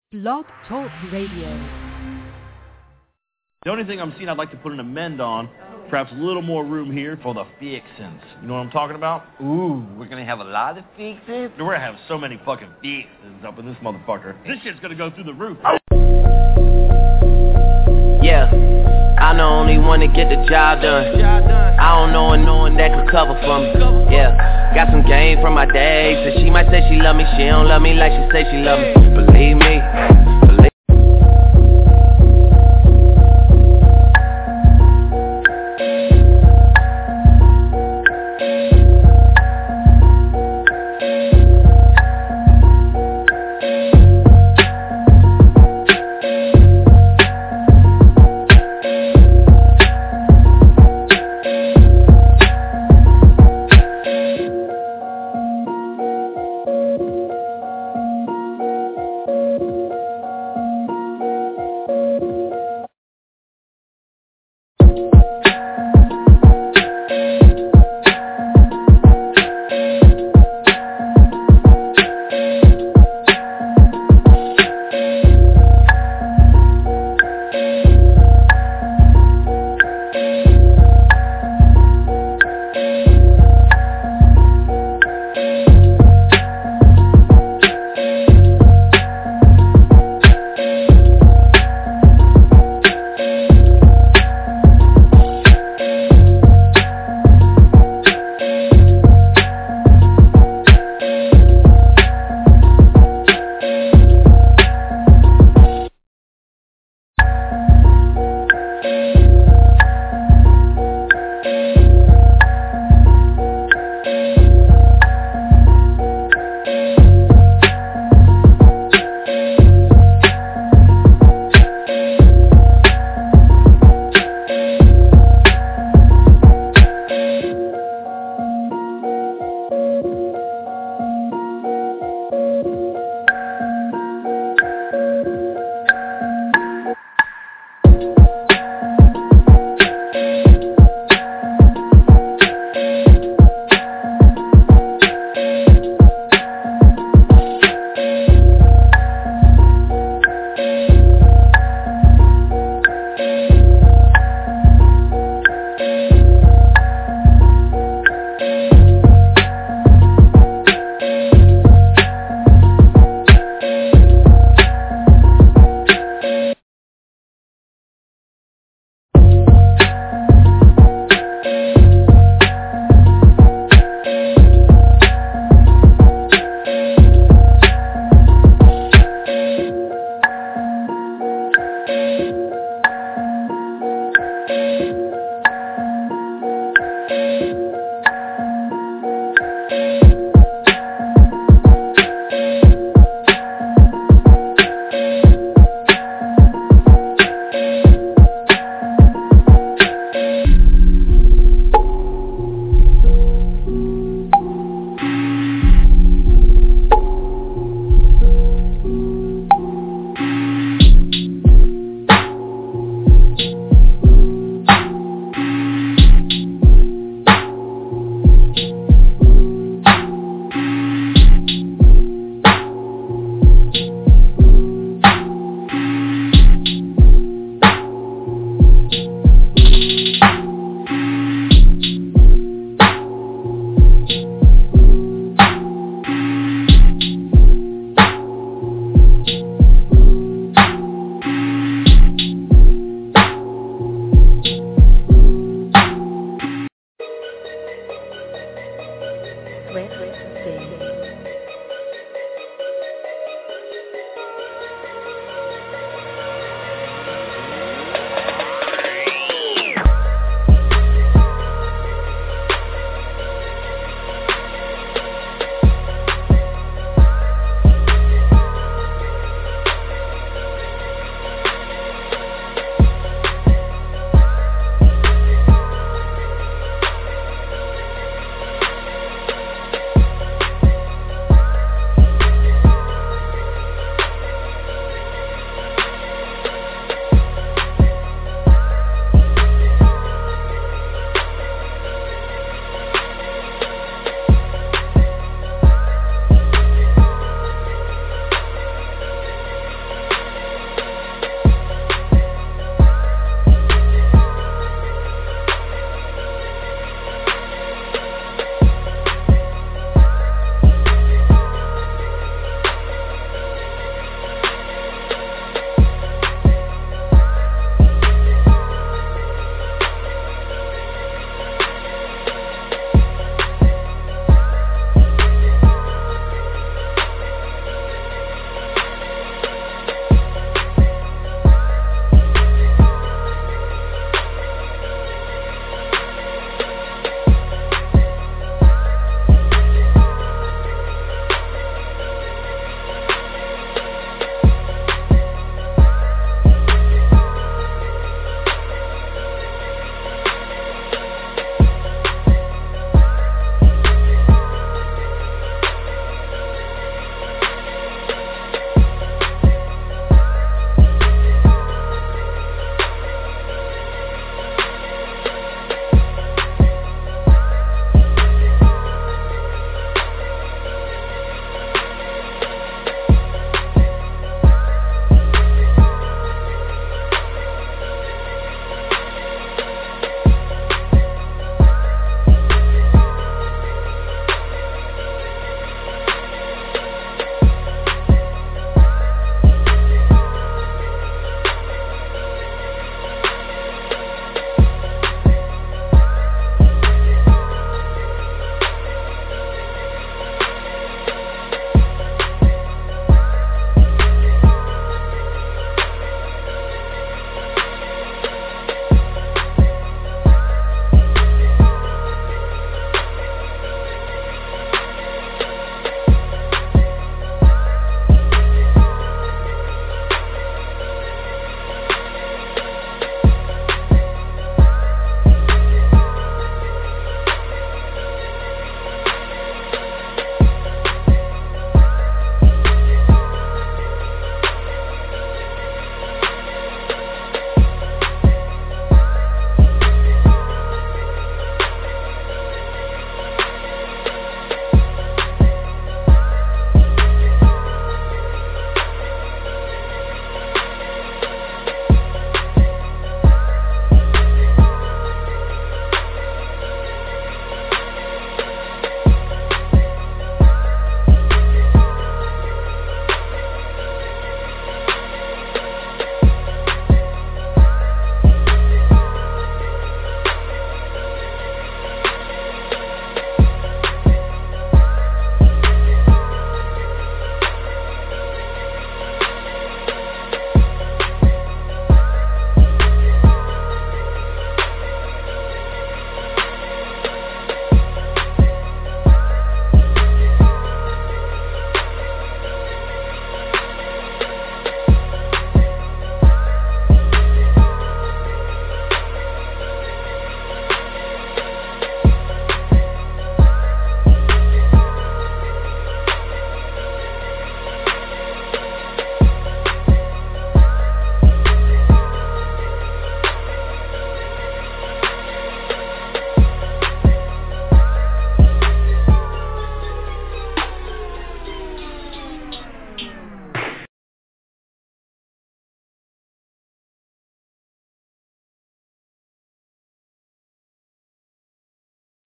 Blog Talk Radio. The only thing I'm seeing I'd like to put an amend on, perhaps a little more room here for the fixins. You know what I'm talking about? Ooh, we're gonna have a lot of fixins? We're gonna have so many fucking fixins up in this motherfucker. This shit's gonna go through the roof. Yeah, I'm the only one to get the job done. I don't know one that could cover for me. Yeah, got some game from my dad. So she might say she love me, she don't love me like she say she love me. Believe me.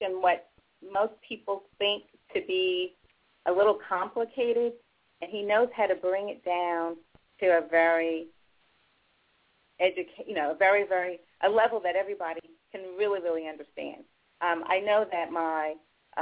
in what most people think to be a little complicated, and he knows how to bring it down to a very a level that everybody can really, really understand. I know that my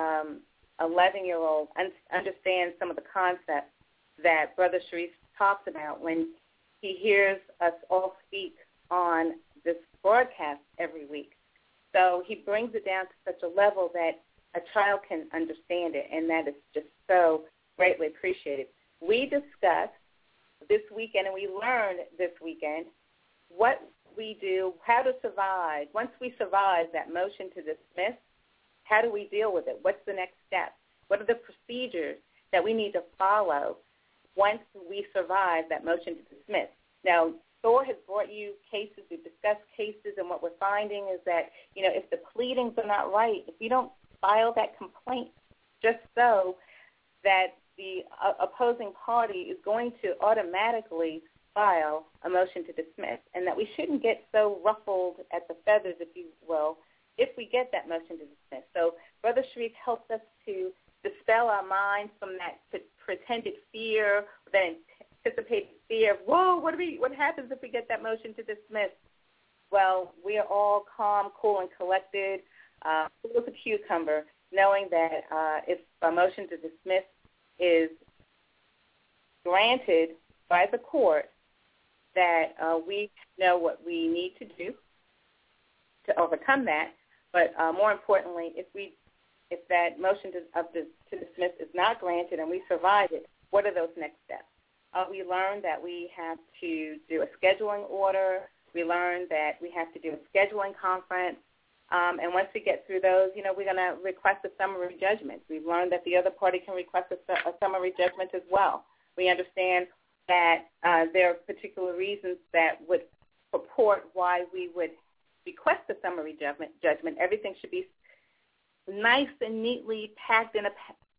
11-year-old understands some of the concepts that Brother Sharif talks about when he hears us all speak on this broadcast every week. So he brings it down to such a level that a child can understand it, and that is just so greatly appreciated. We discussed this weekend, and we learned this weekend what we do, how to survive. Once we survive that motion to dismiss, how do we deal with it? What's the next step? What are the procedures that we need to follow once we survive that motion to dismiss? Now, Thor has brought you cases. We've discussed cases, and what we're finding is that, if the pleadings are not right, if you don't file that complaint just so that the opposing party is going to automatically file a motion to dismiss, and that we shouldn't get so ruffled at the feathers, if you will, if we get that motion to dismiss. So Brother Sharif helps us to dispel our minds from that pretended fear, that anticipated fear of, whoa, what happens if we get that motion to dismiss? Well, we are all calm, cool, and collected, cool as a cucumber, knowing that if a motion to dismiss is granted by the court, that we know what we need to do to overcome that. But more importantly, if that motion to dismiss is not granted and we survive it, what are those next steps? We learned that we have to do a scheduling order. We learned that we have to do a scheduling conference. And once we get through those, we're going to request a summary judgment. We've learned that the other party can request a summary judgment as well. We understand that there are particular reasons that would purport why we would request a summary judgment. Everything should be nice and neatly packed in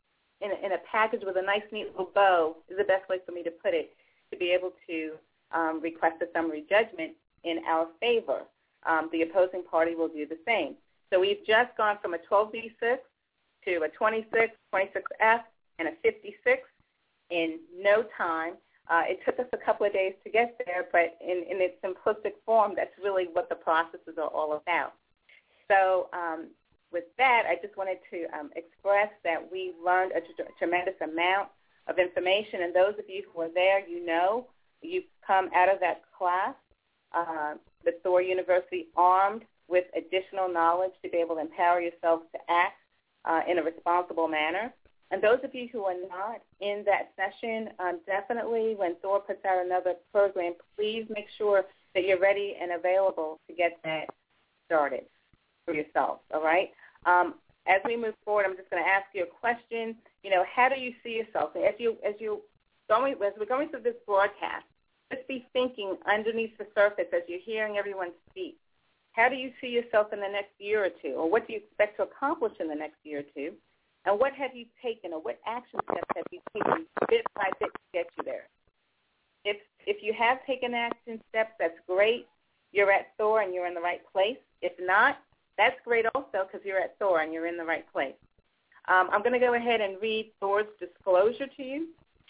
a package with a nice, neat little bow is the best way for me to put it, to be able to request a summary judgment in our favor. The opposing party will do the same. So we've just gone from a 12B6 to a 26, 26F, and a 56 in no time. It took us a couple of days to get there, but in its simplistic form, that's really what the processes are all about. So with that, I just wanted to express that we learned a tremendous amount of information, and those of you who are there, you've come out of that class, the Thor University, armed with additional knowledge to be able to empower yourself to act in a responsible manner. And those of you who are not in that session, definitely when Thor puts out another program, please make sure that you're ready and available to get that started for yourself, all right? As we move forward, I'm just going to ask you a question. How do you see yourself? As we're going through this broadcast, just be thinking underneath the surface as you're hearing everyone speak. How do you see yourself in the next year or two? Or what do you expect to accomplish in the next year or two? And what have you taken, or what action steps have you taken bit by bit to get you there? If you have taken action steps, that's great. You're at Thor and you're in the right place. If not, that's great also, because you're at Thor and you're in the right place. I'm going to go ahead and read Thor's disclosure to you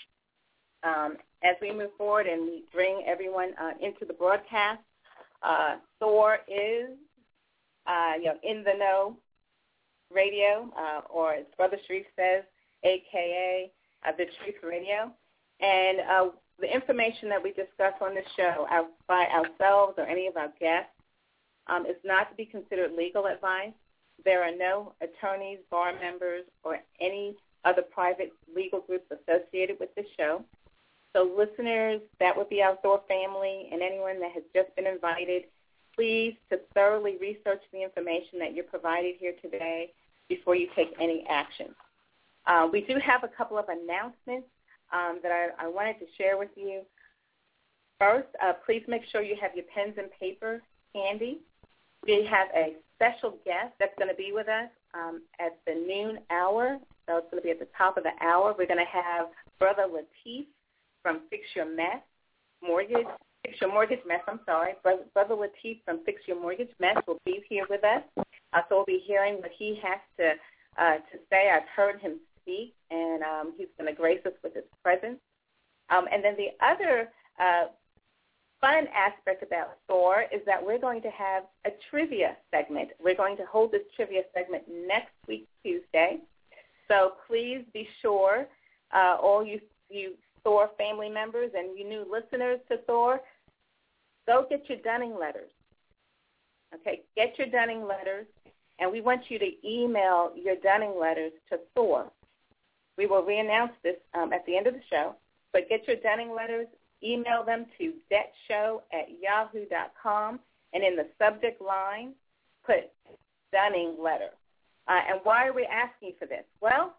as we move forward and we bring everyone into the broadcast. Thor is, in the know radio, or as Brother Sharif says, a.k.a. the Sharif Radio. And the information that we discuss on this show by ourselves or any of our guests is not to be considered legal advice. There are no attorneys, bar members, or any other private legal groups associated with this show. So listeners, that would be our Thor family, and anyone that has just been invited, please to thoroughly research the information that you're provided here today before you take any action. We do have a couple of announcements that I wanted to share with you. First, please make sure you have your pens and paper handy. We have a special guest that's going to be with us at the noon hour, so it's going to be at the top of the hour. We're going to have Brother Latif from Fix Your Mortgage Mess, Brother Latif from Fix Your Mortgage Mess will be here with us. So we'll be hearing what he has to say. I've heard him speak, and he's going to grace us with his presence. And then the other fun aspect about Thor is that we're going to have a trivia segment. We're going to hold this trivia segment next week, Tuesday. So please be sure, all you Thor family members and you new listeners to Thor, go get your Dunning letters. Okay, get your Dunning letters, and we want you to email your Dunning letters to Thor. We will re-announce this at the end of the show, but get your Dunning letters, email them to debtshow@yahoo.com, and in the subject line, put Dunning letter. And why are we asking for this? Well,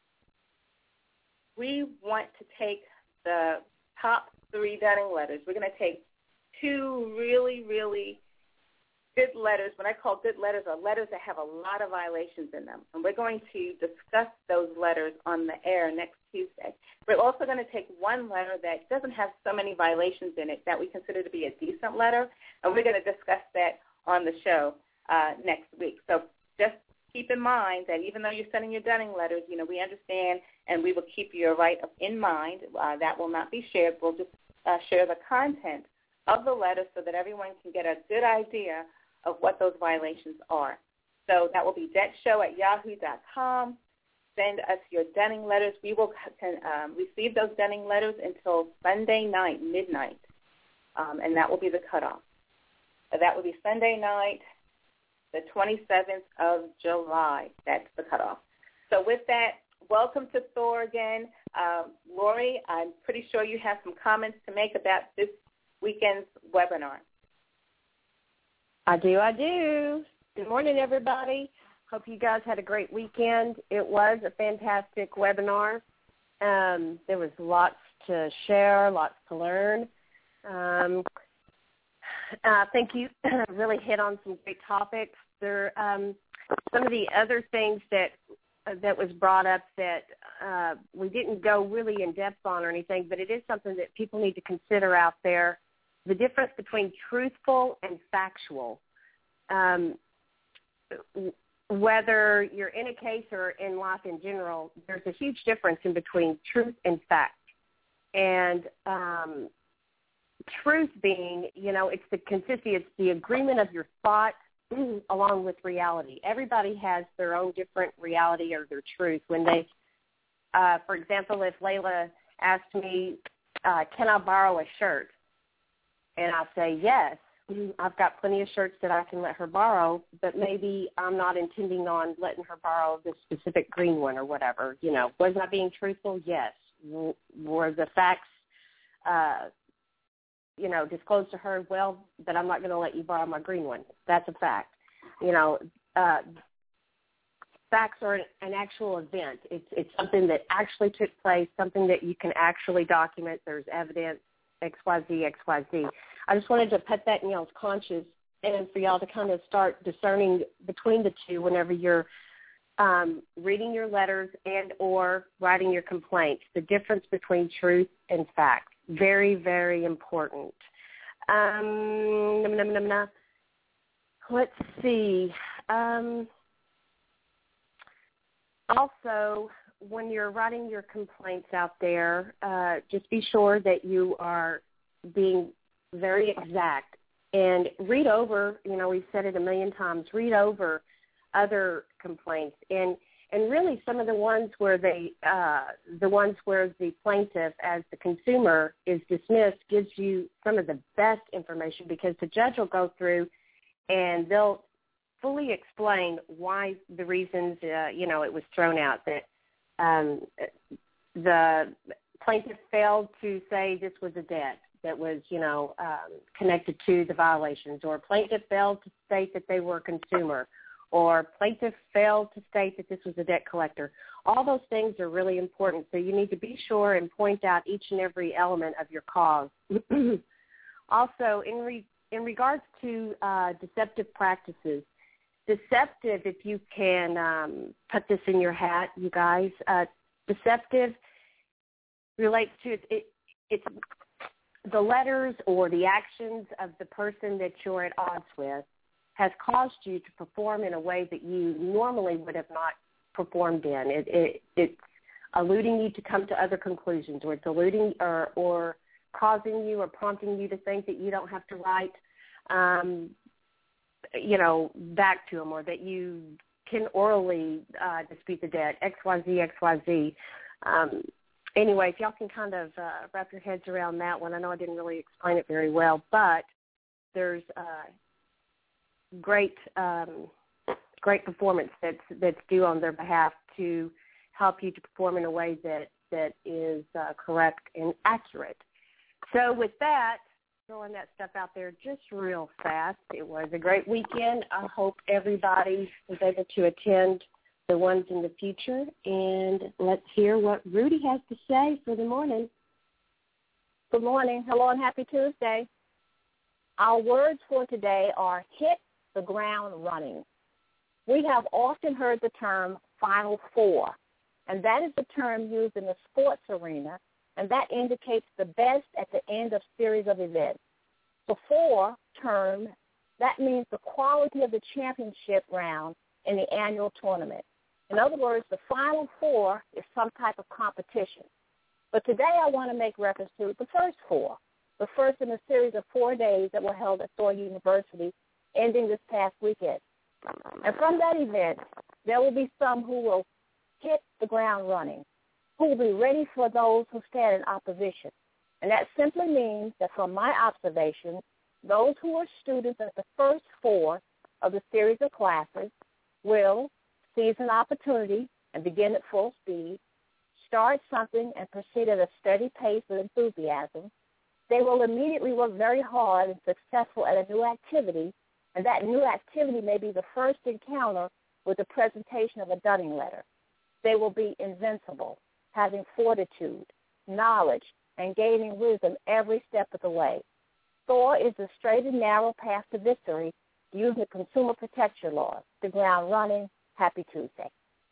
we want to take the top 3 Dunning letters. We're going to take 2 really, really good letters. What I call good letters are letters that have a lot of violations in them. And we're going to discuss those letters on the air next Tuesday. We're also going to take 1 letter that doesn't have so many violations in it that we consider to be a decent letter, and we're going to discuss that on the show next week. So just keep in mind that even though you're sending your Dunning letters, we understand and we will keep your right in mind. That will not be shared. We'll just share the content of the letter so that everyone can get a good idea of what those violations are. So that will be debtshow@yahoo.com. Send us your Dunning letters. We will receive those Dunning letters until Sunday night, midnight, and that will be the cutoff. That will be Sunday night, the 27th of July. That's the cutoff. So with that, welcome to Thor again. Lori, I'm pretty sure you have some comments to make about this weekend's webinar. I do. Good morning, everybody. Hope you guys had a great weekend. It was a fantastic webinar. There was lots to share, lots to learn. I think you really hit on some great topics. There, some of the other things that was brought up that we didn't go really in depth on or anything, but it is something that people need to consider out there. The difference between truthful and factual. Whether you're in a case or in life in general, there's a huge difference in between truth and fact. And truth being, it's the consistency, it's the agreement of your thought along with reality. Everybody has their own different reality or their truth. When they, for example, if Layla asked me, can I borrow a shirt? And I say, yes, I've got plenty of shirts that I can let her borrow, but maybe I'm not intending on letting her borrow the specific green one or whatever. Was I being truthful? Yes. Were the facts, disclosed to her? Well, but I'm not going to let you borrow my green one. That's a fact. Facts are an actual event. It's something that actually took place, something that you can actually document. There's evidence. XYZ. I just wanted to put that in y'all's conscious and for y'all to kind of start discerning between the two whenever you're reading your letters and or writing your complaints, the difference between truth and fact. Very, very important. Let's see. Also, when you're writing your complaints out there, just be sure that you are being very exact and read over, we've said it a million times, read over other complaints and really some of the ones where the plaintiff as the consumer is dismissed gives you some of the best information because the judge will go through and they'll fully explain why the reasons, it was thrown out that the plaintiff failed to say this was a debt that was, connected to the violations, or plaintiff failed to state that they were a consumer, or plaintiff failed to state that this was a debt collector. All those things are really important, so you need to be sure and point out each and every element of your cause. Also, in regards to deceptive practices, deceptive, if you can put this in your hat, you guys, deceptive relates to it's the letters or the actions of the person that you're at odds with has caused you to perform in a way that you normally would have not performed in. It's alluding you to come to other conclusions, or it's alluding or causing you or prompting you to think that you don't have to write, back to them, or that you can orally dispute the debt, XYZ. Anyway, if y'all can kind of wrap your heads around that one. I know I didn't really explain it very well, but there's great performance that's due on their behalf to help you to perform in a way that is correct and accurate. So with that, throwing that stuff out there just real fast, it was a great weekend. I hope everybody was able to attend the ones in the future, and let's hear what Rudy has to say for the morning. Good morning. Hello and happy Tuesday. Our words for today are hit the ground running. We have often heard the term Final Four, and that is the term used in the sports arena, and that indicates the best at the end of series of events. The four term, that means the quality of the championship round in the annual tournament. In other words, the Final Four is some type of competition. But today I want to make reference to the first four, the first in a series of 4 days that were held at Thor University, ending this past weekend. And from that event, there will be some who will hit the ground running, who will be ready for those who stand in opposition. And that simply means that from my observation, those who are students at the first four of the series of classes will seize an opportunity and begin at full speed, start something and proceed at a steady pace with enthusiasm. They will immediately work very hard and successful at a new activity, and that new activity may be the first encounter with the presentation of a Dunning letter. They will be invincible, having fortitude, knowledge, and gaining wisdom every step of the way. Thor is the straight and narrow path to victory using the consumer protection laws. The ground running. Happy Tuesday.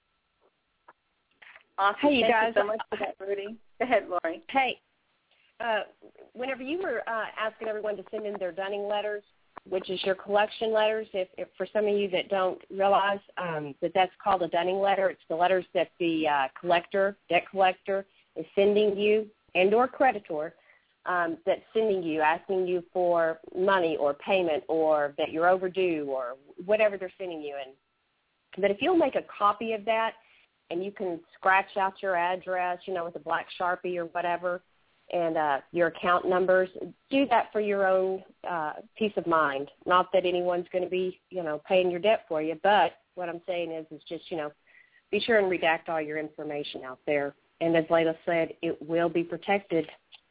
Awesome. Hey, you guys. Thank you so much for that, Rudy. Go ahead, Lori. Hey, whenever you were asking everyone to send in their Dunning letters, which is your collection letters, if for some of you that don't realize that's called a Dunning letter, it's the letters that the debt collector, is sending you, and or creditor, that's sending you, asking you for money or payment, or that you're overdue, or whatever they're sending you. But if you'll make a copy of that, and you can scratch out your address, with a black Sharpie or whatever, and your account numbers, do that for your own peace of mind. Not that anyone's going to be, paying your debt for you, but what I'm saying is just, be sure and redact all your information out there. And as Layla said, it will be protected.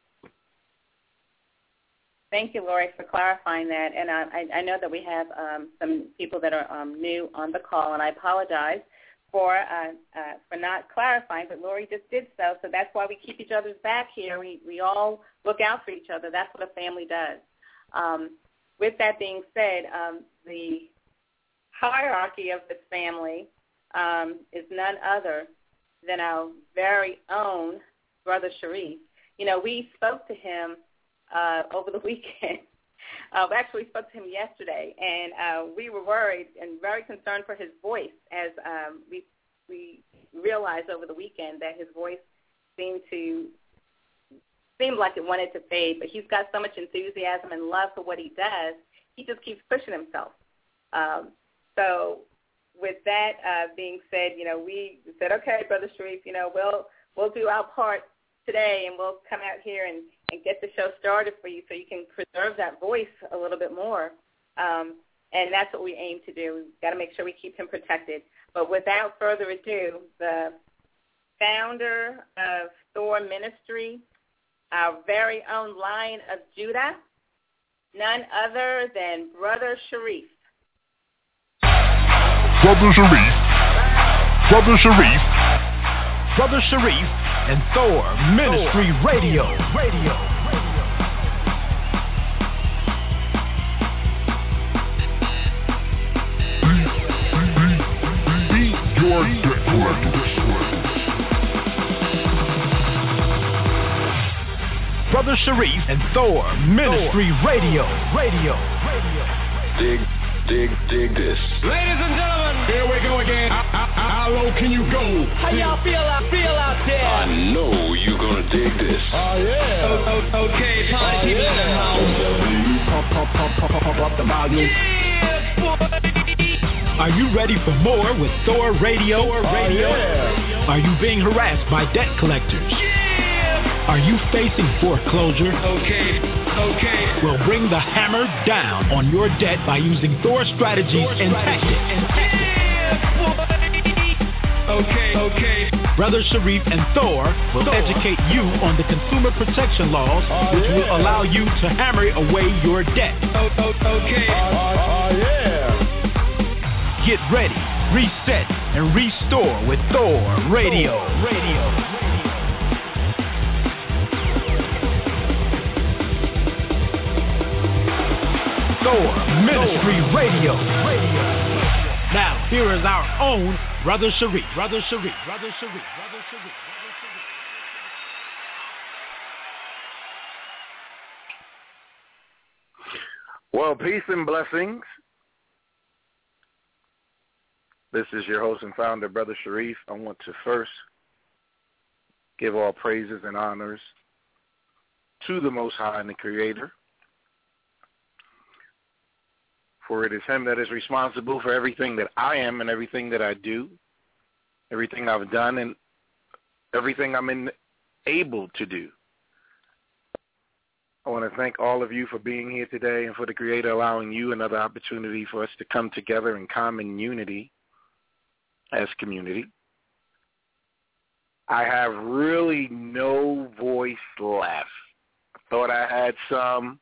Thank you, Lori, for clarifying that. And I know that we have some people that are new on the call, and I apologize for not clarifying, but Lori just did so. So that's why we keep each other's back here. We all look out for each other. That's what a family does. With that being said, the hierarchy of this family is none other than our very own Brother Sharif. We spoke to him over the weekend. Actually, we spoke to him yesterday, and we were worried and very concerned for his voice, as we realized over the weekend that his voice seemed like it wanted to fade. But he's got so much enthusiasm and love for what he does, he just keeps pushing himself. So with that being said, we said, okay, Brother Sharif, we'll do our part today, and we'll come out here and get the show started for you so you can preserve that voice a little bit more. And that's what we aim to do. We've got to make sure we keep him protected. But without further ado, the founder of Thor Ministry, our very own Lion of Judah, none other than Brother Sharif. Brother Sharif, and Thor Ministry Radio. Your debt collectors. Brother Sharif and Thor Ministry Radio. dig this. Ladies and gentlemen, here we go again. How low can you go? How y'all feel out there? I know you're gonna dig this. Oh yeah. Okay, party people in the house. Pump up the volume. Yeah, boy. Are you ready for more with Thor Radio? Yeah. Are you being harassed by debt collectors? Yeah. Are you facing foreclosure? Okay. We'll bring the hammer down on your debt by using Thor strategies and tactics. Yeah, boy. Okay. Brother Sharif and Thor will educate you on the consumer protection laws, which will allow you to hammer away your debt. Okay. Yeah. Get ready, reset, and restore with Thor Radio. Thor Ministry Radio. Now, here is our own Brother Sharif. Well, peace and blessings. This is your host and founder, Brother Sharif. I want to first give all praises and honors to the Most High and the Creator, for it is Him that is responsible for everything that I am and everything that I do, everything I've done, and everything I'm able to do. I want to thank all of you for being here today and for the Creator allowing you another opportunity for us to come together in common unity as community. I have really no voice left. I thought I had some.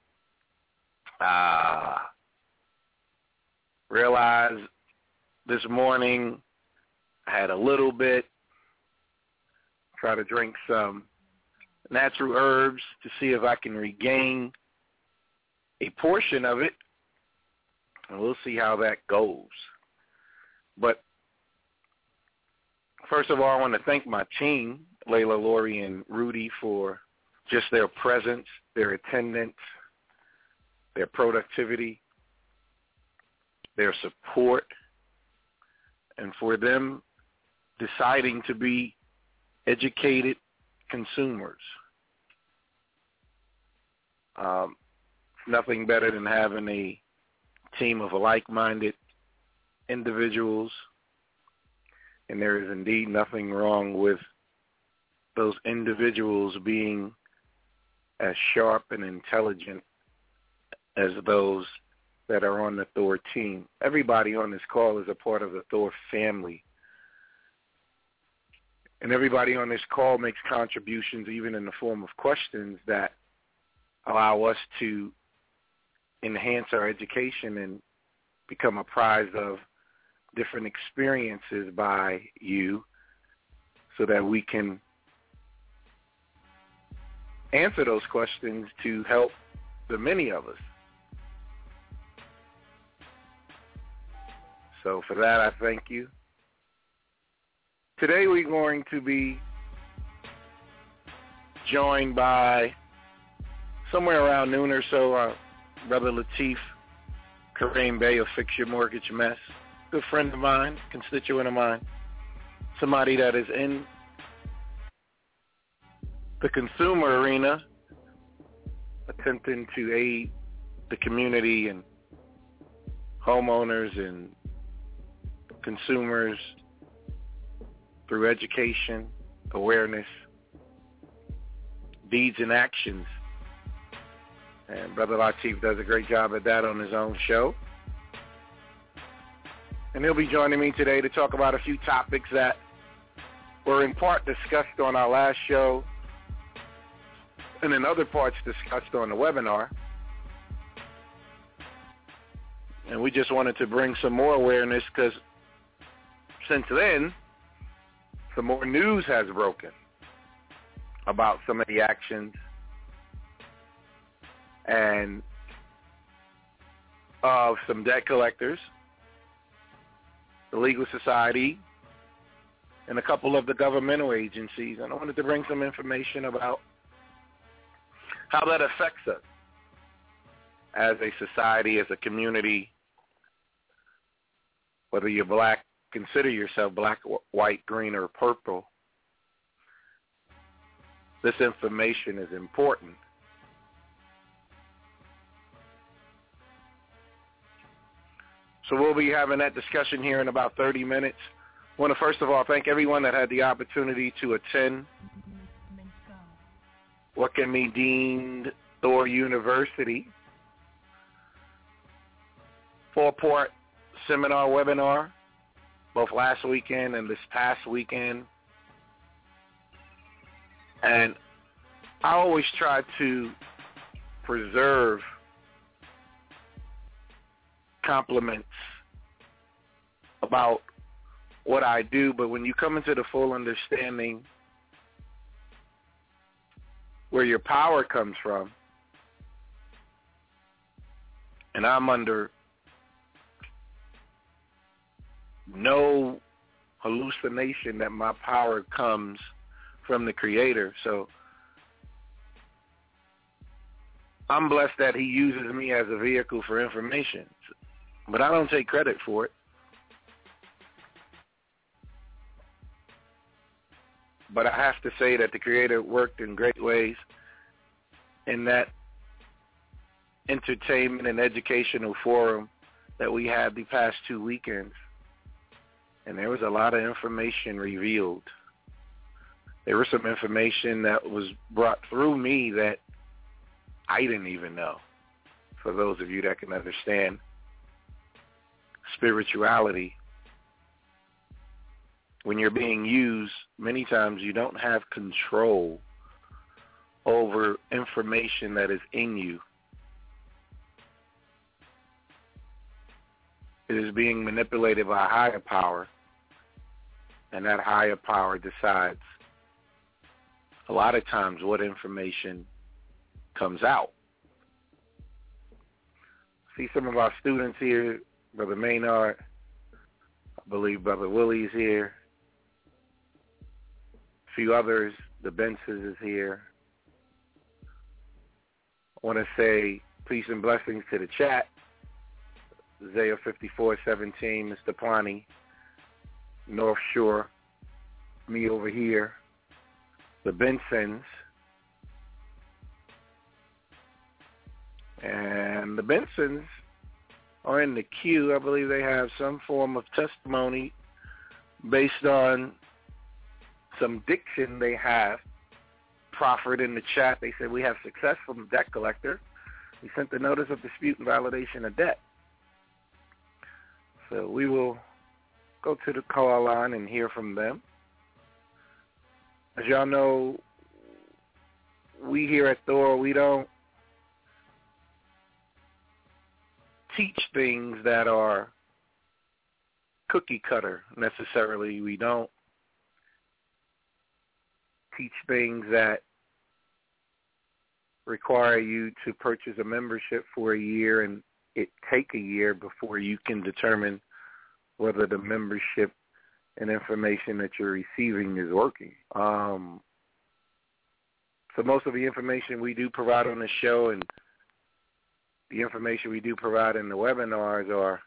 Realized this morning I had a little bit. Try to drink some natural herbs to see if I can regain a portion of it, and we'll see how that goes. But first of all, I want to thank my team, Layla, Lori, and Rudy, for just their presence, their attendance, their productivity, their support, and for them deciding to be educated consumers. Nothing better than having a team of like-minded individuals, and there is indeed nothing wrong with those individuals being as sharp and intelligent as those that are on the Thor team. Everybody on this call is a part of the Thor family. And everybody on this call makes contributions, even in the form of questions, that allow us to enhance our education and become apprised of different experiences by you so that we can answer those questions to help the many of us. So for that, I thank you. Today we're going to be joined by somewhere around noon or so, Brother Latif Kareem Bey of Fix Your Mortgage Mess. Good friend of mine, constituent of mine, somebody that is in the consumer arena, attempting to aid the community and homeowners and consumers through education, awareness, deeds and actions. And Brother Latif does a great job at that on his own show. And he'll be joining me today to talk about a few topics that were in part discussed on our last show and in other parts discussed on the webinar. And we just wanted to bring some more awareness because since then, some more news has broken about some of the actions and of some debt collectors, the Legal Society, and a couple of the governmental agencies. And I wanted to bring some information about how that affects us as a society, as a community, whether you're black, consider yourself black, white, green, or purple, this information is important. So we'll be having that discussion here in about 30 minutes. I want to first of all thank everyone that had the opportunity to attend what can be deemed Thor University 4-part seminar webinar, both last weekend and this past weekend. And I always try to preserve compliments about what I do, but when you come into the full understanding where your power comes from, and I'm under no hallucination that my power comes from the Creator. So I'm blessed that he uses me as a vehicle for information, but I don't take credit for it. But I have to say that the Creator worked in great ways in that entertainment and educational forum that we had the past 2 weekends. And there was a lot of information revealed. There was some information that was brought through me that I didn't even know. For those of you that can understand spirituality, when you're being used, many times you don't have control over information that is in you. It is being manipulated by a higher power, and that higher power decides a lot of times what information comes out. See some of our students here, Brother Maynard, I believe Brother Willie's here, a few others, the Bensons is here. I want to say peace and blessings to the chat. Zaya 5417, Mr. Plani, North Shore, me over here, the Bensons, and the Bensons are in the queue. I believe they have some form of testimony based on some diction they have proffered in the chat. They said, we have success from the debt collector. We sent the notice of dispute and validation of debt. So we will go to the call line and hear from them. As y'all know, we here at Thor, we don't teach things that are cookie cutter necessarily. We don't teach things that require you to purchase a membership for a year and it take a year before you can determine whether the membership and information that you're receiving is working. So most of the information we do provide on the show and the information we do provide in the webinars are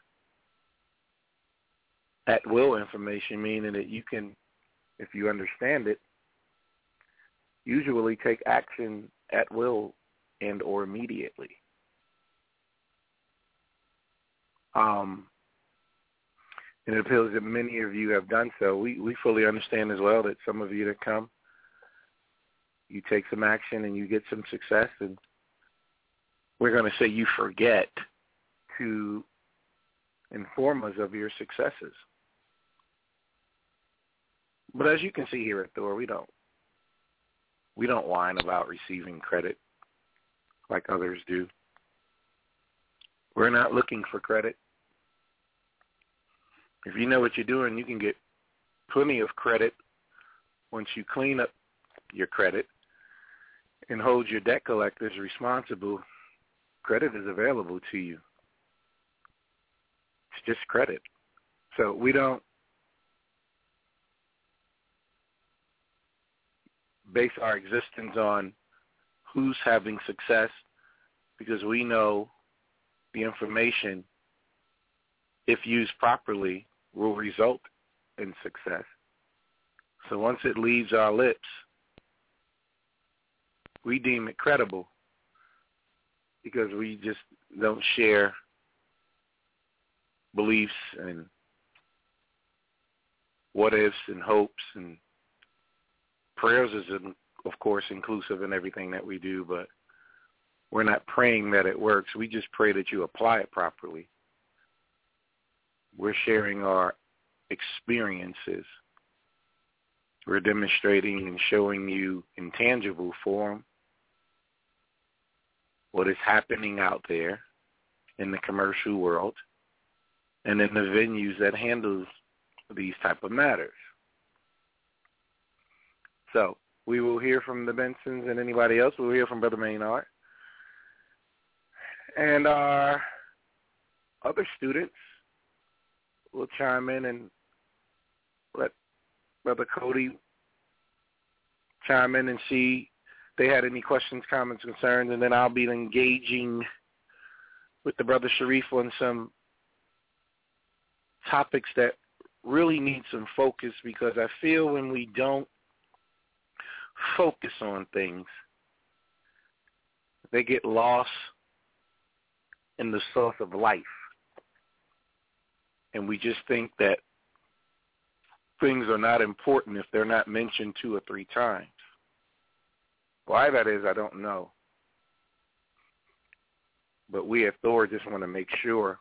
at-will information, meaning that you can, if you understand it, usually take action at will and or immediately. And it appears that many of you have done so. We fully understand as well that some of you that come, you take some action and you get some success, and we're going to say you forget to inform us of your successes. But as you can see here at Thor, we don't whine about receiving credit like others do. We're not looking for credit. If you know what you're doing, you can get plenty of credit once you clean up your credit and hold your debt collectors responsible. Credit is available to you. It's just credit. So we don't base our existence on who's having success, because we know the information, if used properly, will result in success. So once it leaves our lips, we deem it credible because we just don't share beliefs and what-ifs and hopes, and prayers is, of course, inclusive in everything that we do, but we're not praying that it works. We just pray that you apply it properly. We're sharing our experiences. We're demonstrating and showing you in tangible form what is happening out there in the commercial world and in the venues that handle these type of matters. So we will hear from the Bensons and anybody else. We'll hear from Brother Maynard. And our other students will chime in and let Brother Cody chime in and see if they had any questions, comments, concerns, and then I'll be engaging with the Brother Sharif on some topics that really need some focus, because I feel when we don't focus on things, they get lost in the source of life. And we just think that things are not important if they're not mentioned 2 or 3 times. Why that is, I don't know. But we at Thor just want to make sure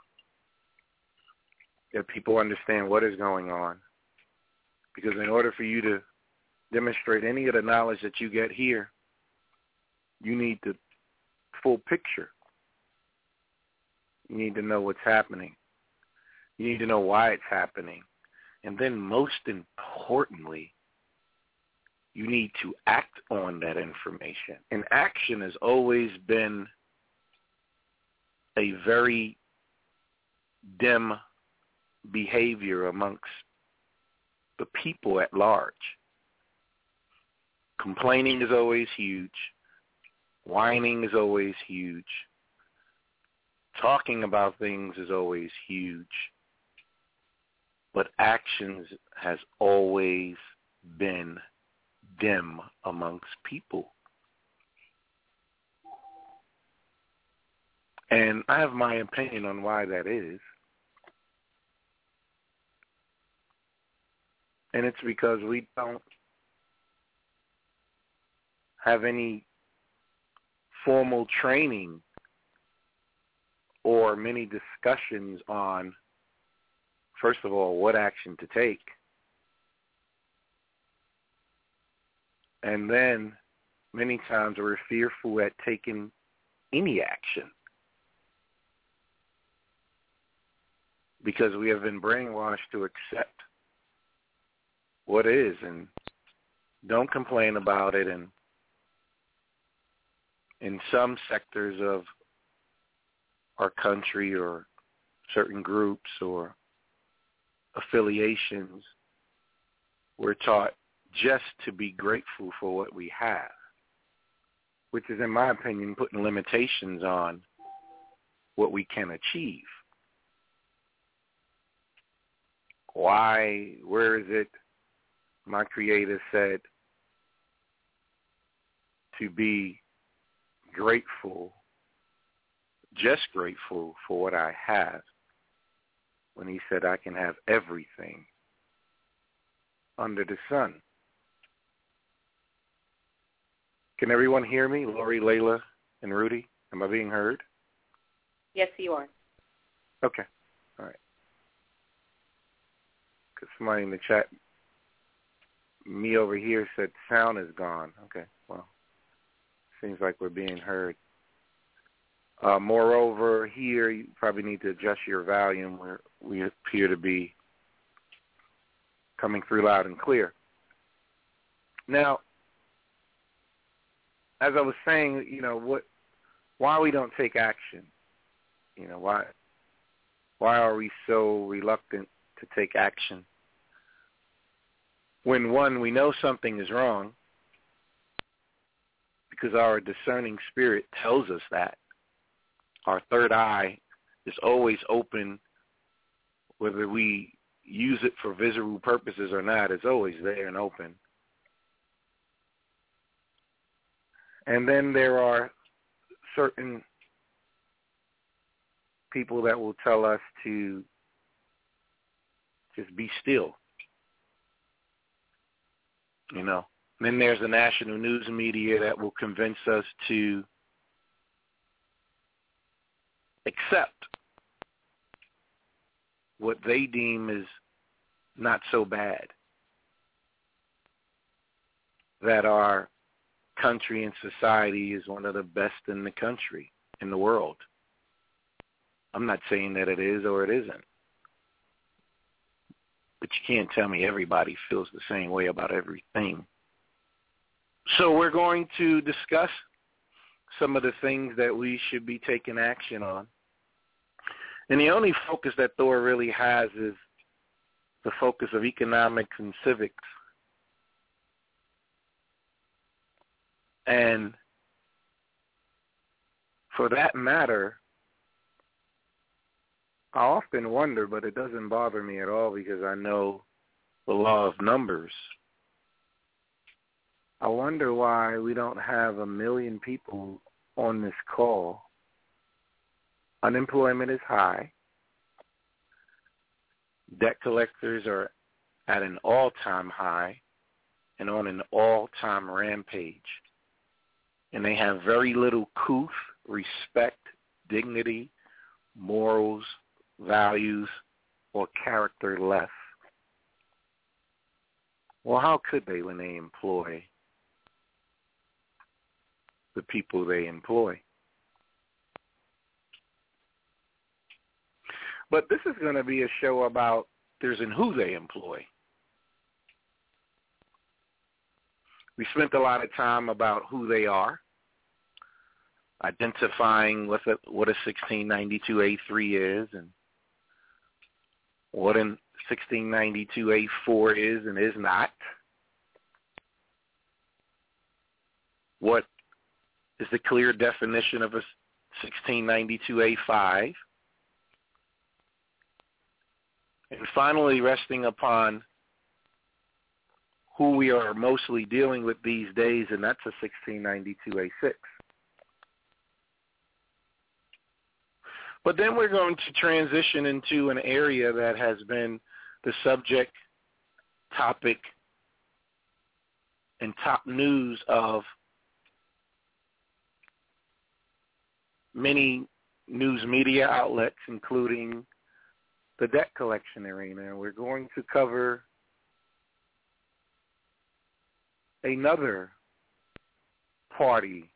that people understand what is going on. Because in order for you to demonstrate any of the knowledge that you get here, you need the full picture. You need to know what's happening. You need to know why it's happening. And then most importantly, you need to act on that information. And action has always been a very dim behavior amongst the people at large. Complaining is always huge. Whining is always huge. Talking about things is always huge. But actions has always been dim amongst people. And I have my opinion on why that is. And it's because we don't have any formal training or many discussions on, first of all, what action to take. And then many times we're fearful at taking any action because we have been brainwashed to accept what is and don't complain about it. And in some sectors of our country or certain groups or affiliations, we're taught just to be grateful for what we have, which is, in my opinion, putting limitations on what we can achieve. Why, where is it, my Creator said to be grateful, just grateful for what I have, when he said I can have everything under the sun? Can everyone hear me? Lori, Layla, and Rudy? Am I being heard? Yes, you are. Okay. All right. Because somebody in the chat, me over here, said sound is gone. Okay, well, seems like we're being heard. Moreover, here, you probably need to adjust your volume where we appear to be coming through loud and clear. Now, as I was saying, why we don't take action? Why are we so reluctant to take action? When, one, we know something is wrong because our discerning spirit tells us that. Our third eye is always open, whether we use it for visual purposes or not, it's always there and open. And then there are certain people that will tell us to just be still. You know. And then there's the national news media that will convince us to accept what they deem is not so bad, that our country and society is one of the best in the country, in the world. I'm not saying that it is or it isn't. But you can't tell me everybody feels the same way about everything. So we're going to discuss some of the things that we should be taking action on. And the only focus that Thor really has is the focus of economics and civics. And for that matter, I often wonder, but it doesn't bother me at all because I know the law of numbers. I wonder why we don't have 1 million people on this call. Unemployment is high. Debt collectors are at an all-time high and on an all-time rampage. And they have very little couth, respect, dignity, morals, values, or character left. Well, how could they when they employ the people they employ? But this is going to be a show about there's in who they employ. We spent a lot of time about who they are, identifying what a 1692A3 is and what a 1692A4 is and is not. What is the clear definition of a 1692A5? And finally, resting upon who we are mostly dealing with these days, and that's a 1692A6. But then we're going to transition into an area that has been the subject, topic, and top news of many news media outlets, including the debt collection arena. We're going to cover another party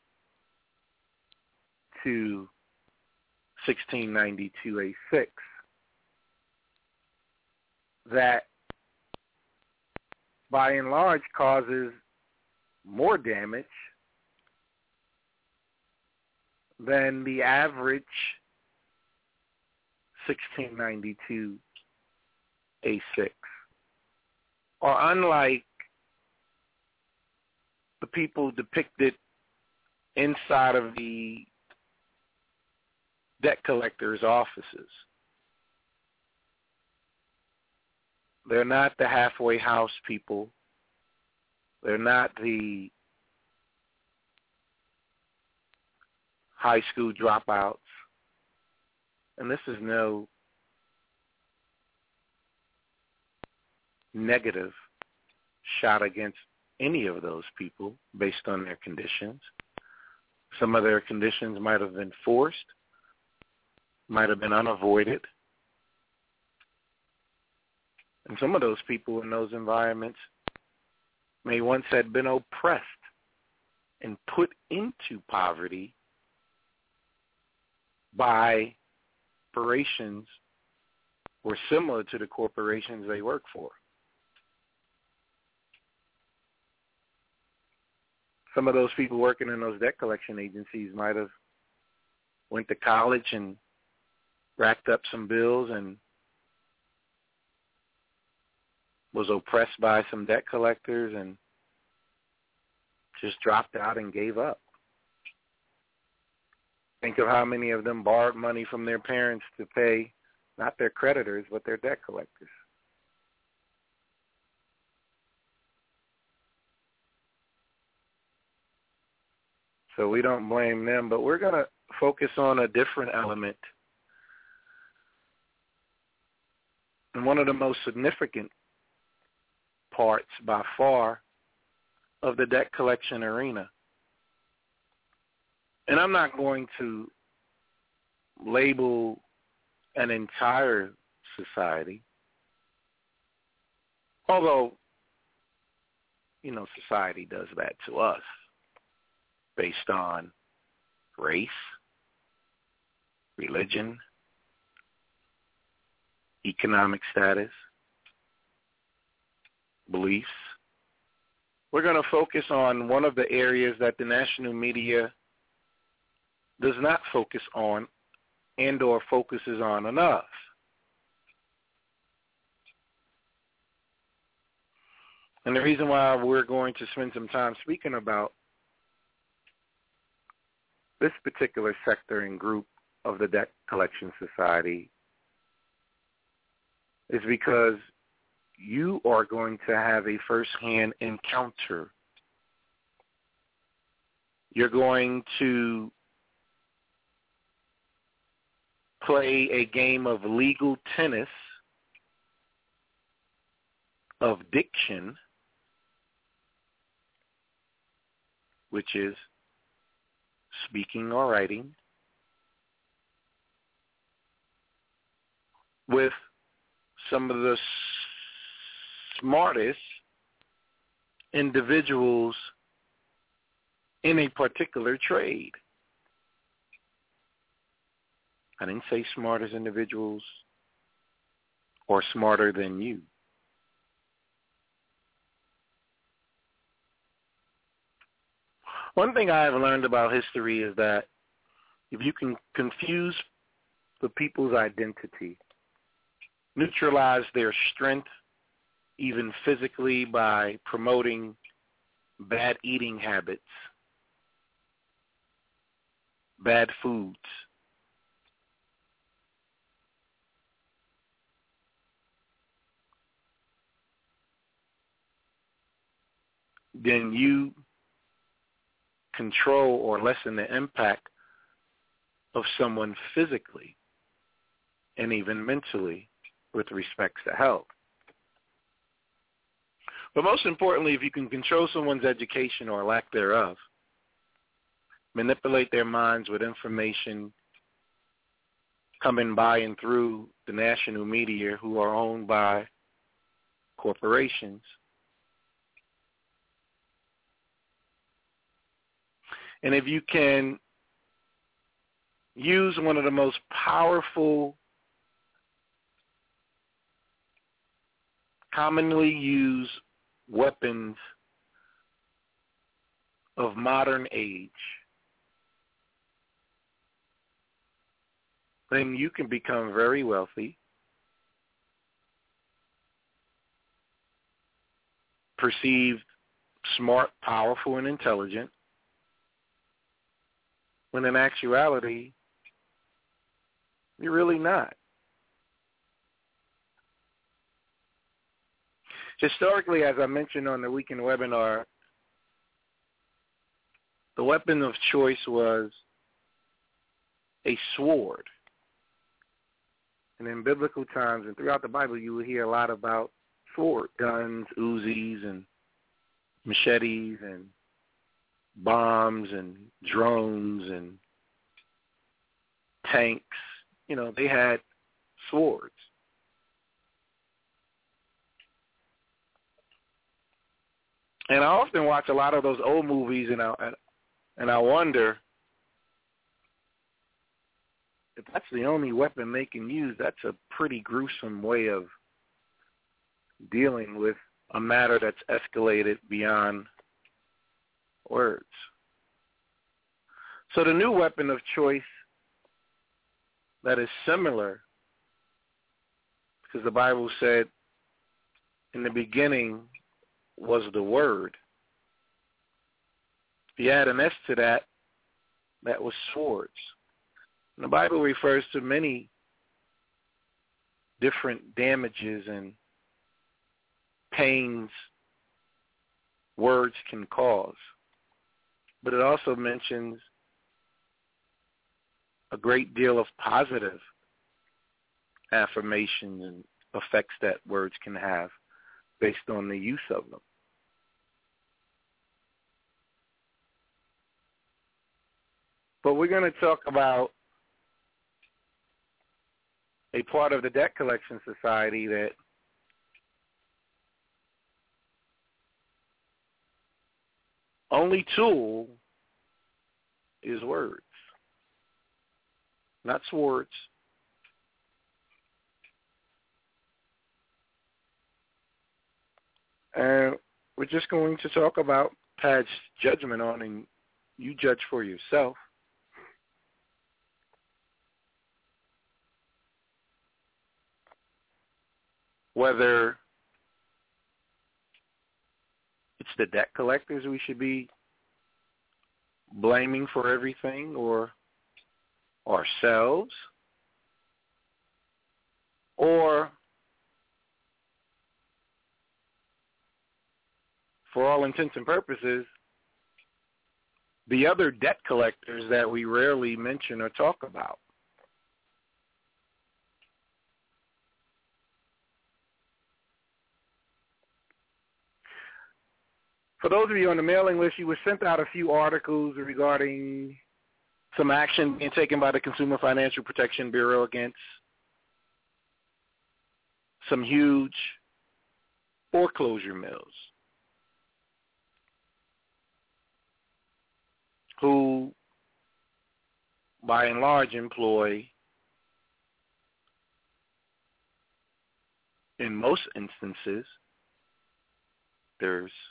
to 1692A6 that by and large causes more damage than the average 1692A6. Or unlike the people depicted inside of the debt collectors' offices. They're not the halfway house people. They're not the high school dropouts. And this is no negative shot against any of those people based on their conditions. Some of their conditions might have been forced, might have been unavoided. And some of those people in those environments may once have been oppressed and put into poverty by corporations or similar to the corporations they work for. Some of those people working in those debt collection agencies might have went to college and racked up some bills and was oppressed by some debt collectors and just dropped out and gave up. Think of how many of them borrowed money from their parents to pay not their creditors but their debt collectors. So we don't blame them, but we're going to focus on a different element. And one of the most significant parts by far of the debt collection arena. And I'm not going to label an entire society, although, society does that to us based on race, religion, economic status, beliefs. We're going to focus on one of the areas that the national media does not focus on and or focuses on enough. And the reason why we're going to spend some time speaking about this particular sector and group of the debt collection society is because you are going to have a first-hand encounter. You're going to play a game of legal tennis, of diction, which is speaking or writing, with some of the smartest individuals in a particular trade. I didn't say smartest individuals or smarter than you. One thing I have learned about history is that if you can confuse the people's identity, neutralize their strength, even physically, by promoting bad eating habits, bad foods, then you control or lessen the impact of someone physically and even mentally with respect to health. But most importantly, if you can control someone's education or lack thereof, manipulate their minds with information coming by and through the national media who are owned by corporations, and if you can use one of the most powerful, commonly used weapons of modern age, then you can become very wealthy, perceived smart, powerful, and intelligent, when in actuality, you're really not. Historically, as I mentioned on the weekend webinar, the weapon of choice was a sword. And in biblical times and throughout the Bible, you will hear a lot about sword, guns, Uzis, and machetes, and bombs, and drones, and tanks. They had swords. And I often watch a lot of those old movies, and I wonder if that's the only weapon they can use. That's a pretty gruesome way of dealing with a matter that's escalated beyond words. So the new weapon of choice that is similar, because the Bible said in the beginning was the Word. If you add an S to that, that was swords. And the Bible refers to many different damages and pains words can cause. but it also mentions a great deal of positive affirmation and effects that words can have based on the use of them. But we're going to talk about a part of the Debt Collection Society that only tool is words, not swords. And we're just going to talk about Pad's judgment on, and you judge for yourself, whether it's the debt collectors we should be blaming for everything, or ourselves, or for all intents and purposes, the other debt collectors that we rarely mention or talk about. For those of you on the mailing list, you were sent out a few articles regarding some action being taken by the Consumer Financial Protection Bureau against some huge foreclosure mills who, by and large, employ, in most instances, there's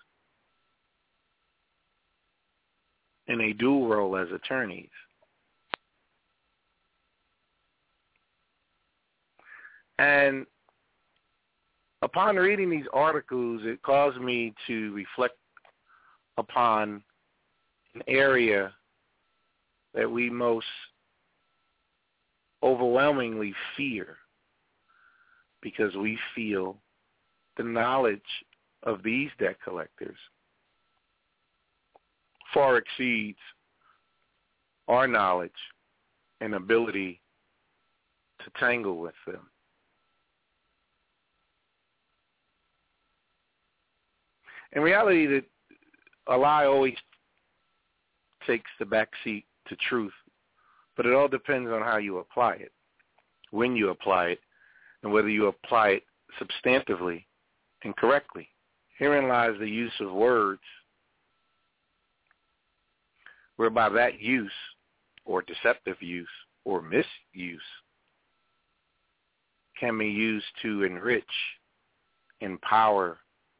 in a dual role as attorneys. And upon reading these articles, it caused me to reflect upon an area that we most overwhelmingly fear, because we feel the knowledge of these debt collectors far exceeds our knowledge and ability to tangle with them. In reality, a lie always takes the back seat to truth, but it all depends on how you apply it, when you apply it, and whether you apply it substantively and correctly. Herein lies the use of words, whereby that use, or deceptive use, or misuse, can be used to enrich, empower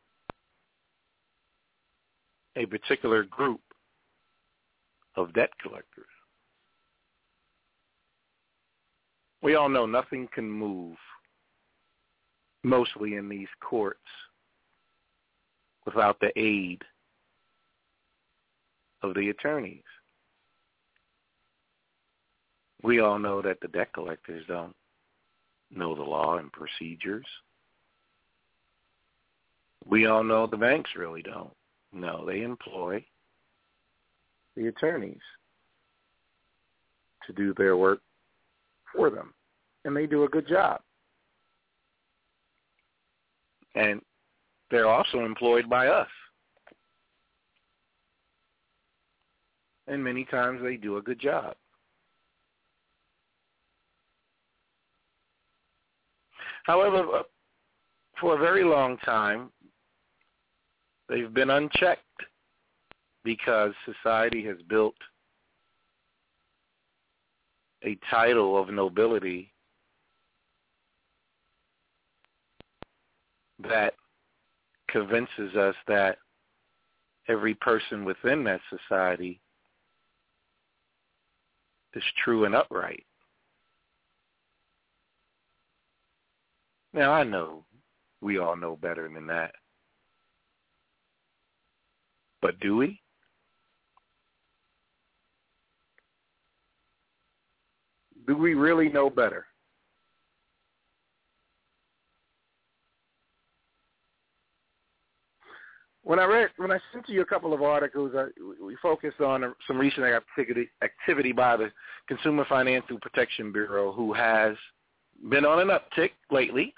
a particular group of debt collectors. We all know nothing can move, mostly in these courts, without the aid of the attorneys. We all know that the debt collectors don't know the law and procedures. We all know the banks really don't. No, they employ the attorneys to do their work for them, and they do a good job. And they're also employed by us. And many times they do a good job. However, for a very long time, they've been unchecked because society has built a title of nobility that convinces us that every person within that society is true and upright. Now, I know we all know better than that. But do we? Do we really know better? when I sent you a couple of articles, we focused on some recent activity by the Consumer Financial Protection Bureau, who has been on an uptick lately.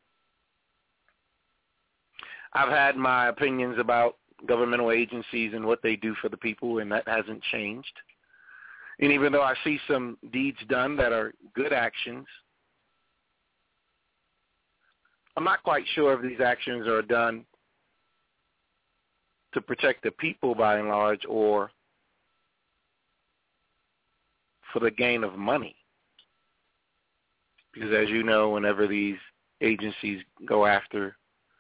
I've had my opinions about governmental agencies and what they do for the people, and that hasn't changed. And even though I see some deeds done that are good actions, I'm not quite sure if these actions are done to protect the people by and large, or for the gain of money. Because as you know, whenever these agencies go after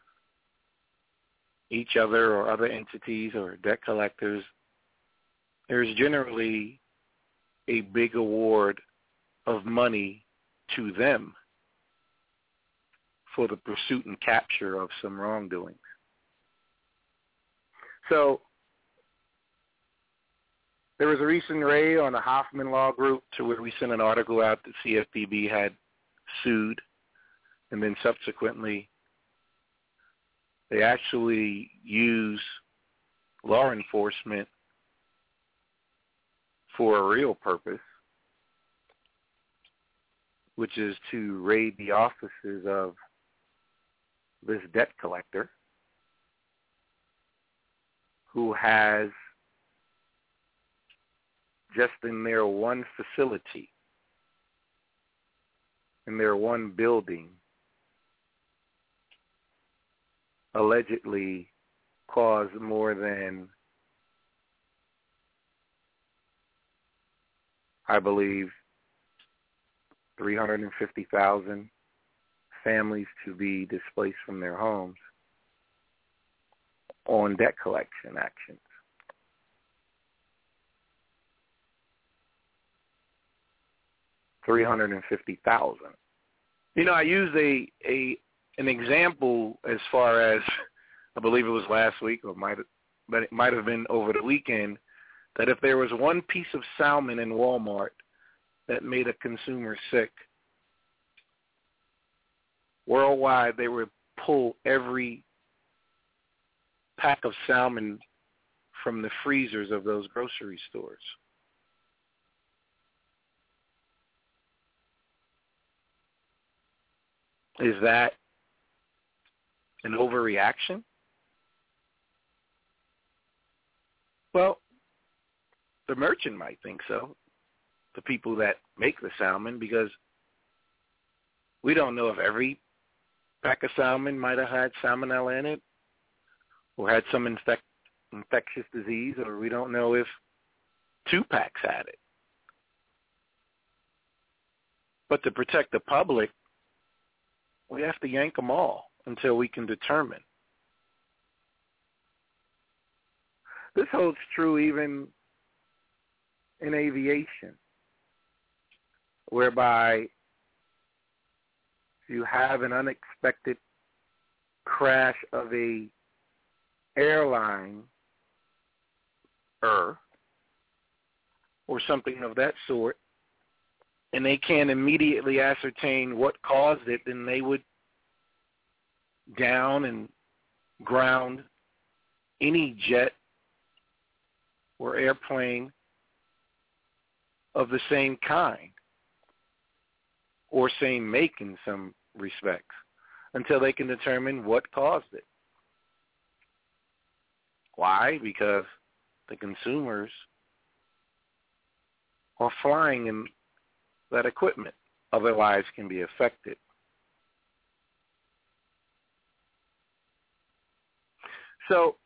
each other or other entities or debt collectors, there's generally a big award of money to them for the pursuit and capture of some wrongdoing. So there was a recent raid on the Hoffman Law Group to where we sent an article out that CFPB had sued, and then subsequently they actually use law enforcement for a real purpose, which is to raid the offices of this debt collector who has, just in their one facility, in their one building, allegedly caused more than, I believe, 350,000 families to be displaced from their homes on debt collection actions. $350,000. You know, I used an example as far as, I believe it was last week, but it might have been over the weekend, that if there was one piece of salmon in Walmart that made a consumer sick, worldwide they would pull every pack of salmon from the freezers of those grocery stores. Is that an overreaction? Well, the merchant might think so, the people that make the salmon, because we don't know if every pack of salmon might have had salmonella in it or had some infectious disease, or we don't know if 2 packs had it. But to protect the public, we have to yank them all until we can determine. This holds true even in aviation, whereby you have an unexpected crash of a airline or something of that sort, and they can't immediately ascertain what caused it, then they would down and ground any jet or airplane of the same kind or same make in some respects until they can determine what caused it. Why? Because the consumers are flying in that equipment. Other lives can be affected. So,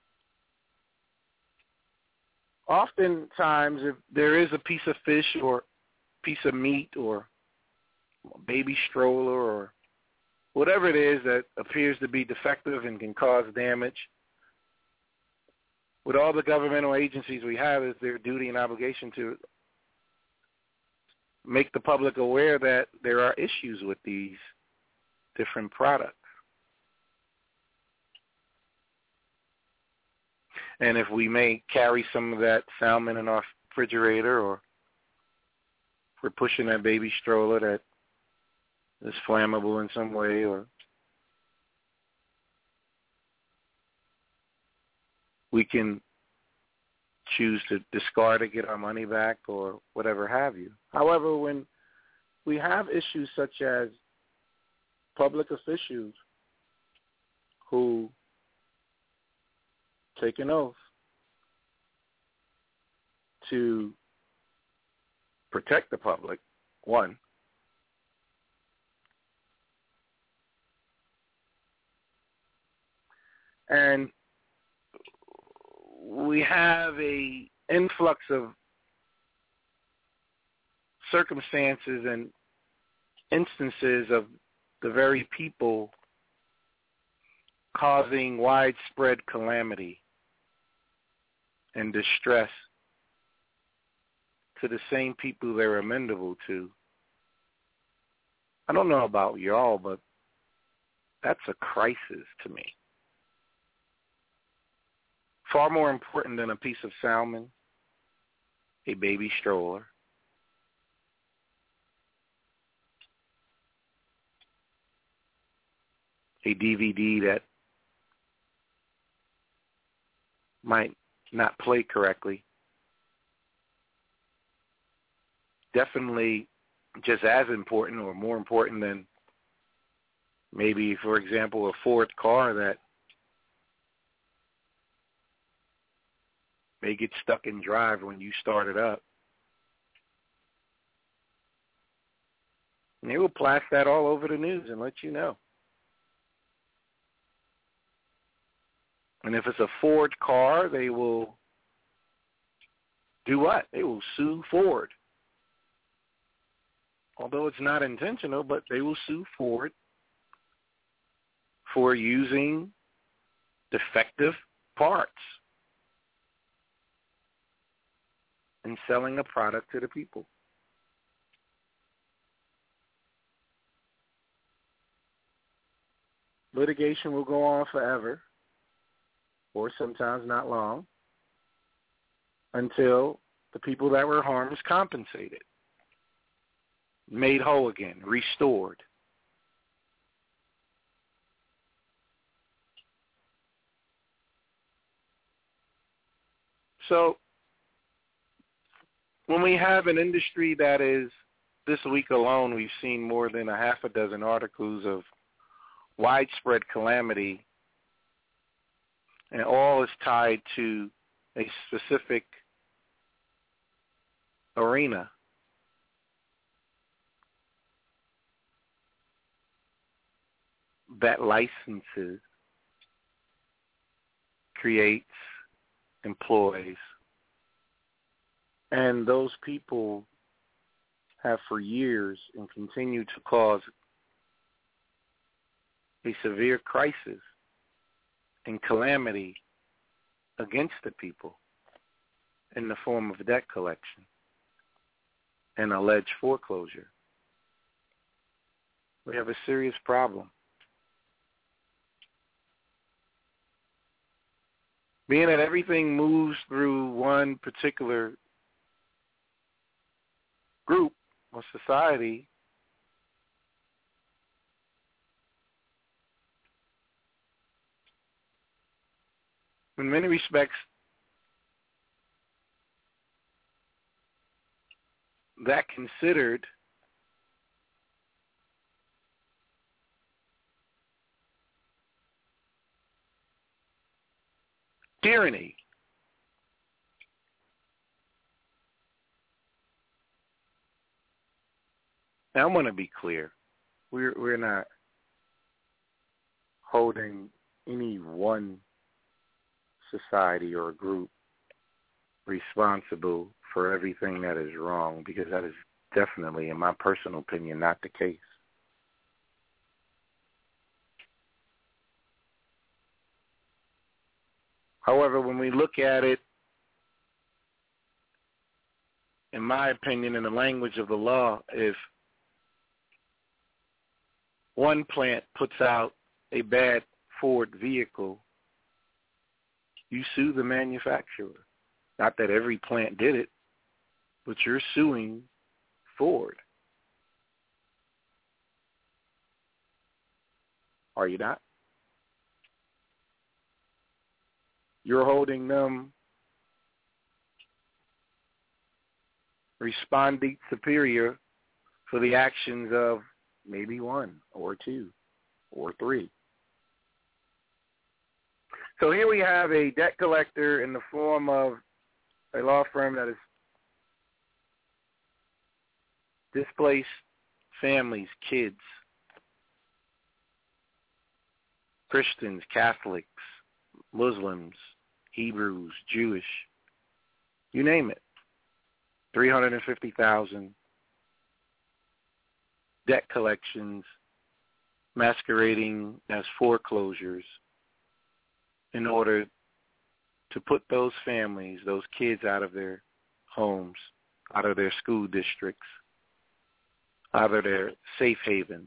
oftentimes, if there is a piece of fish or piece of meat or a baby stroller or whatever it is that appears to be defective and can cause damage, with all the governmental agencies we have, it's their duty and obligation to make the public aware that there are issues with these different products. And if we may carry some of that salmon in our refrigerator, or if we're pushing that baby stroller that is flammable in some way, or we can choose to discard to get our money back or whatever have you. However, when we have issues such as public officials who take an oath to protect the public, one, and we have a influx of circumstances and instances of the very people causing widespread calamity and distress to the same people they're amenable to. I don't know about y'all, but that's a crisis to me. Far more important than a piece of salmon, a baby stroller, a DVD that might not play correctly. Definitely just as important or more important than maybe, for example, a Ford car that may get stuck in drive when you start it up. And they will blast that all over the news and let you know. And if it's a Ford car, they will do what? They will sue Ford. Although it's not intentional, but they will sue Ford for using defective parts and selling a product to the people. Litigation will go on forever, or sometimes not long, until the people that were harmed is compensated, made whole again, restored. So when we have an industry that is, this week alone, we've seen more than a half a dozen articles of widespread calamity, and all is tied to a specific arena. That licenses, creates, employs, and those people have for years and continue to cause a severe crisis and calamity against the people in the form of debt collection and alleged foreclosure. We have a serious problem. Being that everything moves through one particular group or society, in many respects, that considered tyranny. Now, I want to be clear. We're not holding any one society or group responsible for everything that is wrong, because that is definitely, in my personal opinion, not the case. However, when we look at it, in my opinion, in the language of the law, if one plant puts out a bad Ford vehicle, you sue the manufacturer. Not that every plant did it, but you're suing Ford. Are you not? you're holding them responding superior for the actions of maybe one or two or three. So here we have a debt collector in the form of a law firm that is displaced families, kids, Christians, Catholics, Muslims, Hebrews, Jewish, you name it. 350,000 debt collections masquerading as foreclosures in order to put those families, those kids out of their homes, out of their school districts, out of their safe havens,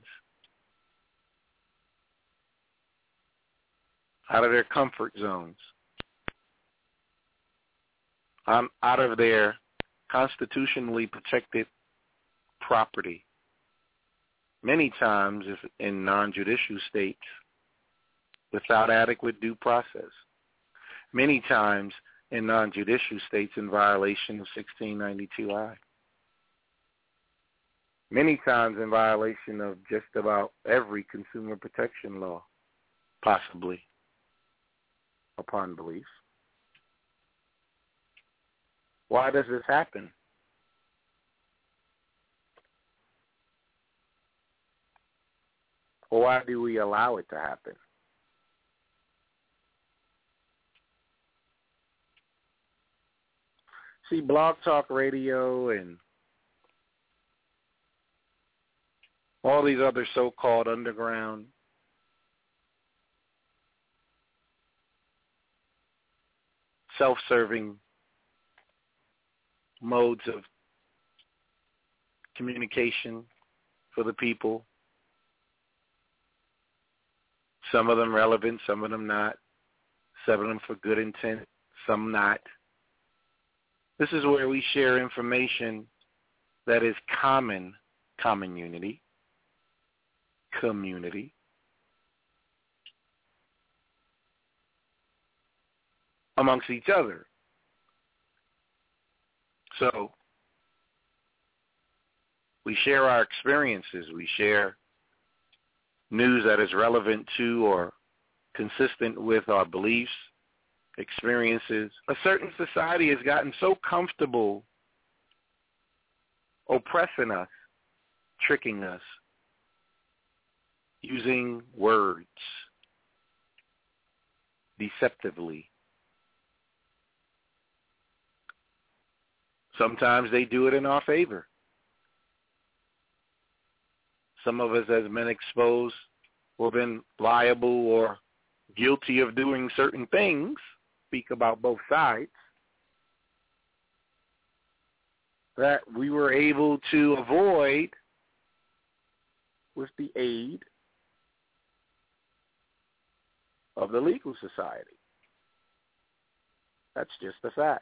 out of their comfort zones, out of their constitutionally protected property. Many times, if in non-judicial states, without adequate due process. Many times in non-judicial states in violation of 1692I. Many times in violation of just about every consumer protection law, possibly, upon belief. Why does this happen? Or why do we allow it to happen? See, Blog Talk Radio and all these other so-called underground self-serving modes of communication for the people. Some of them relevant, some of them not. Some of them for good intent, some not. This is where we share information that is community, amongst each other. So we share our experiences. We share news that is relevant to or consistent with our beliefs, experiences. A certain society has gotten so comfortable oppressing us, tricking us, using words deceptively. Sometimes they do it in our favor. Some of us has been exposed or been liable or guilty of doing certain things, speak about both sides, that we were able to avoid with the aid of the legal society. That's just a fact.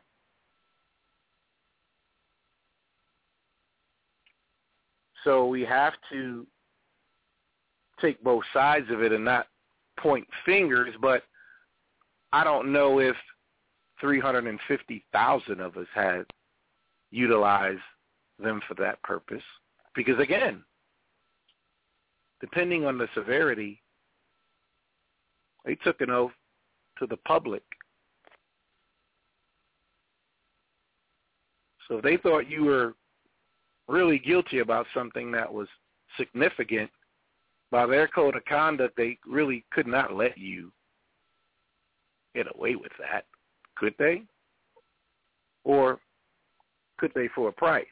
So we have to take both sides of it and not point fingers, but I don't know if 350,000 of us had utilized them for that purpose. Because again, depending on the severity, they took an oath to the public. So if they thought you were really guilty about something that was significant, by their code of conduct, they really could not let you get away with that, could they? Or could they for a price,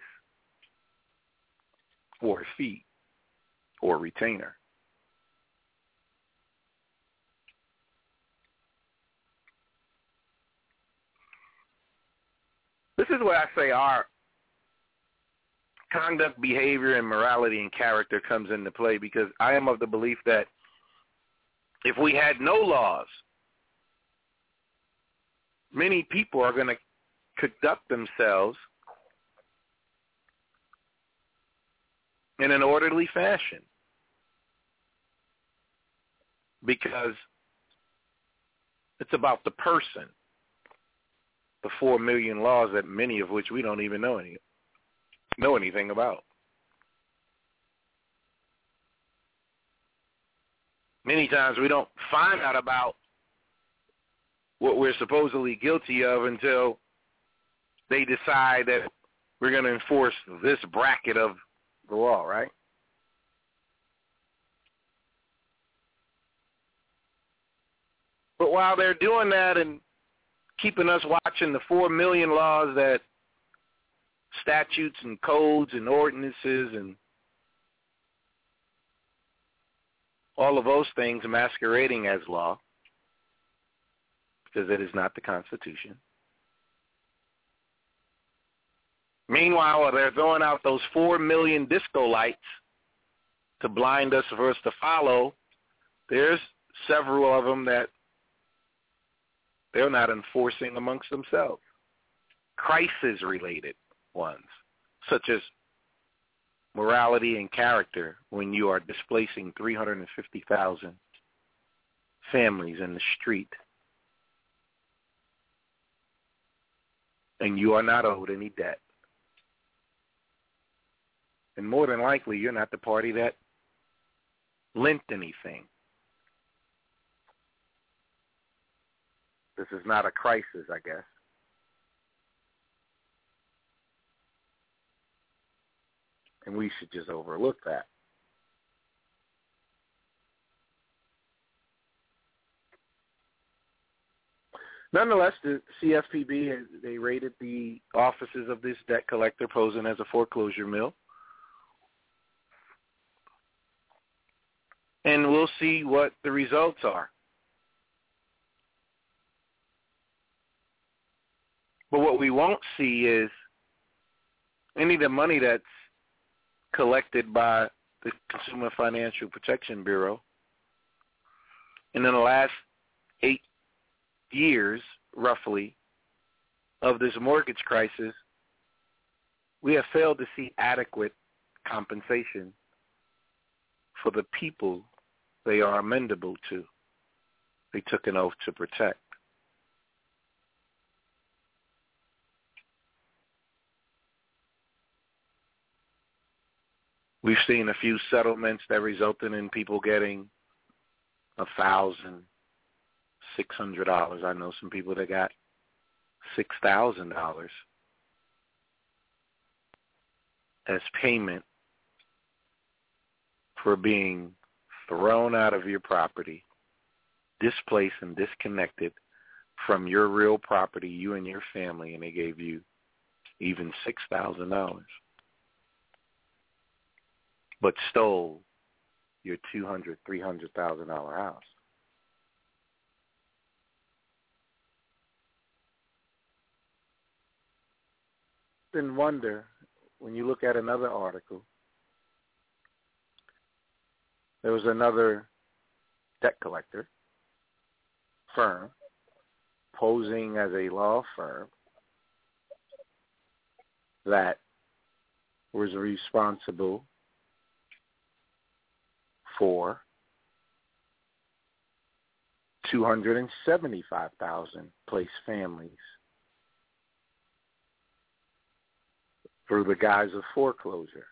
or a fee, or a retainer? This is where I say our conduct, behavior, and morality and character comes into play, because I am of the belief that if we had no laws, many people are going to conduct themselves in an orderly fashion, because it's about the person. the 4 million laws that many of which we don't even know anything about. Many times we don't find out about what we're supposedly guilty of until they decide that we're going to enforce this bracket of the law, right? But while they're doing that and keeping us watching the 4 million laws that statutes and codes and ordinances and all of those things masquerading as law, because it is not the Constitution. Meanwhile, they're throwing out those 4 million disco lights to blind us for us to follow. There's several of them that they're not enforcing amongst themselves. Crisis-related ones, such as morality and character, when you are displacing 350,000 families in the street and you are not owed any debt. And more than likely, you're not the party that lent anything. This is not a crisis, I guess. And we should just overlook that. Nonetheless, the CFPB, they raided the offices of this debt collector posing as a foreclosure mill. And we'll see what the results are. But what we won't see is any of the money that's collected by the Consumer Financial Protection Bureau. And in the last 8 years, roughly, of this mortgage crisis, we have failed to see adequate compensation for the people they are amendable to. They took an oath to protect. We've seen a few settlements that resulted in people getting $1,600. I know some people that got $6,000 as payment for being thrown out of your property, displaced and disconnected from your real property, you and your family, and they gave you even $6,000. But stole your $200,000, $300,000 house. Then wonder, when you look at another article, there was another debt collector firm posing as a law firm that was responsible for 275,000 placed families through the guise of foreclosure.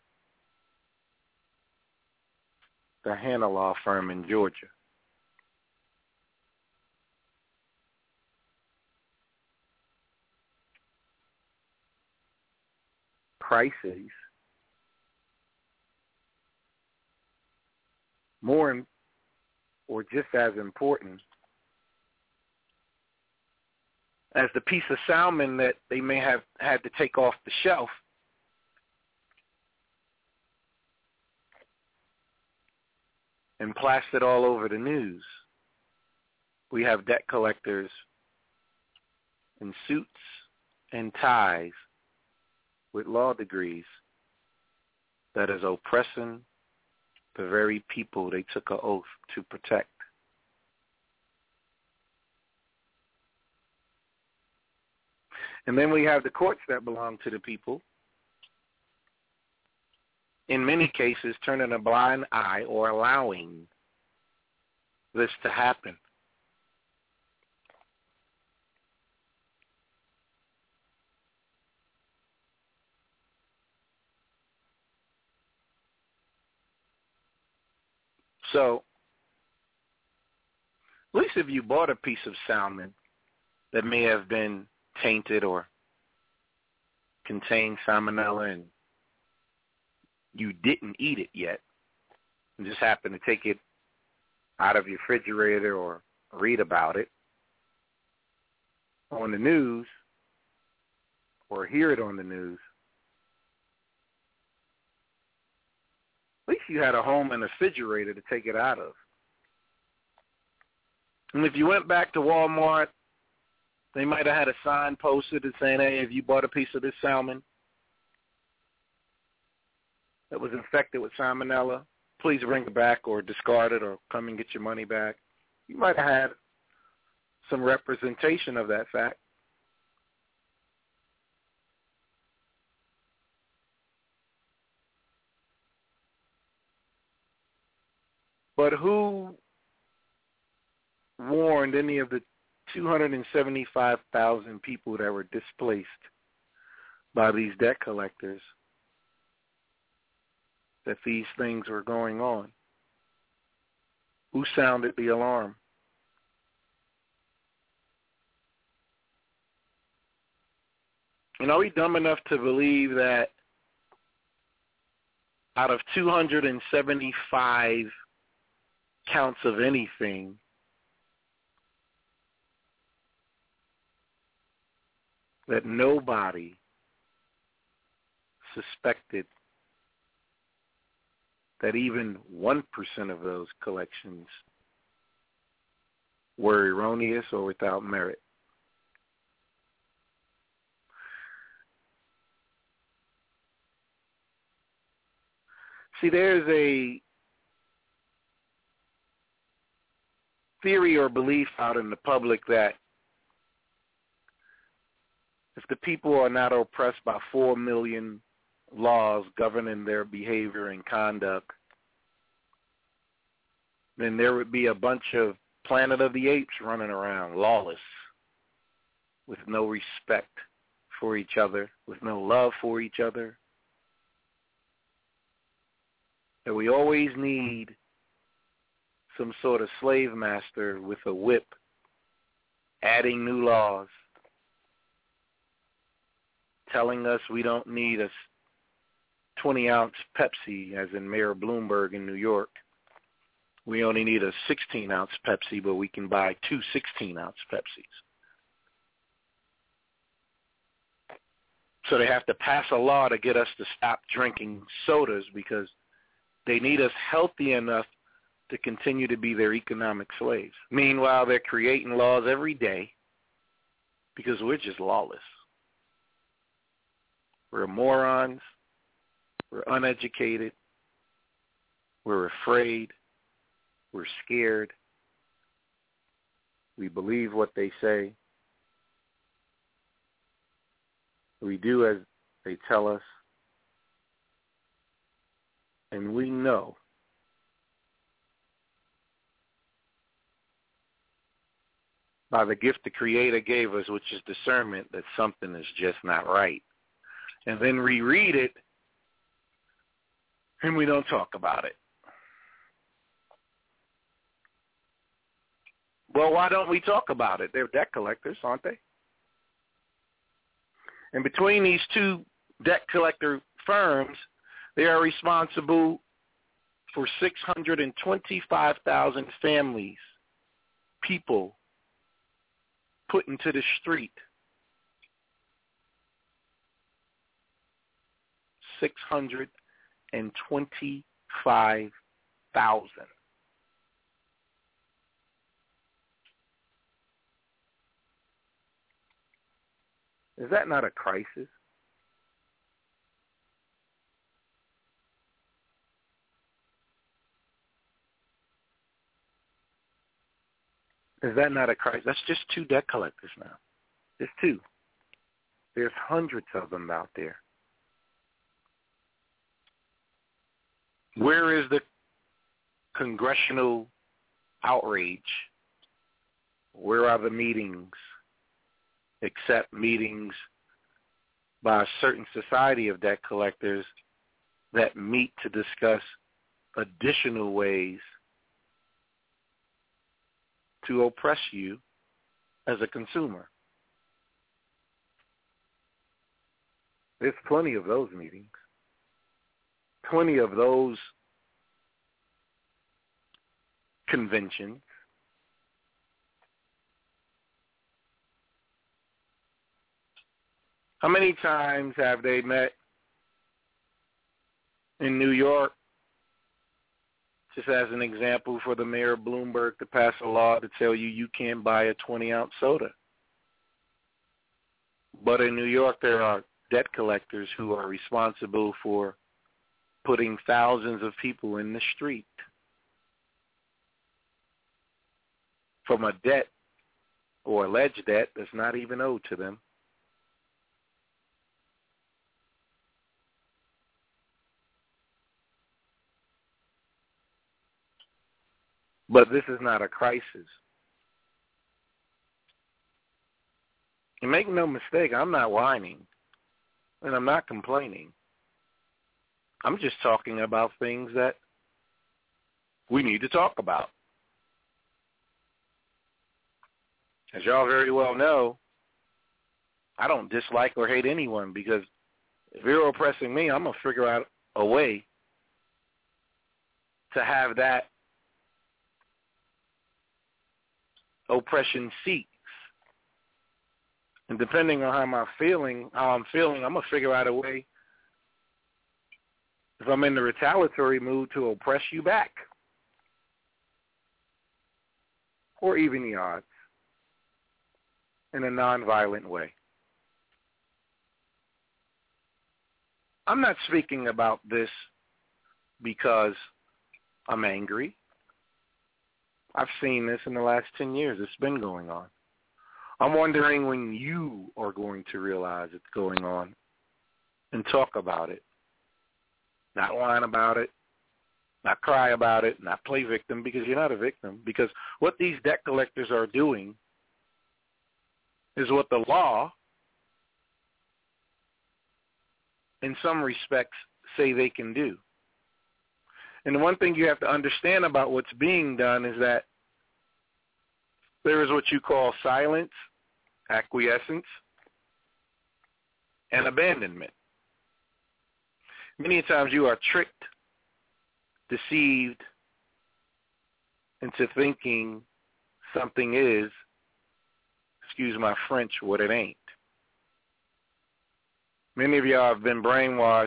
The Hannah Law Firm in Georgia. Crises. More or just as important as the piece of salmon that they may have had to take off the shelf and plastered all over the news. We have debt collectors in suits and ties with law degrees that is oppressing the very people they took an oath to protect. And then we have the courts that belong to the people, in many cases turning a blind eye or allowing this to happen. So, at least if you bought a piece of salmon that may have been tainted or contained salmonella and you didn't eat it yet and just happened to take it out of your refrigerator or read about it on the news or hear it on the news, at least you had a home and a refrigerator to take it out of. And if you went back to Walmart, they might have had a sign posted saying, hey, if you bought a piece of this salmon that was infected with salmonella, please bring it back or discard it or come and get your money back. You might have had some representation of that fact. But who warned any of the 275,000 people that were displaced by these debt collectors that these things were going on? Who sounded the alarm? And are we dumb enough to believe that out of 275 counts of anything, that nobody suspected that even 1% of those collections were erroneous or without merit? See, there's a theory or belief out in the public that if the people are not oppressed by 4 million laws governing their behavior and conduct, then there would be a bunch of Planet of the Apes running around, lawless, with no respect for each other, with no love for each other. That we always need some sort of slave master with a whip, adding new laws, telling us we don't need a 20-ounce Pepsi, as in Mayor Bloomberg in New York. We only need a 16-ounce Pepsi, but we can buy 2 16-ounce Pepsis. So they have to pass a law to get us to stop drinking sodas because they need us healthy enough to continue to be their economic slaves. Meanwhile, they're creating laws every day because we're just lawless. We're morons. We're uneducated. We're afraid. We're scared. We believe what they say. We do as they tell us. And we know by the gift the Creator gave us, which is discernment, that something is just not right. And then reread it, and we don't talk about it. Well, why don't we talk about it? They're debt collectors, aren't they? And between these two debt collector firms, they are responsible for 625,000 families, people put into the street. 625,000. Is that not a crisis? Is that not a crisis? That's just 2 debt collectors now. Just 2. There's hundreds of them out there. Where is the congressional outrage? Where are the meetings, except meetings by a certain society of debt collectors that meet to discuss additional ways to oppress you as a consumer. There's plenty of those meetings, plenty of those conventions. How many times have they met in New York, just as an example, for the mayor of Bloomberg to pass a law to tell you can't buy a 20-ounce soda? But in New York, there are debt collectors who are responsible for putting thousands of people in the street from a debt or alleged debt that's not even owed to them. But this is not a crisis. And make no mistake, I'm not whining, and I'm not complaining. I'm just talking about things that we need to talk about. As y'all very well know, I don't dislike or hate anyone, because if you're oppressing me, I'm going to figure out a way to have that oppression cease. And depending on how I'm feeling, I'm going to figure out a way, if I'm in the retaliatory mood, to oppress you back. Or even the odds, in a nonviolent way. I'm not speaking about this because I'm angry. I've seen this in the last 10 years. It's been going on. I'm wondering when you are going to realize it's going on and talk about it. Not whine about it, not cry about it, not play victim, because you're not a victim. Because what these debt collectors are doing is what the law, in some respects, say they can do. And the one thing you have to understand about what's being done is that there is what you call silence, acquiescence, and abandonment. Many times you are tricked, deceived into thinking something is, excuse my French, what it ain't. Many of y'all have been brainwashed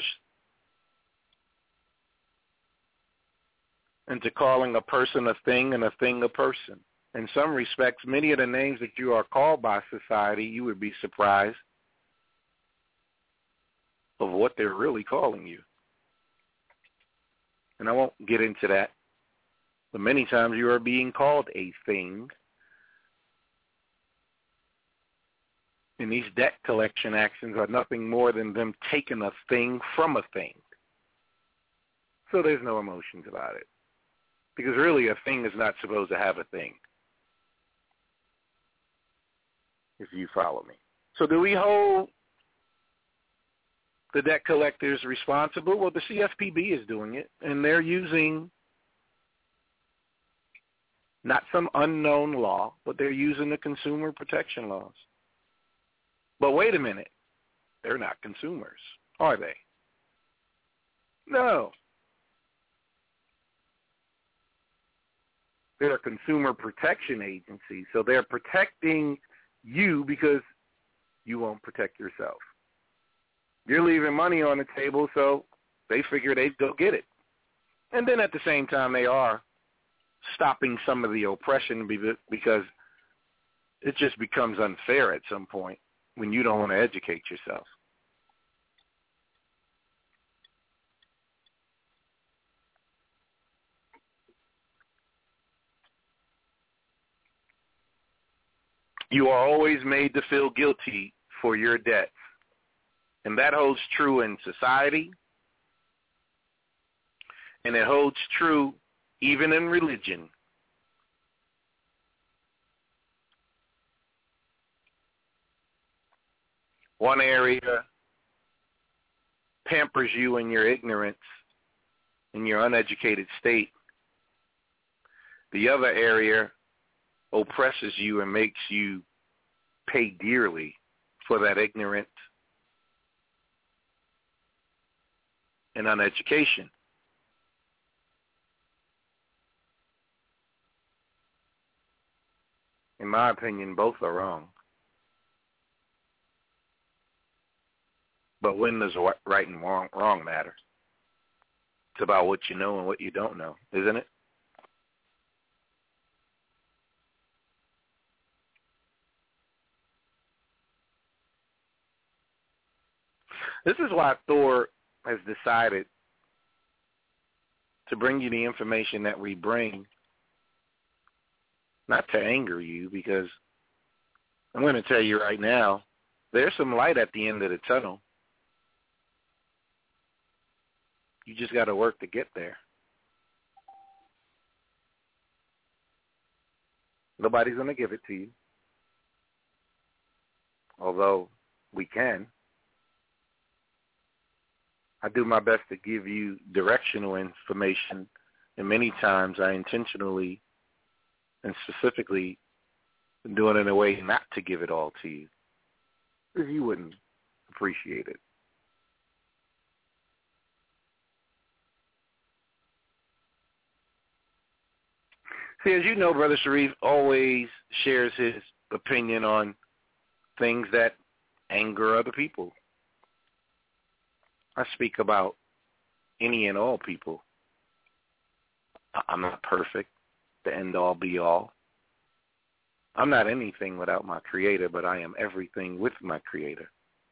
into calling a person a thing and a thing a person. In some respects, many of the names that you are called by society, you would be surprised of what they're really calling you. And I won't get into that, but many times you are being called a thing. And these debt collection actions are nothing more than them taking a thing from a thing. So there's no emotions about it. Because really a thing is not supposed to have a thing. If you follow me. So do we hold the debt collectors responsible? Well, the CFPB is doing it, and they're using not some unknown law, but they're using the consumer protection laws. But wait a minute. They're not consumers, are they? No. They're a consumer protection agency, so they're protecting you because you won't protect yourself. You're leaving money on the table, so they figure they'd go get it. And then at the same time, they are stopping some of the oppression because it just becomes unfair at some point when you don't want to educate yourself. You are always made to feel guilty for your debts. And that holds true in society. And it holds true even in religion. One area pampers you in your ignorance, in your uneducated state. The other area oppresses you and makes you pay dearly for that ignorance and uneducation. In my opinion, both are wrong. But when does right and wrong matter? It's about what you know and what you don't know, isn't it? This is why Thor has decided to bring you the information that we bring, not to anger you, because I'm going to tell you right now, there's some light at the end of the tunnel. You just got to work to get there. Nobody's going to give it to you, although we can. I do my best to give you directional information, and many times I intentionally and specifically do it in a way not to give it all to you, because you wouldn't appreciate it. See, as you know, Brother Sharif always shares his opinion on things that anger other people. I speak about any and all people. I'm not perfect, the end-all, be-all. I'm not anything without my Creator, but I am everything with my Creator.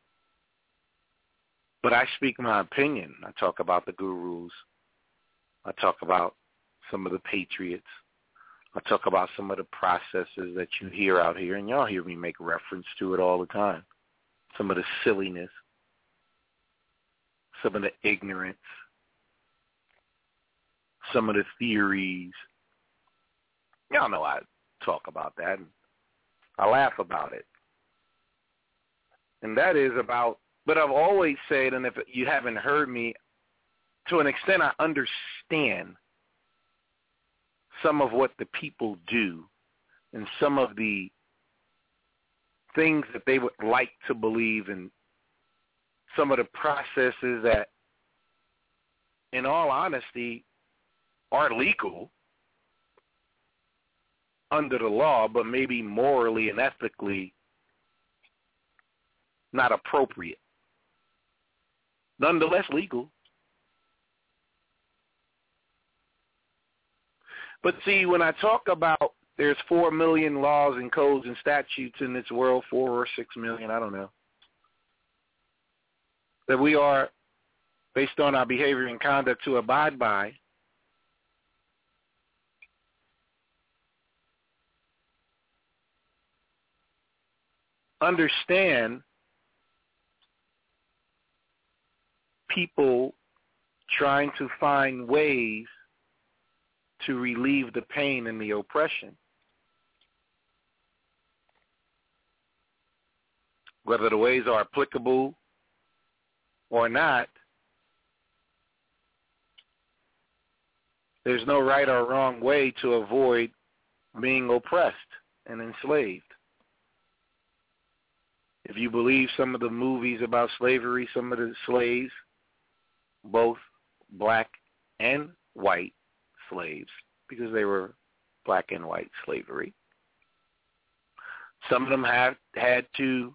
But I speak my opinion. I talk about the gurus. I talk about some of the patriots. I talk about some of the processes that you hear out here, and y'all hear me make reference to it all the time. Some of the silliness, some of the ignorance, some of the theories. Y'all know I talk about that, and I laugh about it. And that is about, but I've always said, and if you haven't heard me, to an extent I understand some of what the people do and some of the things that they would like to believe, and some of the processes that, in all honesty, are legal under the law, but maybe morally and ethically not appropriate. Nonetheless legal. But see, when I talk about there's 4 million laws and codes and statutes in this world, 4 or 6 million, I don't know, that we are, based on our behavior and conduct, to abide by, understand people trying to find ways to relieve the pain and the oppression. Whether the ways are applicable or not, there's no right or wrong way to avoid being oppressed and enslaved. If you believe some of the movies about slavery, some of the slaves, both black and white slaves, because they were black and white slavery, some of them had to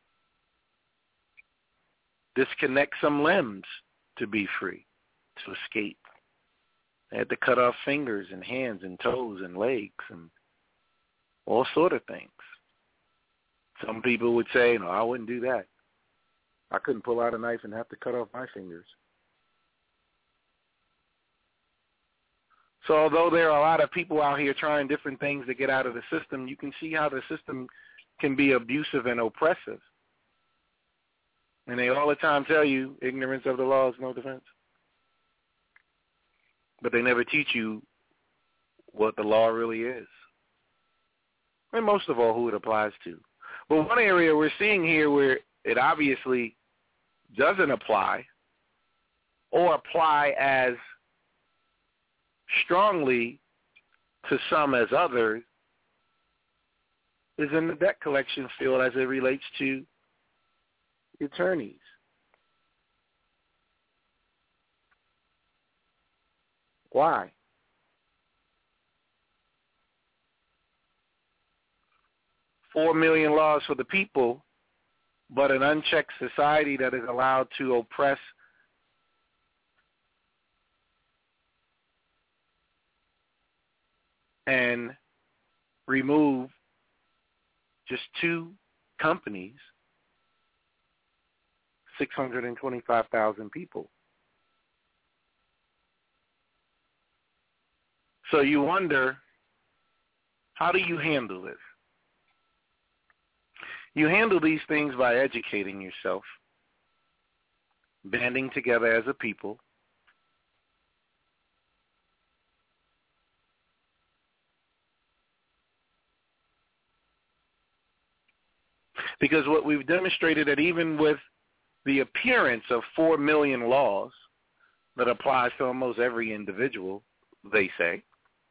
disconnect some limbs to be free, to escape. They had to cut off fingers and hands and toes and legs and all sort of things. Some people would say, no, I wouldn't do that. I couldn't pull out a knife and have to cut off my fingers. So although there are a lot of people out here trying different things to get out of the system, you can see how the system can be abusive and oppressive. And they all the time tell you ignorance of the law is no defense. But they never teach you what the law really is. And most of all, who it applies to. But one area we're seeing here where it obviously doesn't apply, or apply as strongly to some as others, is in the debt collection field as it relates to attorneys. Why? $4 million laws for the people, but an unchecked society that is allowed to oppress and remove just 2 companies, 625,000 people. So you wonder, how do you handle this? You handle these things by educating yourself, banding together as a people, because what we've demonstrated that even with the appearance of 4 million laws that applies to almost every individual, they say,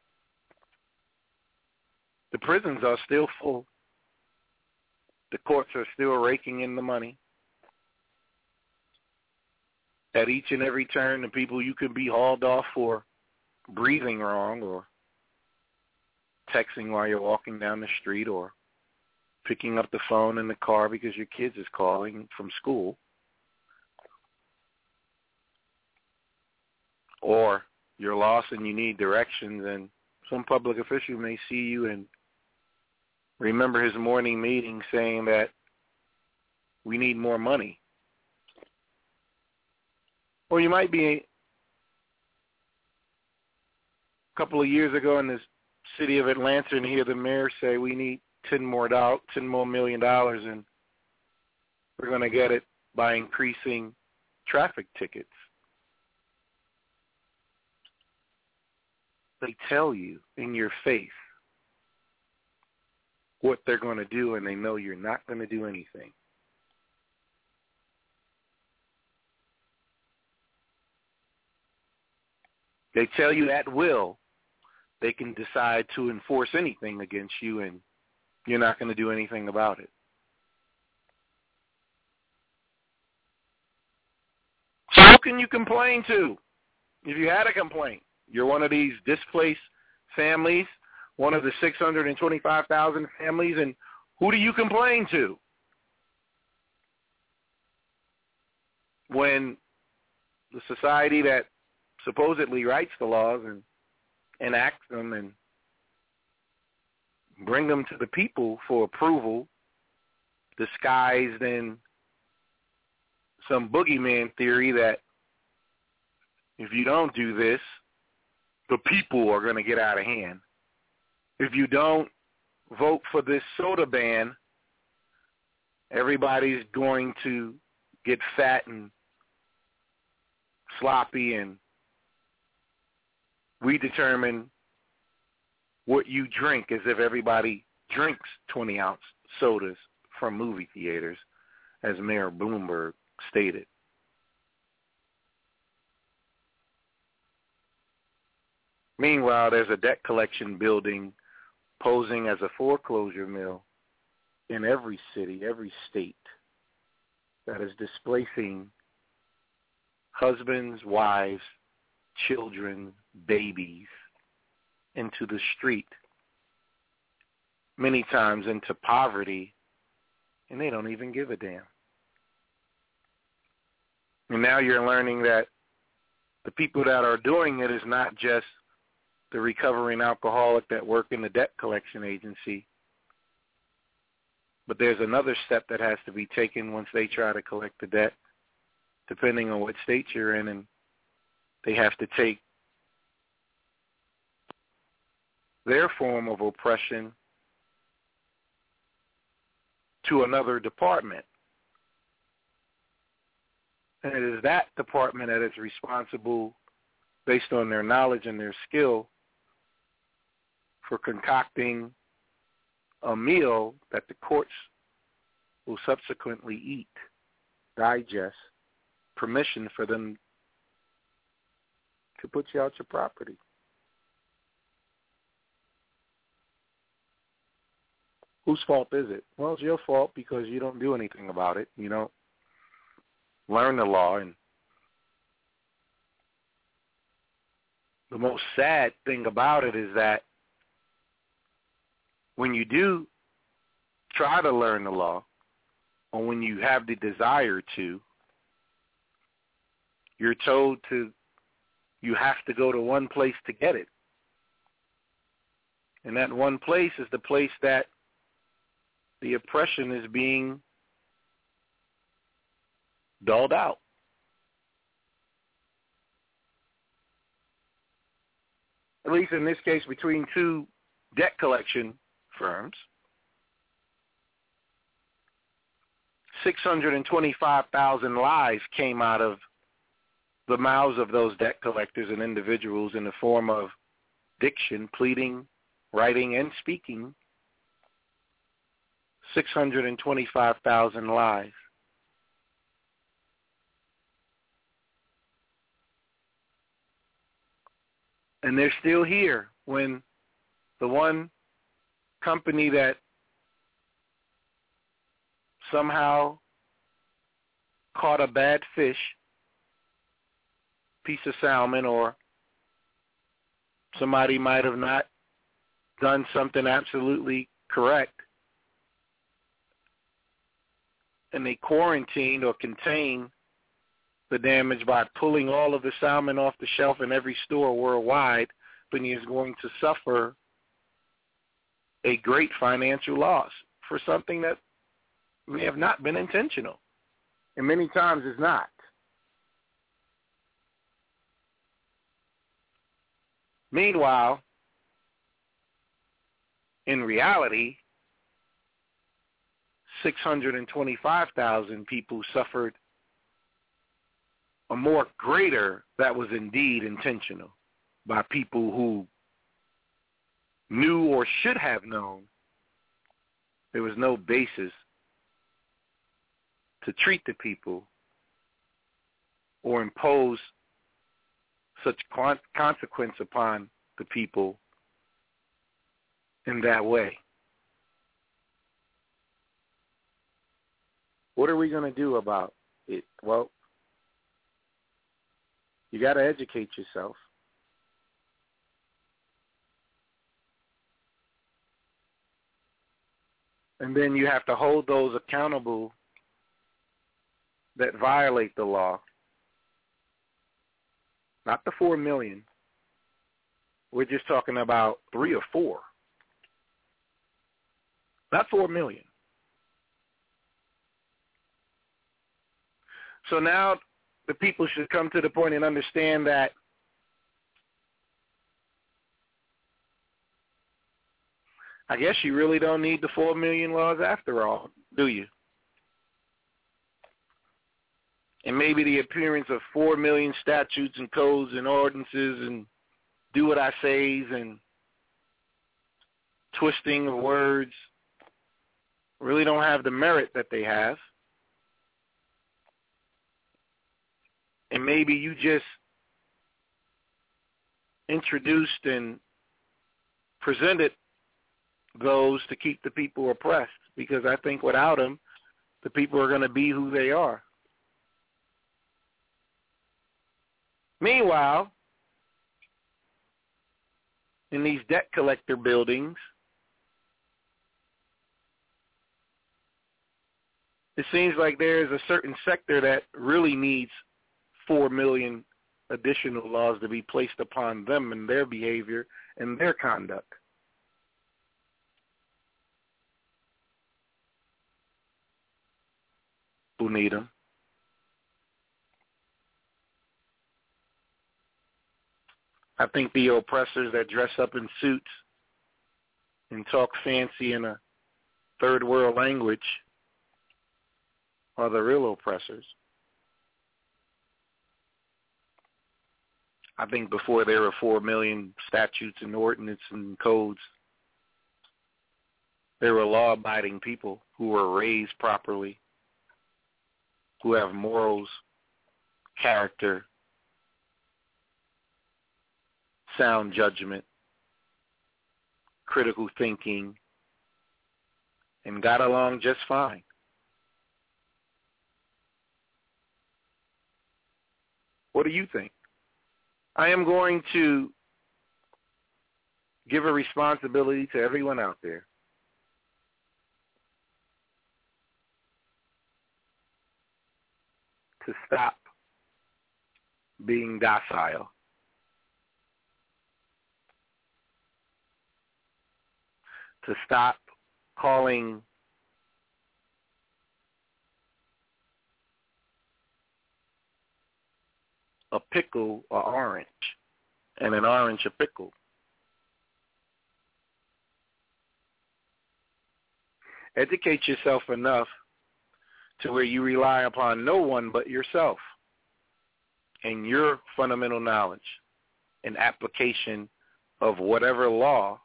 the prisons are still full. The courts are still raking in the money. At each and every turn, the people you can be hauled off for breathing wrong or texting while you're walking down the street or picking up the phone in the car because your kids is calling from school, or you're lost and you need directions and some public official may see you and remember his morning meeting saying that we need more money. Or you might be a couple of years ago in the city of Atlanta and hear the mayor say we need $10 more million, and we're going to get it by increasing traffic tickets. They tell you in your face what they're going to do, and they know you're not going to do anything. They tell you at will they can decide to enforce anything against you, and you're not going to do anything about it. So who can you complain to if you had a complaint? You're one of these displaced families, one of the 625,000 families, and who do you complain to? When the society that supposedly writes the laws and enacts them and bring them to the people for approval, disguised in some boogeyman theory that if you don't do this, the people are going to get out of hand. If you don't vote for this soda ban, everybody's going to get fat and sloppy, and we determine what you drink as if everybody drinks 20-ounce sodas from movie theaters, as Mayor Bloomberg stated. Meanwhile, there's a debt collection building posing as a foreclosure mill in every city, every state, that is displacing husbands, wives, children, babies into the street, many times into poverty, and they don't even give a damn. And now you're learning that the people that are doing it is not just the recovering alcoholic that work in the debt collection agency, but there's another step that has to be taken once they try to collect the debt, depending on what state you're in, and they have to take their form of oppression to another department. And it is that department that is responsible, based on their knowledge and their skill, for concocting a meal that the courts will subsequently eat, digest, permission for them to put you out your property. whose fault is it? Well, it's your fault because you don't do anything about it. You don't learn the law. And the most sad thing about it is that when you do try to learn the law, or when you have the desire to, you're told you have to go to one place to get it. And that one place is the place that the oppression is being dulled out. At least in this case, between two debt collection firms, 625,000 lies came out of the mouths of those debt collectors and individuals in the form of diction, pleading, writing, and speaking. 625,000 lies. And they're still here when the one company that somehow caught a bad fish, piece of salmon, or somebody might have not done something absolutely correct, and they quarantined or contained the damage by pulling all of the salmon off the shelf in every store worldwide, then he is going to suffer a great financial loss for something that may have not been intentional, and many times is not. Meanwhile, in reality, 625,000 people suffered a more greater that was indeed intentional by people who knew or should have known there was no basis to treat the people or impose such consequence upon the people in that way. What are we going to do about it? Well, you got to educate yourself. And then you have to hold those accountable that violate the law. Not the 4 million. We're just talking about 3 or 4. Not 4 million. So now the people should come to the point and understand that I guess you really don't need the 4 million laws after all, do you? And maybe the appearance of 4 million statutes and codes and ordinances and do what I says and twisting of words really don't have the merit that they have. And maybe you just introduced and presented those to keep the people oppressed, because I think without them, the people are going to be who they are. Meanwhile, in these debt collector buildings, it seems like there is a certain sector that really needs 4 million additional laws to be placed upon them and their behavior and their conduct. Who need them? I think the oppressors that dress up in suits and talk fancy in a third world language are the real oppressors. I think before there were 4 million statutes and ordinances and codes, there were law-abiding people who were raised properly, who have morals, character, sound judgment, critical thinking, and got along just fine. What do you think? I am going to give a responsibility to everyone out there. To stop being docile. To stop calling a pickle an orange and an orange a pickle. Educate yourself enough to where you rely upon no one but yourself and your fundamental knowledge and application of whatever law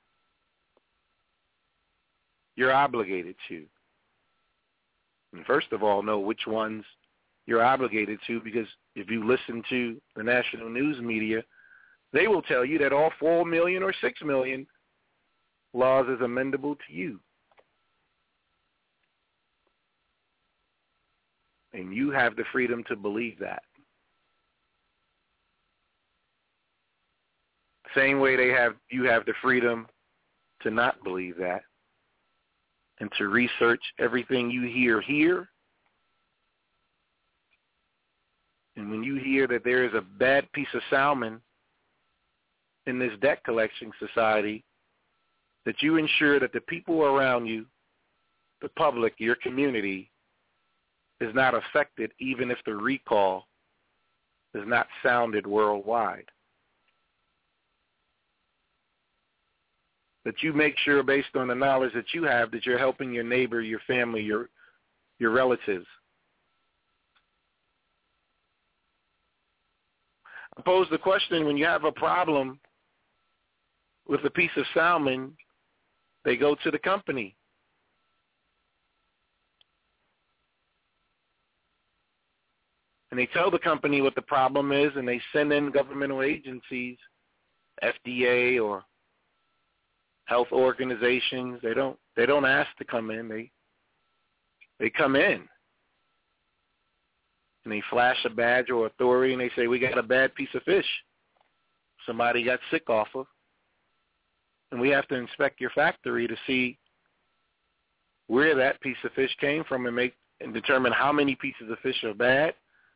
you're obligated to. And first of all, know which ones you're obligated to, because if you listen to the national news media, they will tell you that all 4 million or 6 million laws is amendable to you. And you have the freedom to believe that. Same way you have the freedom to not believe that and to research everything you hear here. And when you hear that there is a bad piece of salmon in this debt collection society, that you ensure that the people around you, the public, your community, is not affected, even if the recall is not sounded worldwide. That you make sure, based on the knowledge that you have, that you're helping your neighbor, your family, your relatives. I pose the question, when you have a problem with a piece of salmon, they go to the company. And they tell the company what the problem is, and they send in governmental agencies, FDA or health organizations. They don't ask to come in. They come in. And they flash a badge or authority, and they say, we got a bad piece of fish somebody got sick off of. And we have to inspect your factory to see where that piece of fish came from and determine how many pieces of fish are bad,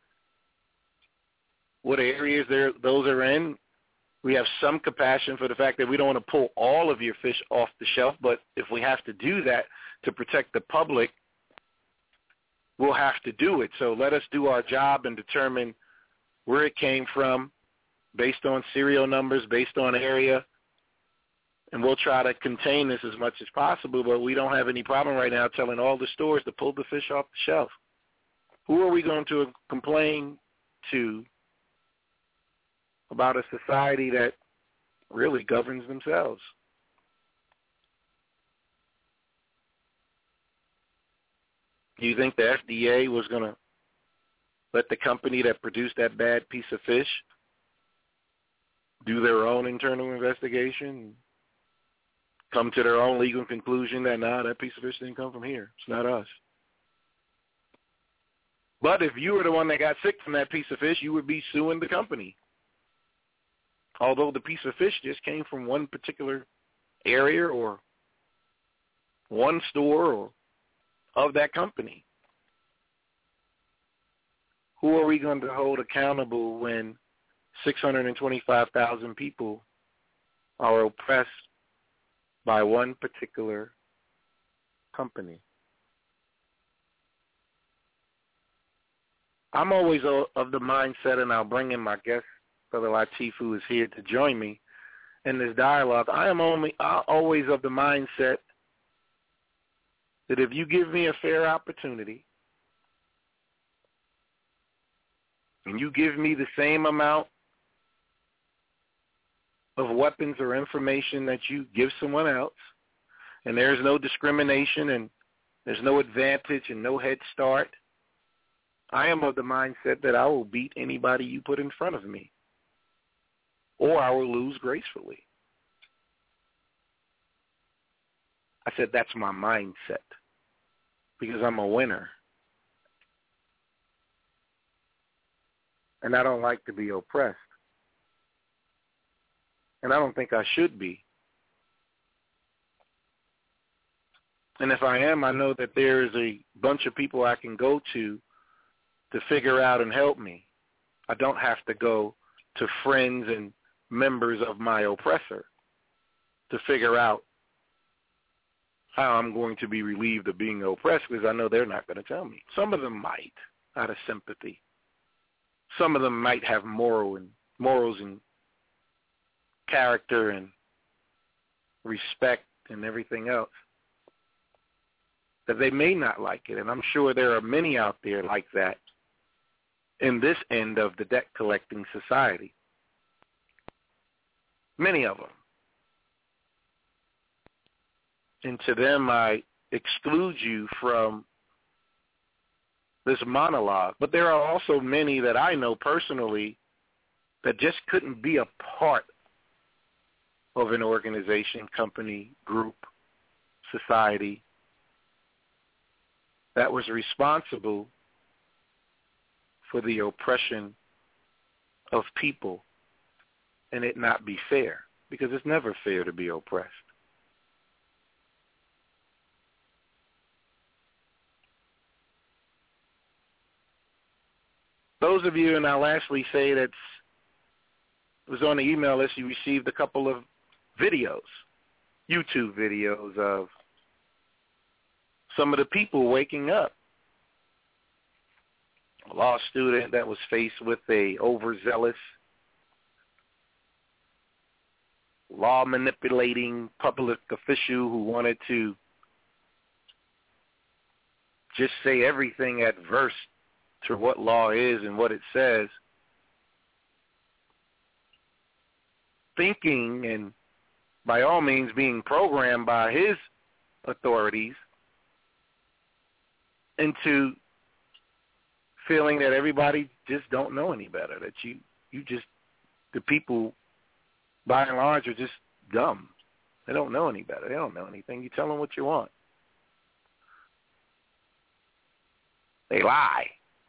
what areas those are in. We have some compassion for the fact that we don't want to pull all of your fish off the shelf, but if we have to do that to protect the public, we'll have to do it. So let us do our job and determine where it came from based on serial numbers, based on area, and we'll try to contain this as much as possible, but we don't have any problem right now telling all the stores to pull the fish off the shelf. Who are we going to complain to about a society that really governs themselves? Do you think the FDA was going to let the company that produced that bad piece of fish do their own internal investigation, come to their own legal conclusion that, that piece of fish didn't come from here. It's not us. But if you were the one that got sick from that piece of fish, you would be suing the company. Although the piece of fish just came from one particular area or one store or of that company. Who are we going to hold accountable when 625,000 people are oppressed by one particular company? I'm always of the mindset, and I'll bring in my guest, Brother Latif, who is here to join me in this dialogue. I am always of the mindset that if you give me a fair opportunity and you give me the same amount of weapons or information that you give someone else, and there's no discrimination and there's no advantage and no head start, I am of the mindset that I will beat anybody you put in front of me, or I will lose gracefully. I said, that's my mindset because I'm a winner. And I don't like to be oppressed. And I don't think I should be. And if I am, I know that there is a bunch of people I can go to figure out and help me. I don't have to go to friends and members of my oppressor to figure out how I'm going to be relieved of being oppressed, because I know they're not going to tell me. Some of them might, out of sympathy. Some of them might have morals and character and respect and everything else, that they may not like it. And I'm sure there are many out there like that in this end of the debt collecting society. Many of them. And to them, I exclude you from this monologue. But there are also many that I know personally that just couldn't be a part of an organization, company, group, society that was responsible for the oppression of people and it not be fair, because it's never fair to be oppressed. Those of you, and I'll lastly say that it was on the email list, you received a couple of videos, YouTube videos of some of the people waking up. A law student that was faced with a overzealous, law manipulating public official who wanted to just say everything adverse to what law is and what it says, thinking and by all means being programmed by his authorities into feeling that everybody just don't know any better, that you just, the people by and large are just dumb. They don't know any better. They don't know anything. You tell them what you want. They lie.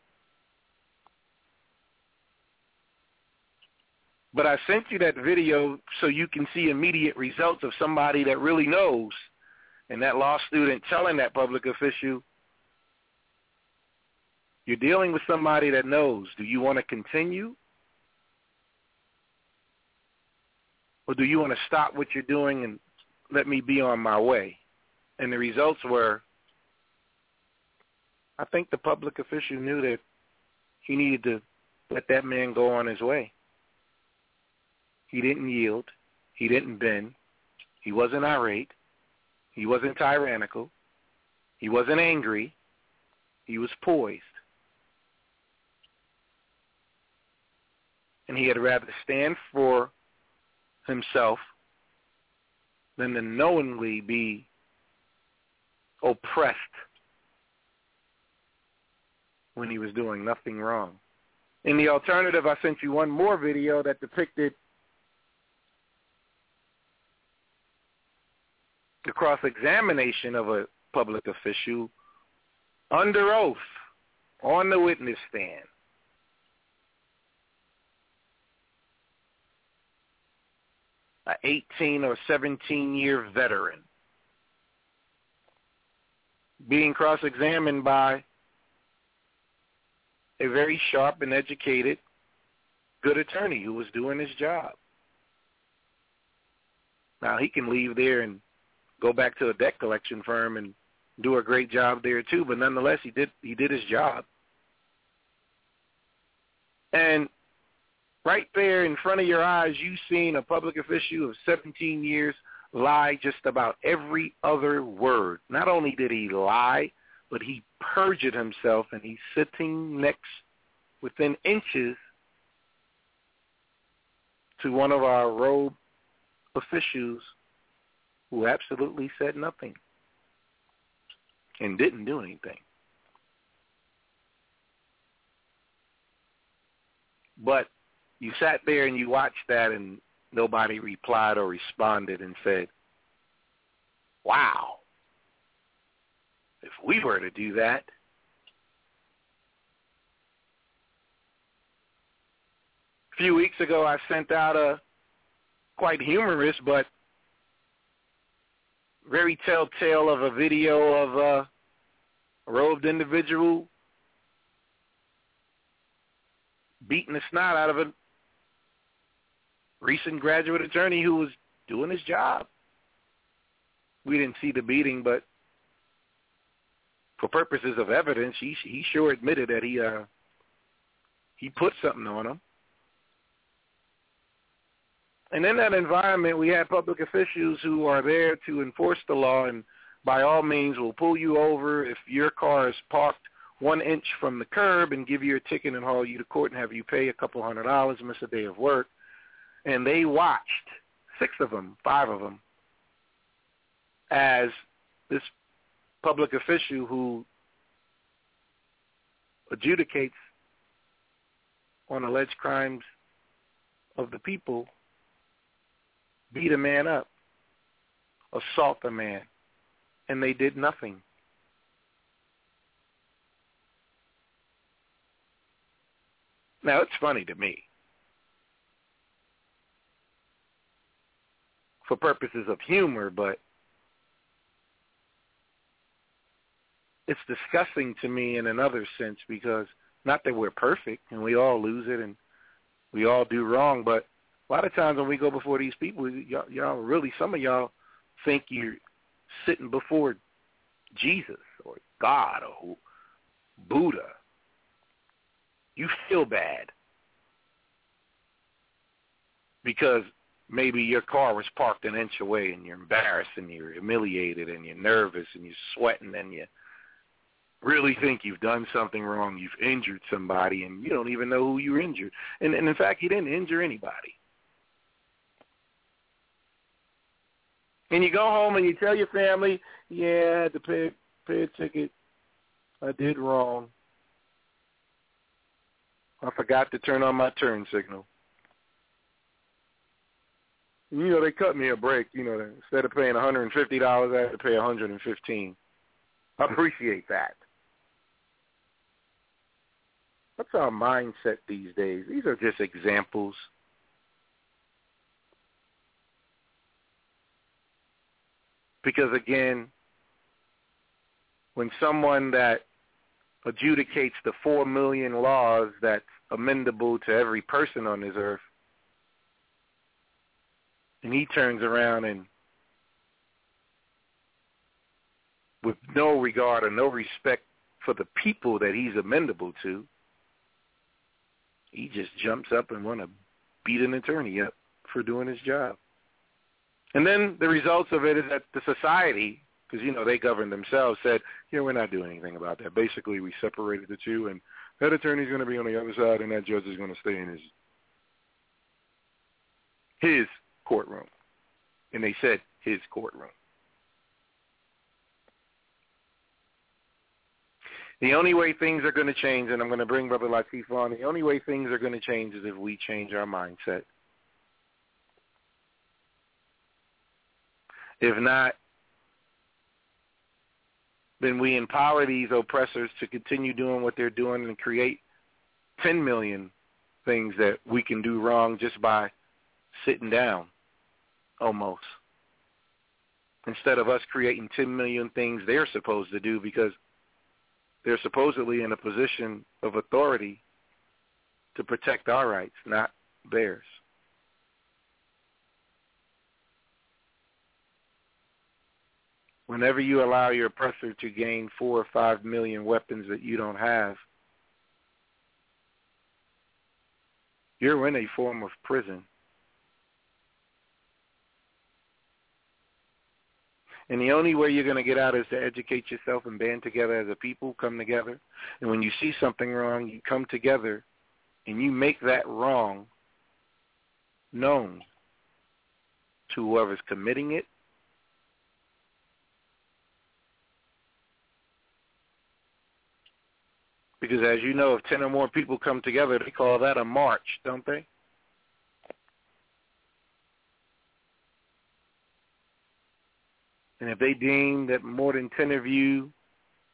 But I sent you that video so you can see immediate results of somebody that really knows. And that law student telling that public official, you're dealing with somebody that knows. Do you want to continue? Or do you want to stop what you're doing and let me be on my way? And the results were, I think the public official knew that he needed to let that man go on his way. He didn't yield. He didn't bend. He wasn't irate. He wasn't tyrannical. He wasn't angry. He was poised. And he had rather stand for himself than to knowingly be oppressed when he was doing nothing wrong. In the alternative, I sent you one more video that depicted the cross-examination of a public official under oath on the witness stand. An 18 or 17-year veteran being cross-examined by a very sharp and educated, good attorney who was doing his job. Now, he can leave there and go back to a debt collection firm and do a great job there too, but nonetheless, he did his job. And right there in front of your eyes, you've seen a public official of 17 years lie just about every other word. Not only did he lie, but he perjured himself, and he's sitting next, within inches, to one of our robed officials who absolutely said nothing and didn't do anything. But you sat there and you watched that, and nobody replied or responded and said, wow, if we were to do that, a few weeks ago I sent out a quite humorous but very telltale of a video of a robed individual beating the snot out of a recent graduate attorney who was doing his job. We didn't see the beating, but for purposes of evidence, he sure admitted that he put something on him. And in that environment, we have public officials who are there to enforce the law and by all means will pull you over if your car is parked 1 inch from the curb and give you a ticket and haul you to court and have you pay a couple $100, miss a day of work. And they watched, 5 of them, as this public official who adjudicates on alleged crimes of the people beat a man up, assault a man, and they did nothing. Now, it's funny to me. For purposes of humor, but it's disgusting to me in another sense because not that we're perfect and we all lose it and we all do wrong, but a lot of times when we go before these people, y'all really, some of y'all think you're sitting before Jesus or God or Buddha. You feel bad because maybe your car was parked an inch away and you're embarrassed and you're humiliated and you're nervous and you're sweating and you really think you've done something wrong. You've injured somebody and you don't even know who you injured. And in fact, you didn't injure anybody. And you go home and you tell your family, yeah, I had to pay a ticket. I did wrong. I forgot to turn on my turn signal. You know, they cut me a break. You know, instead of paying $150, I had to pay $115. I appreciate that. What's our mindset these days? These are just examples. Because, again, when someone that adjudicates the 4 million laws that's amendable to every person on this earth, and he turns around and with no regard or no respect for the people that he's amendable to, he just jumps up and want to beat an attorney up for doing his job. And then the results of it is that the society, because, you know, they govern themselves, said, yeah, we're not doing anything about that. Basically, we separated the two, and that attorney's going to be on the other side, and that judge is going to stay in his courtroom. And they said his courtroom. The only way things are going to change, and I'm going to bring Brother Latif on, the only way things are going to change is if we change our mindset. If not, then we empower these oppressors to continue doing what they're doing and create 10 million things that we can do wrong just by sitting down, almost. Instead of us creating 10 million things they're supposed to do because they're supposedly in a position of authority to protect our rights, not theirs. Whenever you allow your oppressor to gain 4 or 5 million weapons that you don't have, you're in a form of prison. And the only way you're going to get out is to educate yourself and band together as a people, come together. And when you see something wrong, you come together and you make that wrong known to whoever's committing it. Because as you know, if 10 or more people come together, they call that a march, don't they? And if they deem that more than 10 of you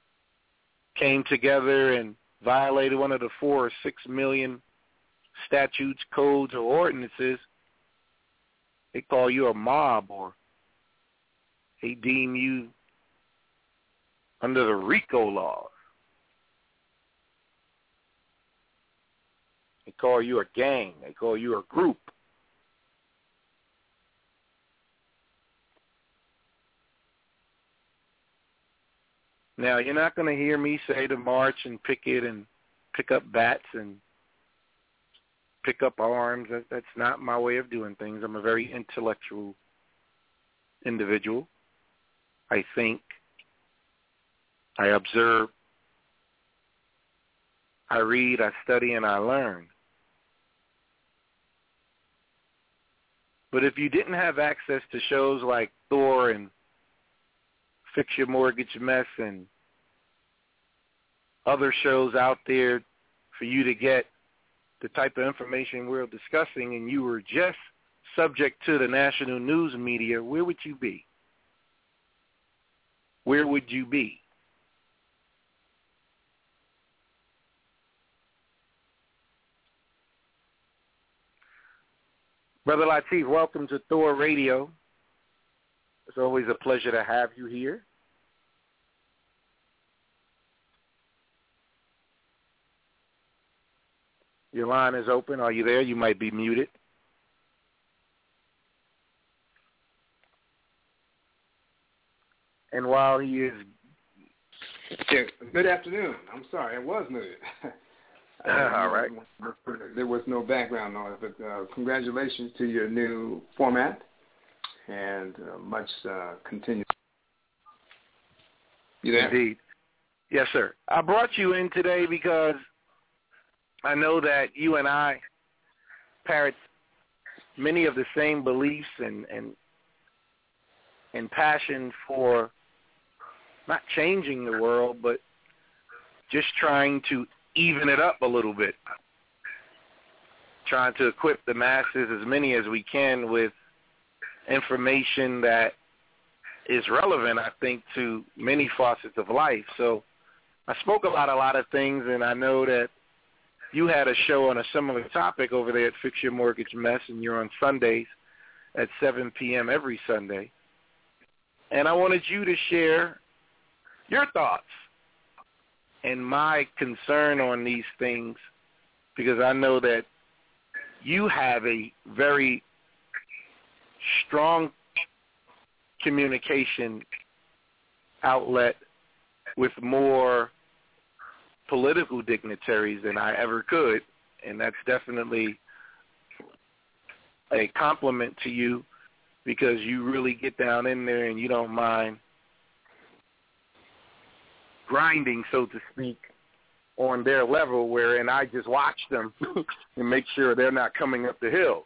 came together and violated one of the 4 or 6 million statutes, codes, or ordinances, they call you a mob, or they deem you under the RICO laws. They call you a gang. They call you a group. Now, you're not going to hear me say to march and picket and pick up bats and pick up arms. That's not my way of doing things. I'm a very intellectual individual. I think, I observe, I read, I study, and I learn. But if you didn't have access to shows like Thor and Fix Your Mortgage Mess and other shows out there for you to get the type of information we're discussing, and you were just subject to the national news media, where would you be? Where would you be? Brother Latif, welcome to Thor Radio. It's always a pleasure to have you here. Your line is open. Are you there? You might be muted. And while he is... Yeah, good afternoon. I'm sorry, I was muted. All right. There was no background noise, but congratulations to your new format, and much continued. You there? Indeed. Yes, sir. I brought you in today because I know that you and I parrot many of the same beliefs and passion for not changing the world, but just trying to even it up a little bit, trying to equip the masses, as many as we can, with information that is relevant, I think, to many facets of life. So I spoke about a lot of things, and I know that you had a show on a similar topic over there at Fix Your Mortgage Mess, and you're on Sundays at 7 p.m. every Sunday. And I wanted you to share your thoughts and my concern on these things, because I know that you have a very strong communication outlet with more political dignitaries than I ever could, and that's definitely a compliment to you, because you really get down in there and you don't mind grinding, so to speak, on their level, wherein I just watch them and make sure they're not coming up the hill.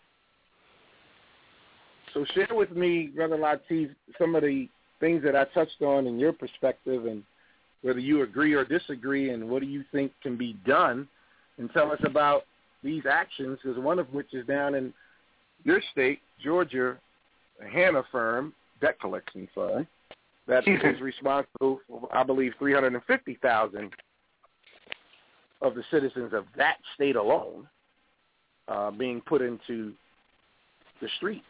So share with me, Brother Latif, some of the things that I touched on in your perspective, and whether you agree or disagree, and what do you think can be done, and tell us about these actions, because one of which is down in your state, Georgia, a Hannah firm, debt collection firm, that is responsible for, I believe, 350,000 of the citizens of that state alone being put into the street.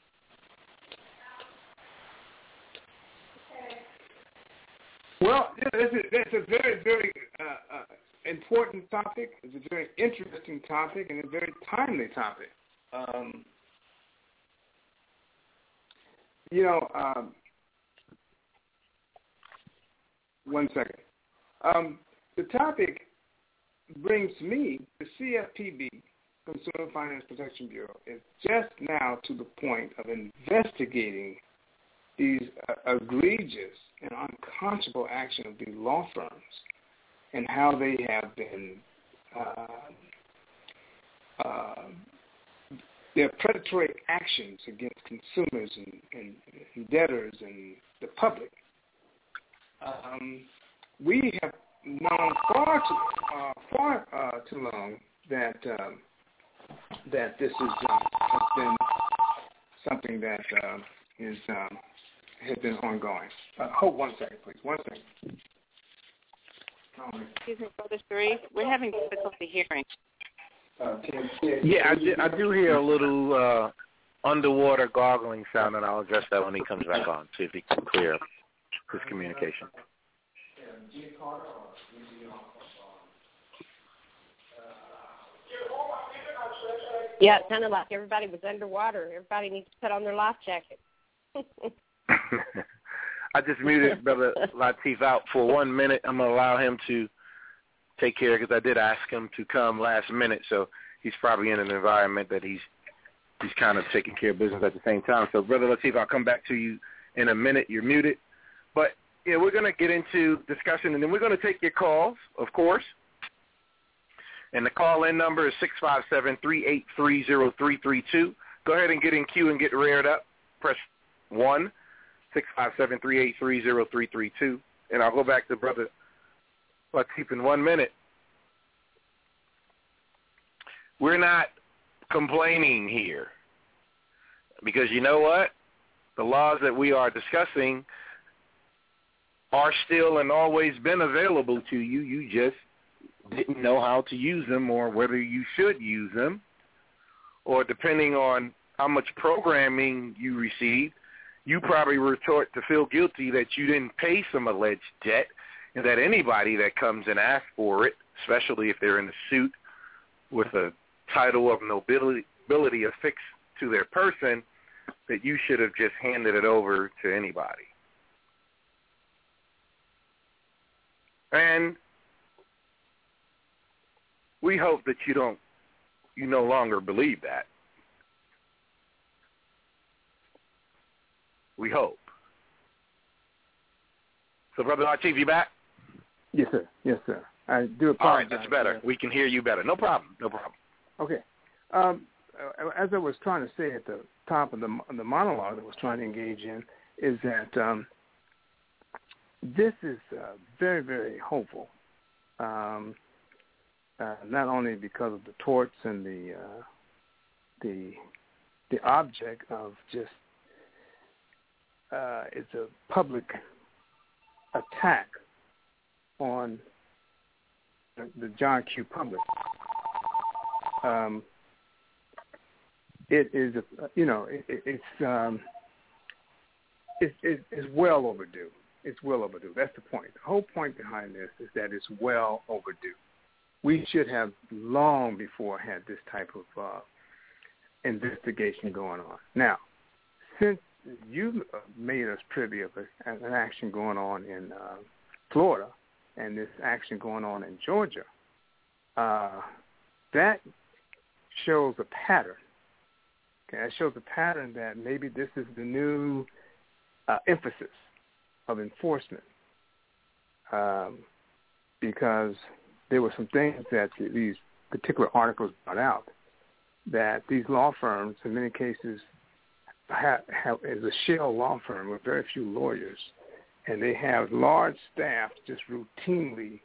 Well, it's a very, very important topic. It's a very interesting topic and a very timely topic. One second. The topic brings me, the CFPB, Consumer Finance Protection Bureau, is just now to the point of investigating these egregious and unconscionable action of these law firms and how they have been, their predatory actions against consumers and debtors and the public. We have known far too long that this has been something that has been ongoing. Hold one second, please. 1 second. Excuse me, Brother Sharif. We're having difficulty hearing. Yeah, I do hear a little underwater gargling sound, and I'll address that when he comes back on, see if he can clear up his communication. Yeah, it sounded like everybody was underwater. Everybody needs to put on their life jacket. I just muted Brother Latif out for 1 minute. I'm going to allow him to take care, because I did ask him to come last minute, so he's probably in an environment that he's kind of taking care of business at the same time. So, Brother Latif, I'll come back to you in a minute. You're muted. But, yeah, we're going to get into discussion, and then we're going to take your calls, of course. And the call-in number is 657-383-0332. Go ahead and get in queue and get reared up. Press 1, 657-383-0332. And I'll go back to Brother Latif in 1 minute. We're not complaining here, because you know what? The laws that we are discussing are still and always been available to you. You just didn't know how to use them, or whether you should use them, or depending on how much programming you received, you probably retort to feel guilty that you didn't pay some alleged debt, and that anybody that comes and asks for it, especially if they're in a suit with a title of nobility affixed to their person, that you should have just handed it over to anybody. And we hope that you no longer believe that. We hope. So, Brother Latif, you back? Yes, sir. Yes, sir. I do apologize. All right, that's better. We can hear you better. No problem. Okay. As I was trying to say at the top of the monologue that I was trying to engage in, is that this is very, very hopeful. Not only because of the torts and the object of just it's a public attack on the John Q. Public. It is, it's well overdue. It's well overdue. That's the point. The whole point behind this is that it's well overdue. We should have long before had this type of investigation going on. Now, since you made us privy of an action going on in Florida and this action going on in Georgia, that shows a pattern. Okay, that shows a pattern that maybe this is the new emphasis of enforcement, because there were some things that these particular articles brought out, that these law firms, in many cases, have is a shell law firm with very few lawyers, and they have large staff just routinely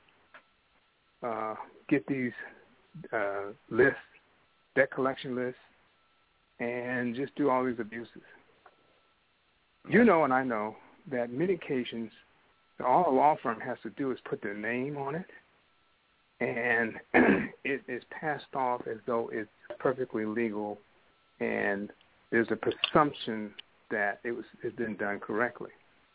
get these lists, debt collection lists, and just do all these abuses. You know, and I know that many occasions all a law firm has to do is put their name on it, and it is passed off as though it's perfectly legal, and there's a presumption that it's been done correctly.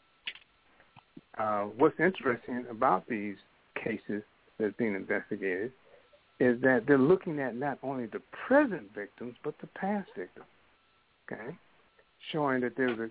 What's interesting about these cases that's being investigated is that they're looking at not only the present victims but the past victims. Okay, showing that there's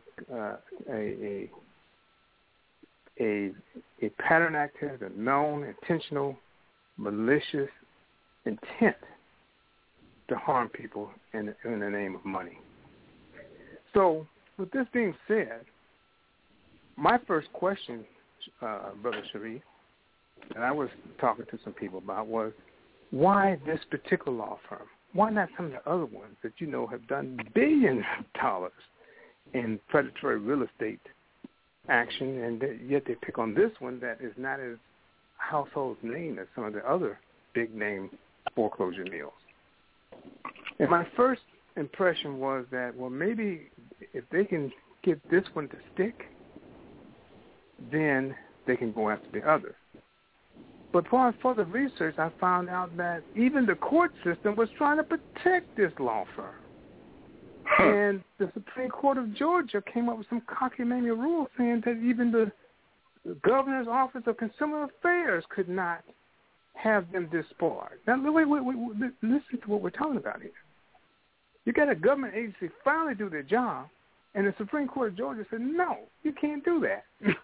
a pattern active, a known, intentional, malicious intent to harm people in the name of money. So, with this being said, my first question, Brother Sharif, that I was talking to some people about was, why this particular law firm? Why not some of the other ones that you know have done billions of dollars in predatory real estate action, and yet they pick on this one that is not as household name as some of the other big-name foreclosure mills? And my first impression was that, well, maybe if they can get this one to stick, then they can go after the others. But upon further research, I found out that even the court system was trying to protect this law firm. And the Supreme Court of Georgia came up with some cockamamie rules saying that even the Governor's Office of Consumer Affairs could not have them disbarred. Now, wait, listen to what we're talking about here. You got a government agency finally do their job, and the Supreme Court of Georgia said, no, you can't do that.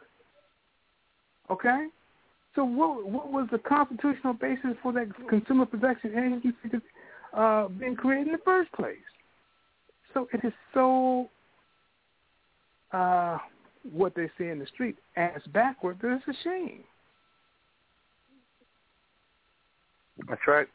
Okay? So what was the constitutional basis for that consumer protection agency being created in the first place? So it is so, what they say in the street, ass backward, that it's a shame. That's right.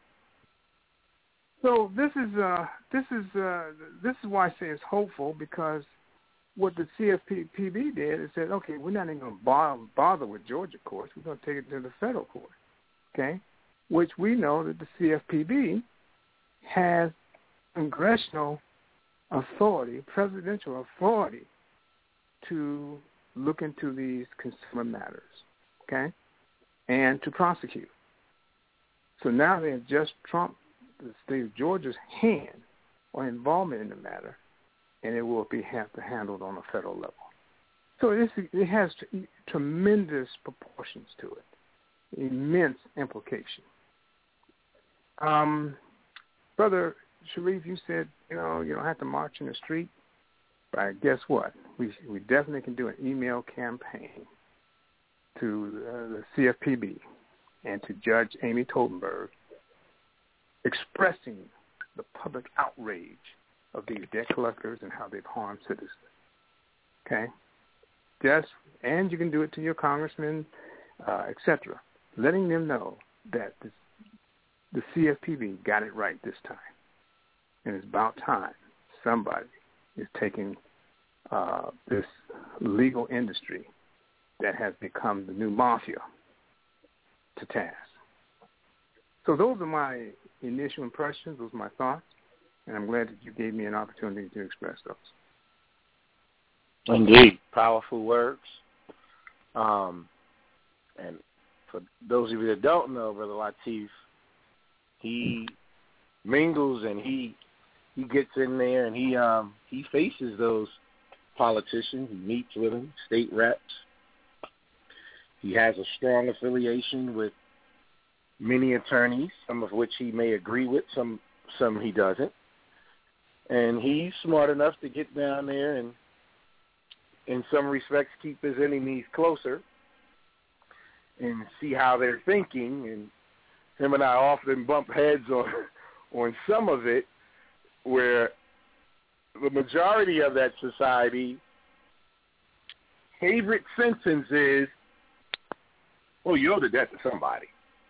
So this is why I say it's hopeful, because what the CFPB did is said, okay, we're not even going to bother with Georgia courts. We're going to take it to the federal court, okay? Which we know that the CFPB has congressional authority, presidential authority, to look into these consumer matters, okay, and to prosecute. So now they have just trumped the state of Georgia's hand or involvement in the matter, and it will have to handle it on a federal level. So it has tremendous proportions to it, immense implication. Brother Sharif, you said, you don't have to march in the street, but guess what? We definitely can do an email campaign to the CFPB and to Judge Amy Totenberg, expressing the public outrage of these debt collectors and how they've harmed citizens. Okay? And you can do it to your congressmen, etc., letting them know that the CFPB got it right this time. And it's about time somebody is taking this legal industry that has become the new mafia to task. So those are my initial impressions, those are my thoughts, and I'm glad that you gave me an opportunity to express those. Indeed, powerful words. And for those of you that don't know, Brother Latif, he mingles and he gets in there and he faces those politicians. He meets with them, state reps. He has a strong affiliation with many attorneys, some of which he may agree with, some he doesn't. And he's smart enough to get down there and, in some respects, keep his enemies closer and see how they're thinking. And him and I often bump heads on some of it, where the majority of that society favorite sentence is, well, you owe the debt to somebody.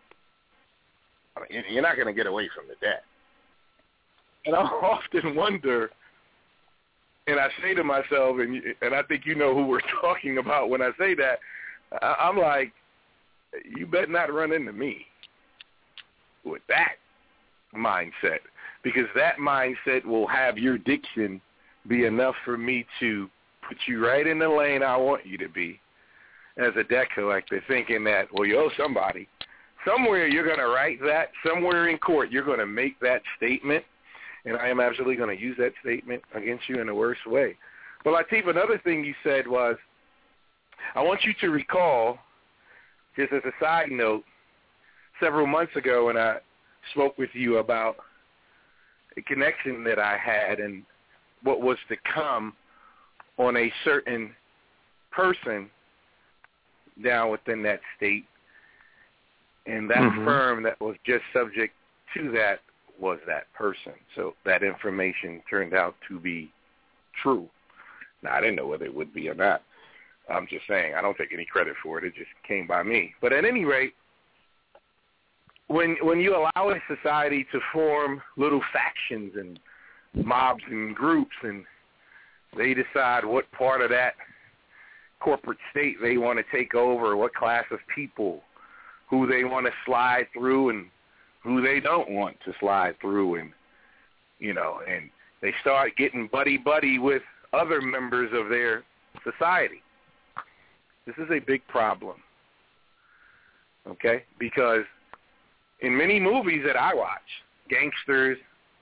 I mean, you're not going to get away from the debt. And I often wonder, and I say to myself, and I think you know who we're talking about when I say that, I'm like, you better not run into me with that mindset, because that mindset will have your diction be enough for me to put you right in the lane I want you to be as a debt collector, thinking that, well, you owe somebody. Somewhere you're going to write that. Somewhere in court you're going to make that statement, and I am absolutely going to use that statement against you in the worst way. But, Latif, another thing you said was, I want you to recall, just as a side note, several months ago when I spoke with you about a connection that I had and what was to come on a certain person down within that state, and that firm that was just subject to that was that person. So that information turned out to be true. Now, I didn't know whether it would be or not. I'm just saying, I don't take any credit for it. It just came by me. But at any rate, when you allow a society to form little factions and mobs and groups, and they decide what part of that corporate state they want to take over, what class of people, who they want to slide through and who they don't want to slide through, and and they start getting buddy-buddy with other members of their society. This is a big problem. okay? Because in many movies that I watch, gangsters,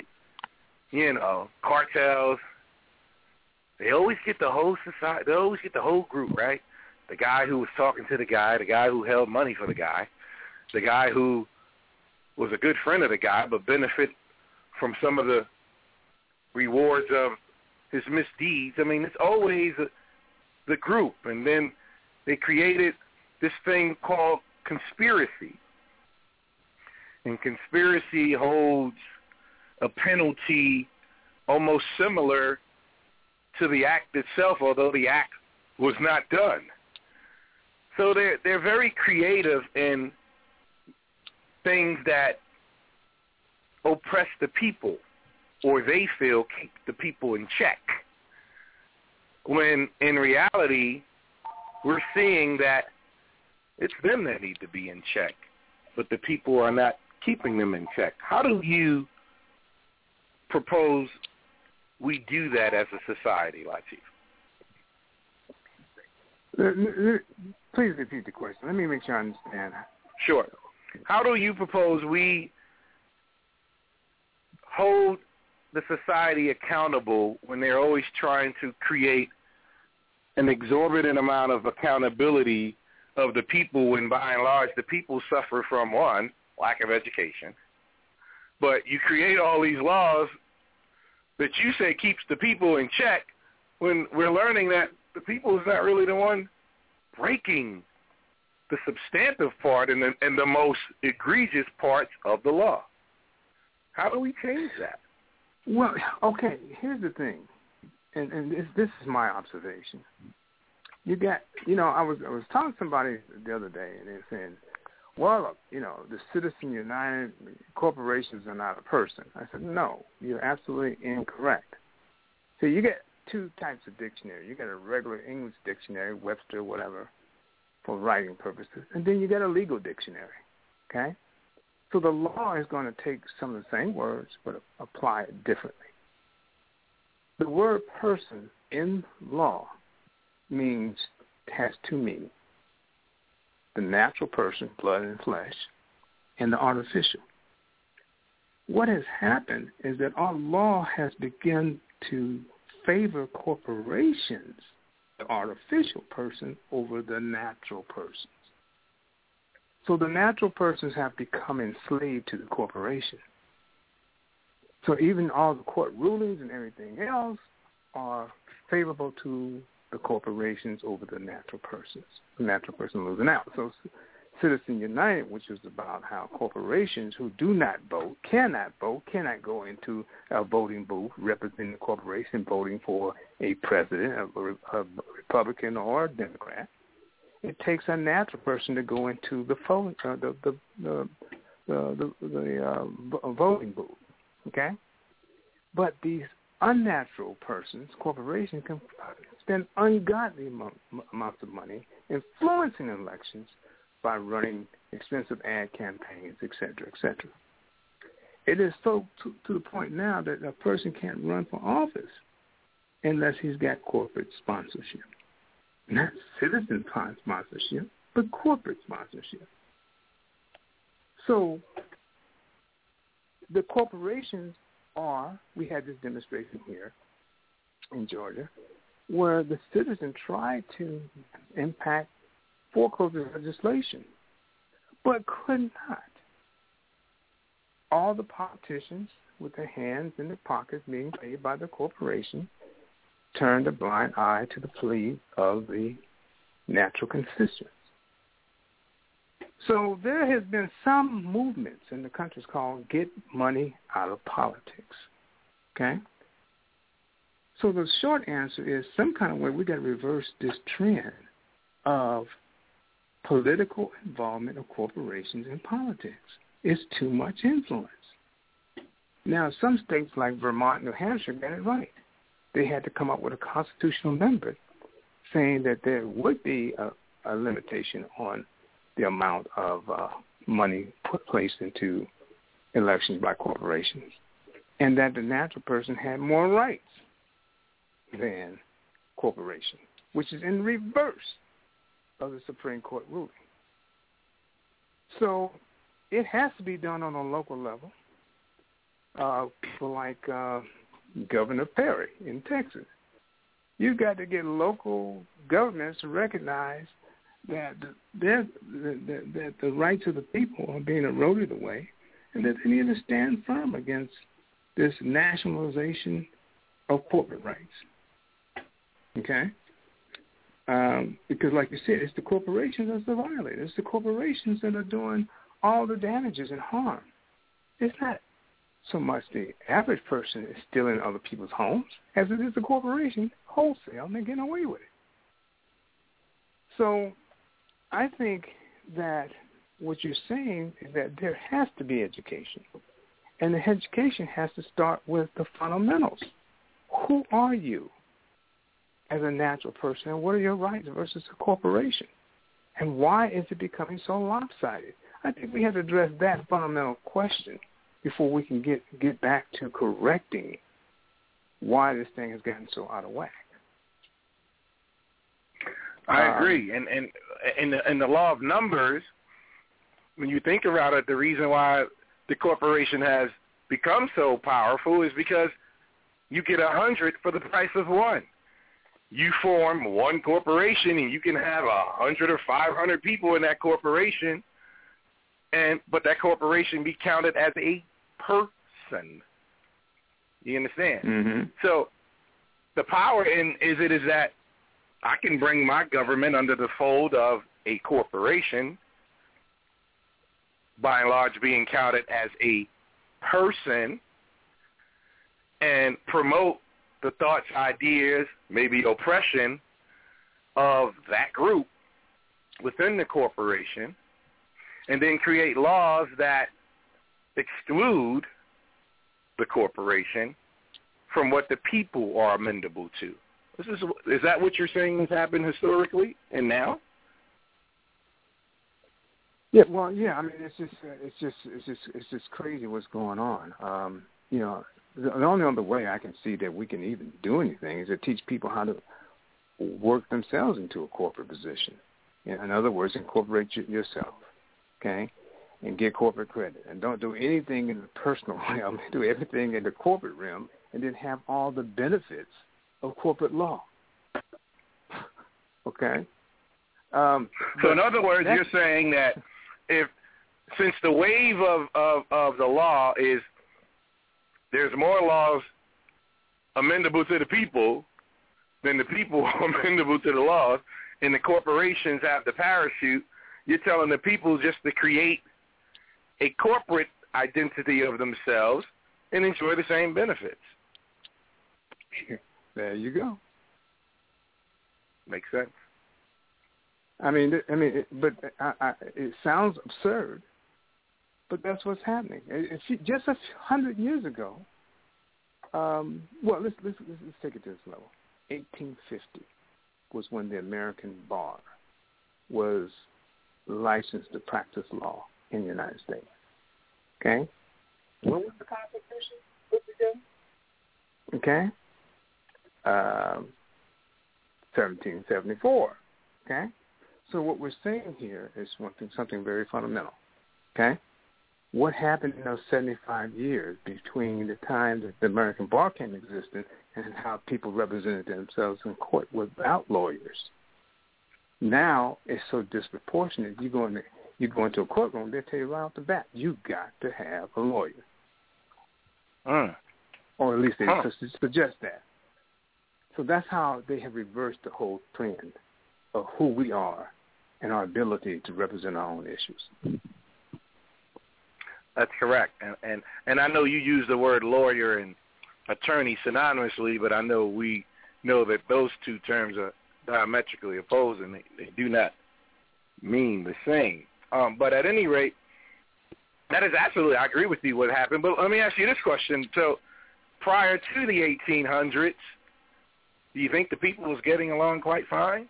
cartels, they always get the whole society, they always get the whole group, right? The guy who was talking to the guy who held money for the guy who was a good friend of the guy but benefit from some of the rewards of his misdeeds. I mean, it's always the group. And then they created this thing called conspiracy. And conspiracy holds a penalty almost similar to the act itself, although the act was not done. So they're very creative in things that oppress the people, or they feel keep the people in check, when in reality we're seeing that it's them that need to be in check, but the people are not keeping them in check. How do you propose we do that as a society, Latif? Please repeat the question. Let me make sure I understand. Sure. How do you propose we hold the society accountable when they're always trying to create an exorbitant amount of accountability of the people when, by and large, the people suffer from, one, lack of education, but you create all these laws that you say keeps the people in check when we're learning that the people is not really the one breaking the substantive part and the most egregious parts of the law. How do we change that? Well, okay, here's the thing, and this is my observation. You got, I was talking to somebody the other day, and they're saying, well, the Citizen United corporations are not a person. I said, no, you're absolutely incorrect. So you get two types of dictionary. You got a regular English dictionary, Webster, whatever, for writing purposes, and then you get a legal dictionary, okay? So the law is going to take some of the same words but apply it differently. The word person in law has two meanings: the natural person, blood and flesh, and the artificial. What has happened is that our law has begun to favor corporations, the artificial person, over the natural persons. So the natural persons have become enslaved to the corporation. So even all the court rulings and everything else are favorable to the corporations over the natural persons. The natural person losing out. So Citizen United, which is about how corporations who do not vote, cannot go into a voting booth representing the corporation voting for a president, a Republican or a Democrat. It takes a natural person to go into the voting booth, okay? But these unnatural persons, corporations, can spend ungodly amounts of money influencing elections by running expensive ad campaigns, et cetera, et cetera. It is so to the point now that a person can't run for office unless he's got corporate sponsorship. Not citizen sponsorship, but corporate sponsorship. So the corporations we had this demonstration here in Georgia, where the citizen tried to impact foreclosure legislation, but could not. All the politicians with their hands in their pockets being paid by the corporation turned a blind eye to the plea of the natural constituents. So there has been some movements in the country called Get Money Out of Politics, okay? So the short answer is some kind of way we got to reverse this trend of political involvement of corporations in politics. It's too much influence. Now, some states like Vermont, New Hampshire got it right. They had to come up with a constitutional amendment saying that there would be a limitation on the amount of money placed into elections by corporations, and that the natural person had more rights than corporation, which is in reverse of the Supreme Court ruling. So it has to be done on a local level. People like Governor Perry in Texas. You've got to get local governments to recognize that that the rights of the people are being eroded away, and that they need to stand firm against this nationalization of corporate rights. Okay? Because like you said, it's the corporations that's the violators. It's the corporations that are doing all the damages and harm. It's not so much the average person is stealing other people's homes as it is the corporation wholesale and they're getting away with it. So I think that what you're saying is that there has to be education. And the education has to start with the fundamentals. Who are you as a natural person, and what are your rights versus a corporation? And why is it becoming so lopsided? I think we have to address that fundamental question before we can get back to correcting why this thing has gotten so out of whack. I agree. And in the law of numbers, when you think about it, the reason why the corporation has become so powerful is because you get 100 for the price of one. You form one corporation and you can have 100 or 500 people in that corporation, but that corporation be counted as a person. You understand? Mm-hmm. So the power is that I can bring my government under the fold of a corporation, by and large being counted as a person, and promote the thoughts, ideas, maybe oppression of that group within the corporation, and then create laws that exclude the corporation from what the people are amenable to. Is that what you're saying has happened historically and now? Yeah, well, yeah. I mean, it's just crazy what's going on. The only other way I can see that we can even do anything is to teach people how to work themselves into a corporate position. In other words, incorporate yourself, okay, and get corporate credit, and don't do anything in the personal realm. Do everything in the corporate realm, and then have all the benefits of corporate law. Okay. So in other words, you're saying that since the wave of the law is there's more laws amendable to the people than the people are amendable to the laws, and the corporations have the parachute, you're telling the people just to create a corporate identity of themselves and enjoy the same benefits. There you go. Makes sense. It sounds absurd, but that's what's happening. Just 100 years ago, let's take it to this level. 1850 was when the American bar was licensed to practice law in the United States. Okay? When was the Constitution put together? Okay? 1774. Okay? So what we're saying here is something very fundamental. Okay? What happened in those 75 years between the time that the American bar came into existence and how people represented themselves in court without lawyers? Now it's so disproportionate. You go into a courtroom, they tell you right off the bat, you got to have a lawyer. Or at least they suggest that. So that's how they have reversed the whole trend of who we are and our ability to represent our own issues. That's correct. And I know you use the word lawyer and attorney synonymously, but I know we know that those two terms are diametrically opposed and they do not mean the same. But at any rate, that is absolutely, I agree with you what happened. But let me ask you this question. So prior to the 1800s, do you think the people was getting along quite fine?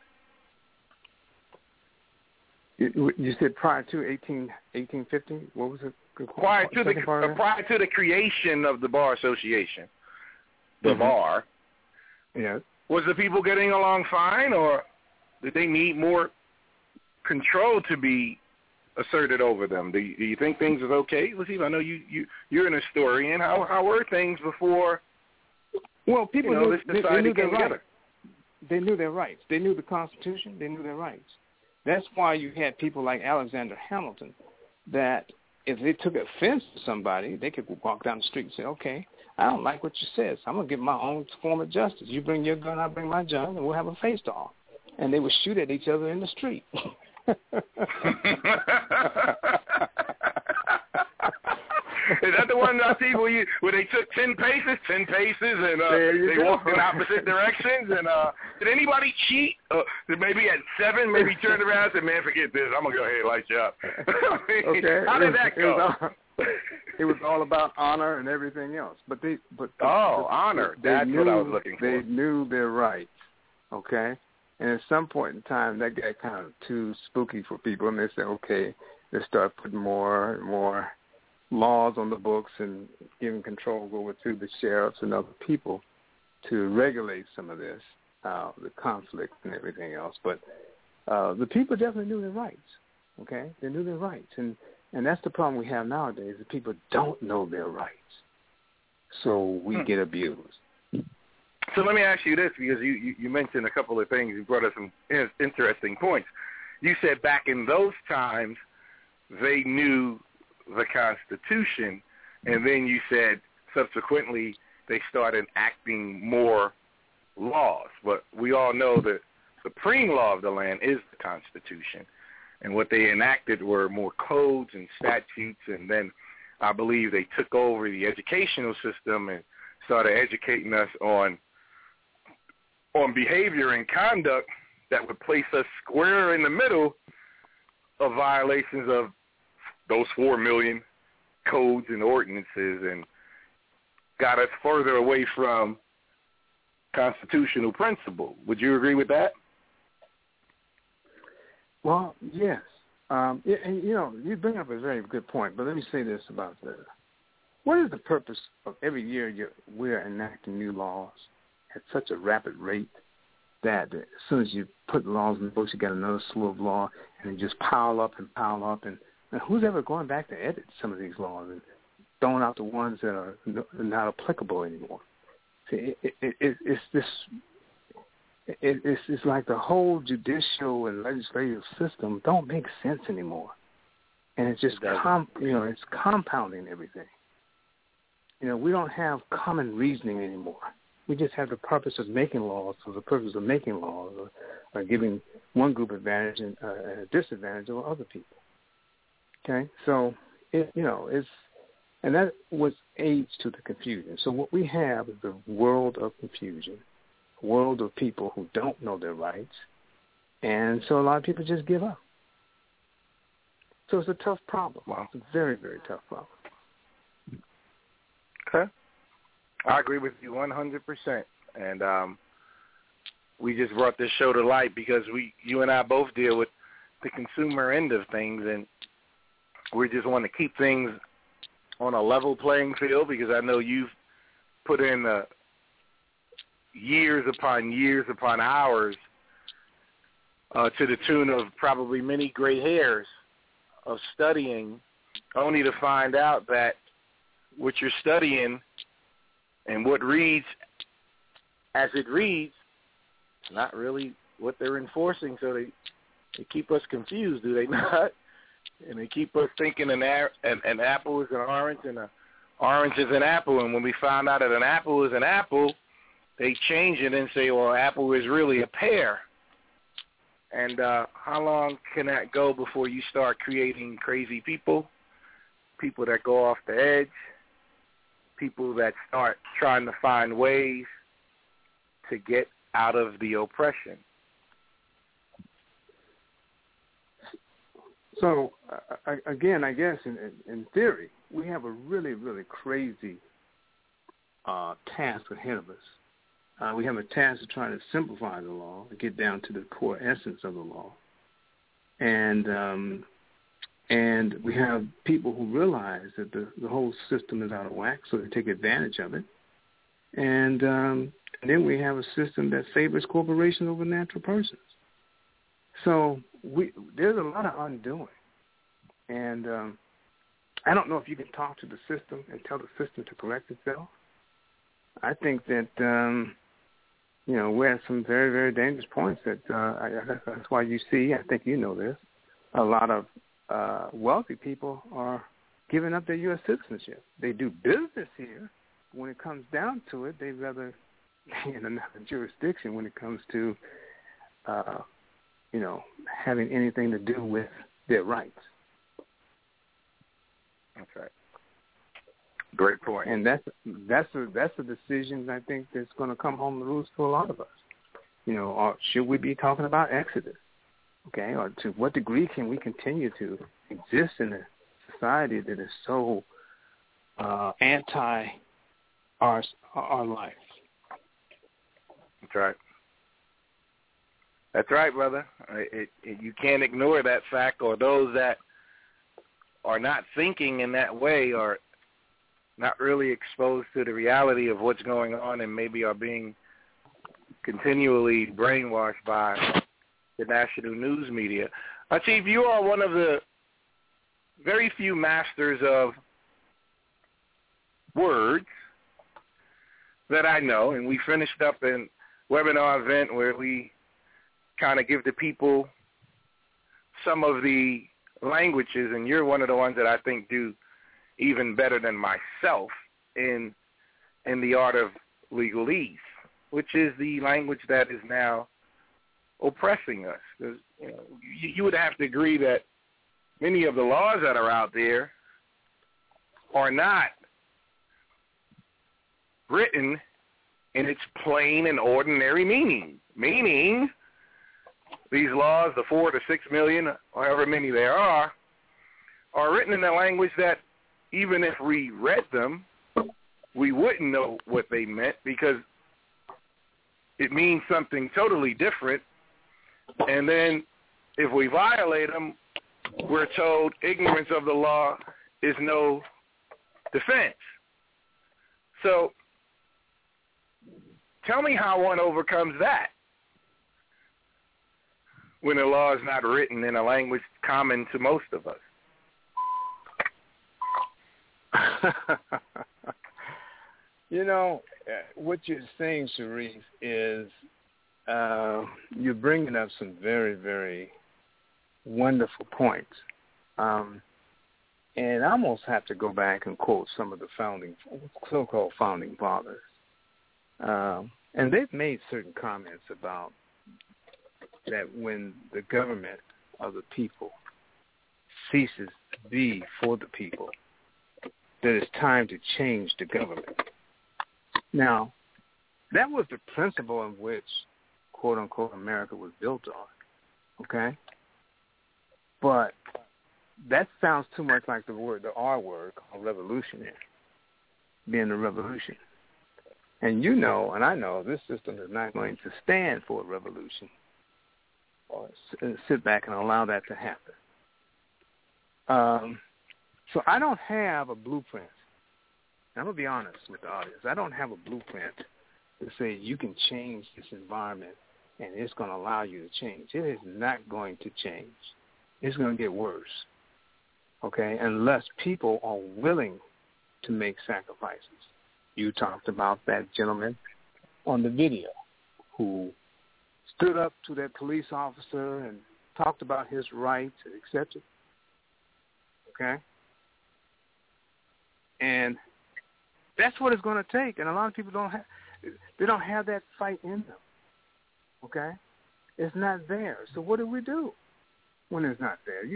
You said prior to 1850? What was it? Prior to the creation of the Bar Association, the bar, yes. Was the people getting along fine, or did they need more control to be asserted over them? Do you think things is okay? Lateef, I know you're an historian. How were things before? Well, people knew this society their came together. They knew their rights. They knew the Constitution. They knew their rights. That's why you had people like Alexander Hamilton that if they took offense to somebody, they could walk down the street and say, okay, I don't like what you said, so I'm going to give my own form of justice. You bring your gun, I bring my gun, and we'll have a face-off. And they would shoot at each other in the street. Is that the one, Lateef, where they took 10 paces, and they walked in opposite directions? And did anybody cheat? Maybe at 7, maybe turned around and said, man, forget this. I'm going to go ahead and light you up. Okay. How did that go? It was all about honor and everything else. Honor. That's what I was looking for. They knew their rights, okay? And at some point in time, that got kind of too spooky for people, and they said, okay, let's start putting more and more laws on the books and giving control over to the sheriffs and other people to regulate some of this, the conflict and everything else. But the people definitely knew their rights, okay? They knew their rights. And that's the problem we have nowadays, that people don't know their rights. So we get abused. So let me ask you this, because you mentioned a couple of things. You brought us some interesting points. You said back in those times they knew the Constitution, and then you said subsequently they started enacting more laws. But we all know that the supreme law of the land is the Constitution, and what they enacted were more codes and statutes, and then I believe they took over the educational system and started educating us on behavior and conduct that would place us square in the middle of violations of those 4 million codes and ordinances, and got us further away from constitutional principle. Would you agree with that? Well, yes. And, you bring up a very good point, but let me say this about what is the purpose of every year we're enacting new laws at such a rapid rate that as soon as you put laws in the books, you get another slew of law, and they just pile up, and who's ever going back to edit some of these laws and throwing out the ones that are not applicable anymore? See, it's like the whole judicial and legislative system don't make sense anymore, and it's just it's compounding everything. We don't have common reasoning anymore. We just have the purpose of making laws for the purpose of making laws, or giving one group advantage and a disadvantage over other people. Okay, so and that was aids to the confusion. So what we have is the world of confusion, a world of people who don't know their rights, and so a lot of people just give up. So it's a tough problem. Wow. It's a very, very tough problem. Okay, I agree with you 100%, and we just brought this show to light because you and I both deal with the consumer end of things, and we just want to keep things on a level playing field, because I know you've put in years upon hours to the tune of probably many gray hairs of studying, only to find out that what you're studying and what reads as it reads is not really what they're enforcing. So they keep us confused, do they not? And they keep us thinking an apple is an orange and an orange is an apple. And when we find out that an apple is an apple, they change it and say, well, apple is really a pear. And how long can that go before you start creating crazy people that go off the edge, people that start trying to find ways to get out of the oppression? So, again, I guess in theory, we have a really, really crazy task ahead of us. We have a task of trying to simplify the law, to get down to the core essence of the law. And we have people who realize that the whole system is out of whack, so they take advantage of it. And then we have a system that favors corporations over natural persons. So there's a lot of undoing. And I don't know if you can talk to the system and tell the system to correct itself. I think that, we're at some very, very dangerous points. That's why you see, I think you know this, a lot of wealthy people are giving up their U.S. citizenship. They do business here. When it comes down to it, they'd rather be in another jurisdiction when it comes to, having anything to do with their rights. That's right. Great point. And that's a decision I think that's going to come home to roost for a lot of us. Or should we be talking about exodus? Okay, or to what degree can we continue to exist in a society that is so anti our life? That's right. That's right, brother. You can't ignore that fact, or those that are not thinking in that way are not really exposed to the reality of what's going on and maybe are being continually brainwashed by the national news media. Chief, you are one of the very few masters of words that I know, and we finished up a webinar event where we kind of give the people some of the languages, and you're one of the ones that I think do even better than myself in the art of legalese, which is the language that is now oppressing us. Because, you would have to agree that many of the laws that are out there are not written in its plain and ordinary meaning. Meaning, these laws, the 4 to 6 million, however many there are written in a language that even if we read them, we wouldn't know what they meant because it means something totally different. And then if we violate them, we're told ignorance of the law is no defense. So tell me how one overcomes that when the law is not written in a language common to most of us. What you're saying, Sharif, is you're bringing up some very, very wonderful points. And I almost have to go back and quote some of the so-called founding fathers. And they've made certain comments about that when the government of the people ceases to be for the people, that it's time to change the government. Now, that was the principle in which, quote-unquote, America was built on, okay? But that sounds too much like the R word called revolutionary, being a revolution. And you know, and I know, this system is not going to stand for a revolution or sit back and allow that to happen. So I don't have a blueprint. I'm going to be honest with the audience. I don't have a blueprint to say you can change this environment and it's going to allow you to change. It is not going to change. It's going to get worse, okay, unless people are willing to make sacrifices. You talked about that gentleman on the video who stood up to that police officer and talked about his rights, etc. Okay? And that's what it's going to take. And a lot of people don't have that fight in them. Okay? It's not there. So what do we do when it's not there?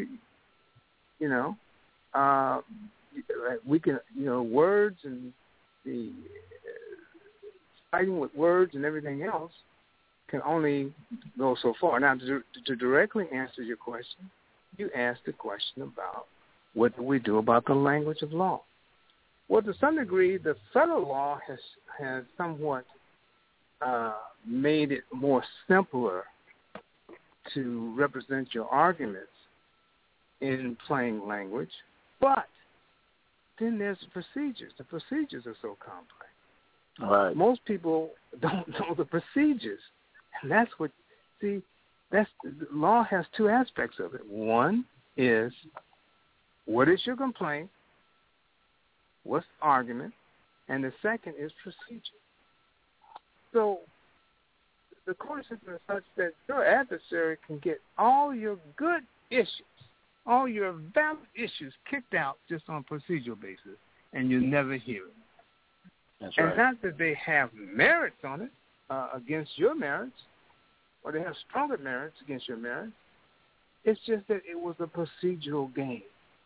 We can, words and the fighting with words and everything else can only go so far. Now, to directly answer your question, you asked the question about what do we do about the language of law. Well, to some degree, the federal law has somewhat made it more simpler to represent your arguments in plain language, but then there's the procedures. The procedures are so complex. Right. Most people don't know the procedures, and that's law has two aspects of it. One is what is your complaint? What's the argument? And the second is procedure. So the court system is such that your adversary can get all your good issues, all your valid issues kicked out just on a procedural basis, and you never hear it. That's and right. not that they have merits on it against your merits, or they have stronger merits against your merits. It's just that it was a procedural game.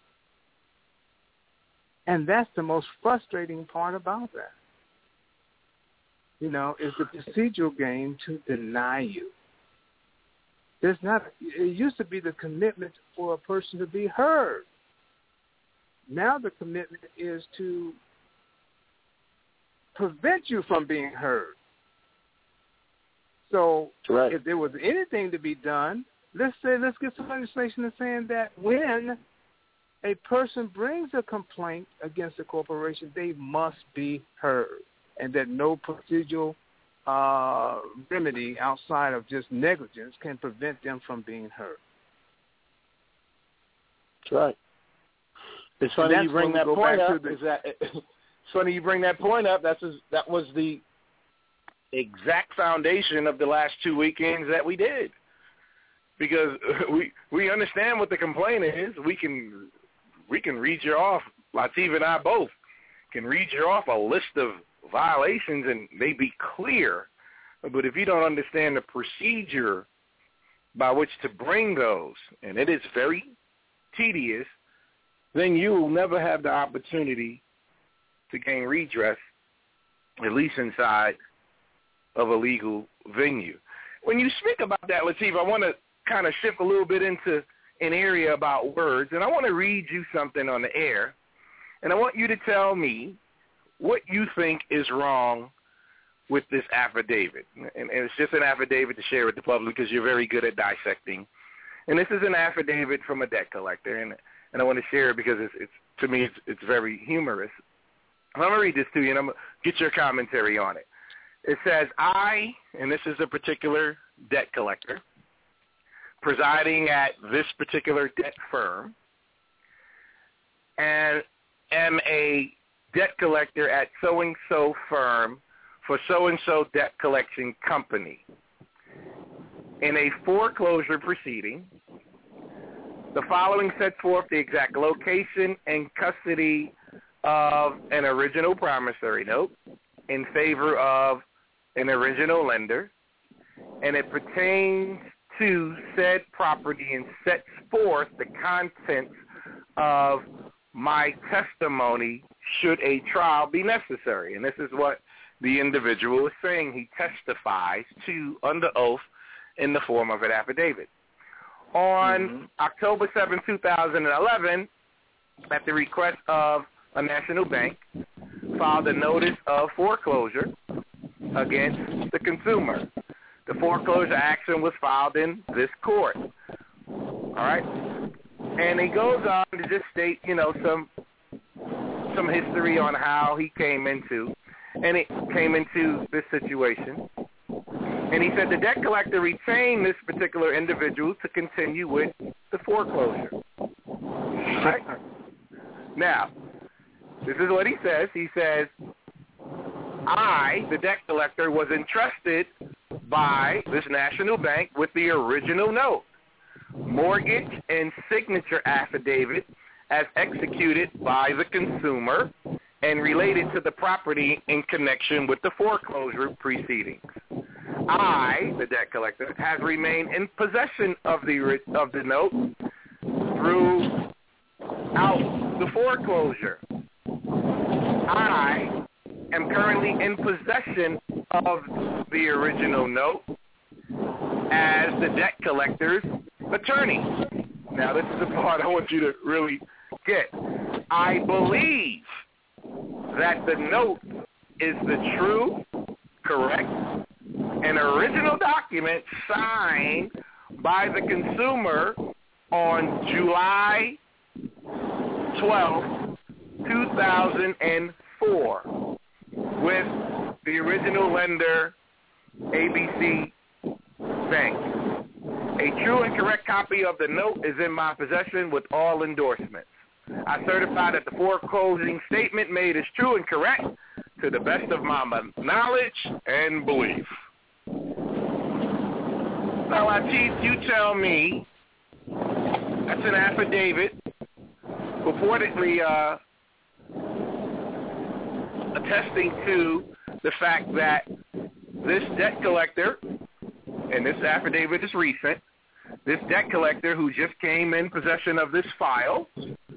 And that's the most frustrating part about that. You know, is the procedural game to deny you. There's not. It used to be the commitment for a person to be heard. Now the commitment is to prevent you from being heard. So if there was anything to be done, let's get some legislation that's saying that when a person brings a complaint against a corporation, they must be heard, and that no procedural remedy outside of just negligence can prevent them from being heard. That's right. It's funny you bring that point up. It's funny you bring that point up. That was the exact foundation of the last 2 weekends that we did, because we understand what the complaint is. We can read you off. Latif and I both can read you off a list of violations, and they be clear. But if you don't understand the procedure by which to bring those, and it is very tedious, then you will never have the opportunity to gain redress, at least inside of a legal venue. When you speak about that, Latif, I want to kind of shift a little bit into an area about words, and I want to read you something on the air, and I want you to tell me what you think is wrong with this affidavit. And it's just an affidavit to share with the public because you're very good at dissecting. And this is an affidavit from a debt collector, and I want to share it because it's to me it's very humorous. I'm going to read this to you, and I'm going to get your commentary on it. It says, and this is a particular debt collector, presiding at this particular debt firm, and am a debt collector at so-and-so firm for so-and-so debt collection company. In a foreclosure proceeding, the following sets forth the exact location and custody of an original promissory note in favor of an original lender, and it pertains to said property and sets forth the contents of my testimony should a trial be necessary. And this is what the individual is saying. He testifies to under oath in the form of an affidavit. On October 7, 2011, at the request of a national bank, filed a notice of foreclosure against the consumer. The foreclosure action was filed in this court. All right? And he goes on to just state, some history on how he came into this situation. And he said the debt collector retained this particular individual to continue with the foreclosure. Right? Now, this is what he says. He says, I, the debt collector, was entrusted by this national bank with the original note, mortgage, and signature affidavit as executed by the consumer and related to the property in connection with the foreclosure proceedings. I, the debt collector, has remained in possession of the note throughout the foreclosure. I am currently in possession of the original note as the debt collector's attorney. Now, this is the part I want you to really get. I believe that the note is the true, correct, and original document signed by the consumer on July 12, 2004 with the original lender, ABC Bank. A true and correct copy of the note is in my possession with all endorsements. I certify that the foreclosing statement made is true and correct to the best of my knowledge and belief. Now, Latif, you tell me that's an affidavit purportedly attesting to the fact that this debt collector, and this affidavit is recent, this debt collector who just came in possession of this file,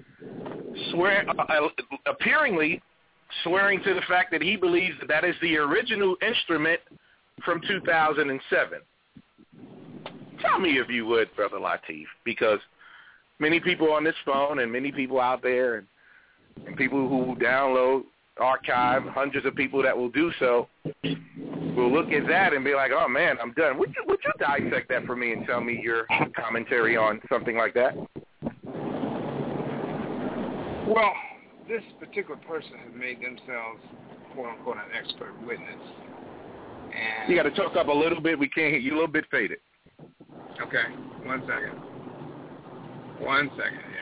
appearingly swearing to the fact that he believes that is the original instrument from 2007. Tell me if you would, Brother Latif, because many people on this phone and many people out there and people who download, archive, hundreds of people that will do so, will look at that and be like, oh, man, I'm done. Would you dissect that for me and tell me your commentary on something like that? Well, this particular person has made themselves, quote-unquote, an expert witness. And you got to talk up a little bit. We can't hear you. A little bit faded. Okay. 1 second. 1 second here.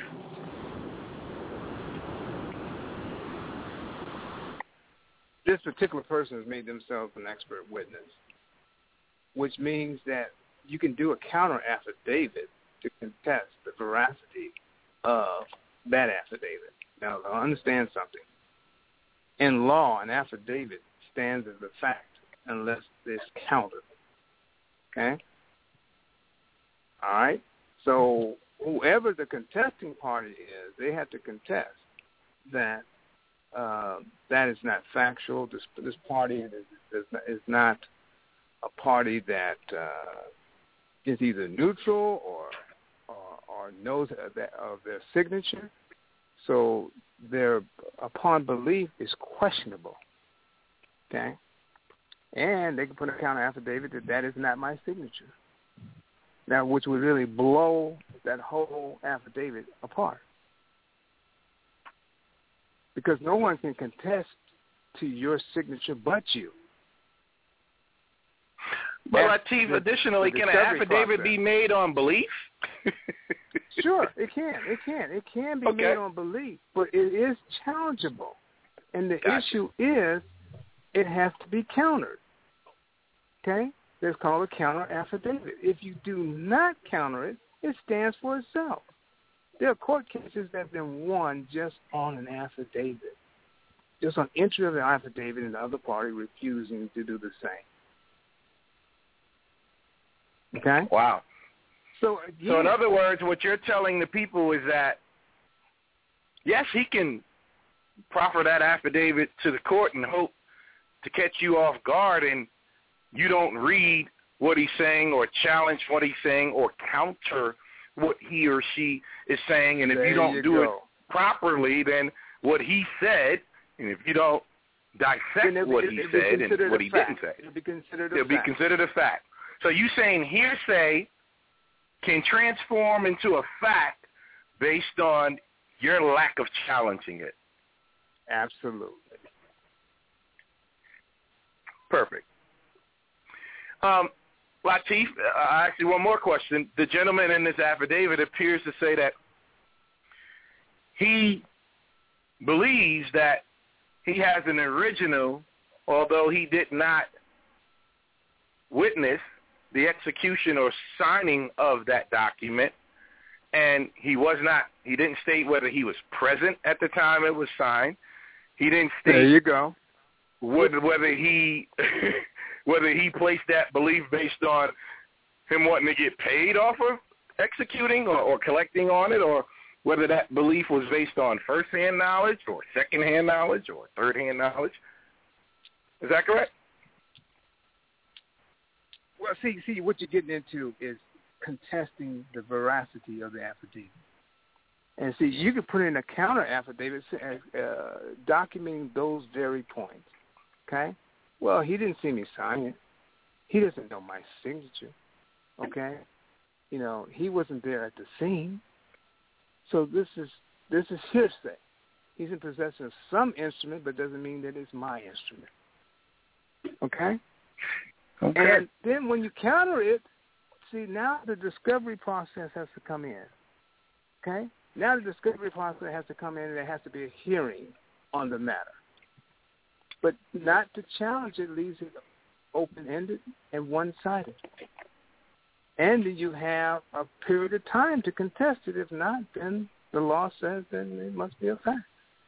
This particular person has made themselves an expert witness, which means that you can do a counter affidavit to contest the veracity of that affidavit. Now, understand something. In law, an affidavit stands as a fact unless it's countered. Okay? All right? So whoever the contesting party is, they have to contest that that is not factual. This party is not a party that is either neutral or knows of their signature. So their upon belief is questionable. Okay? And they can put a counter affidavit that is not my signature. Now, which would really blow that whole affidavit apart. Because no one can contest to your signature but you. But Latif, additionally, can an affidavit be made on belief? Sure, it can. It can be made on belief, but it is challengeable. And the issue is it has to be countered. Okay? It's called a counter affidavit. If you do not counter it, it stands for itself. There are court cases that have been won just on an affidavit, just on entry of the affidavit and the other party refusing to do the same. Okay? Wow. So in other words, what you're telling the people is that, yes, he can proffer that affidavit to the court and hope to catch you off guard and you don't read what he's saying or challenge what he's saying or counter what he or she is saying. And if you don't do it properly, then what he said, and if you don't dissect what he said and what he didn't say, it'll be considered a fact. So you saying hearsay can transform into a fact based on your lack of challenging it. Absolutely. Perfect. Latif, actually one more question. The gentleman in this affidavit appears to say that he believes that he has an original, although he did not witness the execution or signing of that document, and he didn't state whether he was present at the time it was signed. He didn't state there you go. whether he placed that belief based on him wanting to get paid off of executing or collecting on it, or whether that belief was based on first-hand knowledge or second-hand knowledge or third-hand knowledge. Is that correct? Well, see, what you're getting into is contesting the veracity of the affidavit. And see, you could put in a counter affidavit documenting those very points. Okay? Well, he didn't see me sign it. He doesn't know my signature. Okay? You know, he wasn't there at the scene. So this is hearsay. He's in possession of some instrument, but doesn't mean that it's my instrument. Okay? Okay. And then when you counter it, see, now the discovery process has to come in. Okay? Now the discovery process has to come in and there has to be a hearing on the matter. But not to challenge it leaves it open-ended and one-sided. And you have a period of time to contest it. If not, then the law says then it must be a fact.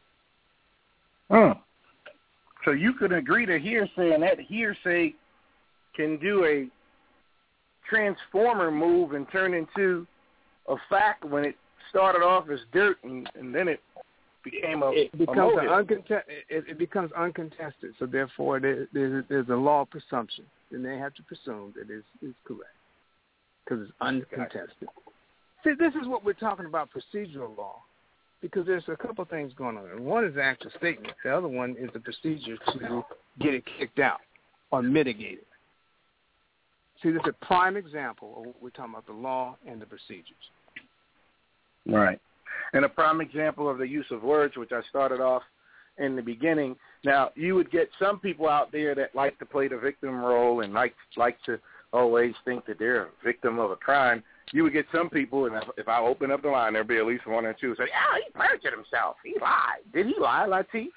So you could agree to hearsay, and that hearsay can do a transformer move and turn into a fact when it started off as dirt, and then it became it becomes uncontested. So therefore, there's a law of presumption, and they have to presume that it's correct because it's uncontested. See, this is what we're talking about, procedural law, because there's a couple of things going on. One is the actual statement. The other one is the procedure to get it kicked out or mitigate it. See, this is a prime example of what we're talking about, the law and the procedures. Right. And a prime example of the use of words, which I started off in the beginning. Now, you would get some people out there that like to play the victim role and like to always think that they're a victim of a crime. You would get some people, and if I open up the line, there'll be at least one or two say, yeah, he perjured himself. He lied. Did he lie, Latif?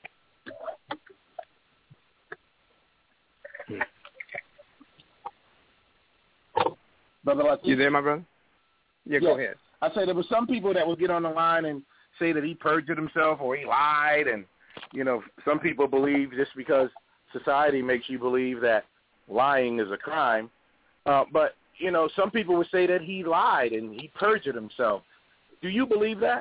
Brother Latif? You there, my brother? Yeah, go ahead. I say there were some people that would get on the line and say that he perjured himself or he lied. And, you know, some people believe just because society makes you believe that lying is a crime. But, you know, some people would say that he lied and he perjured himself. Do you believe that?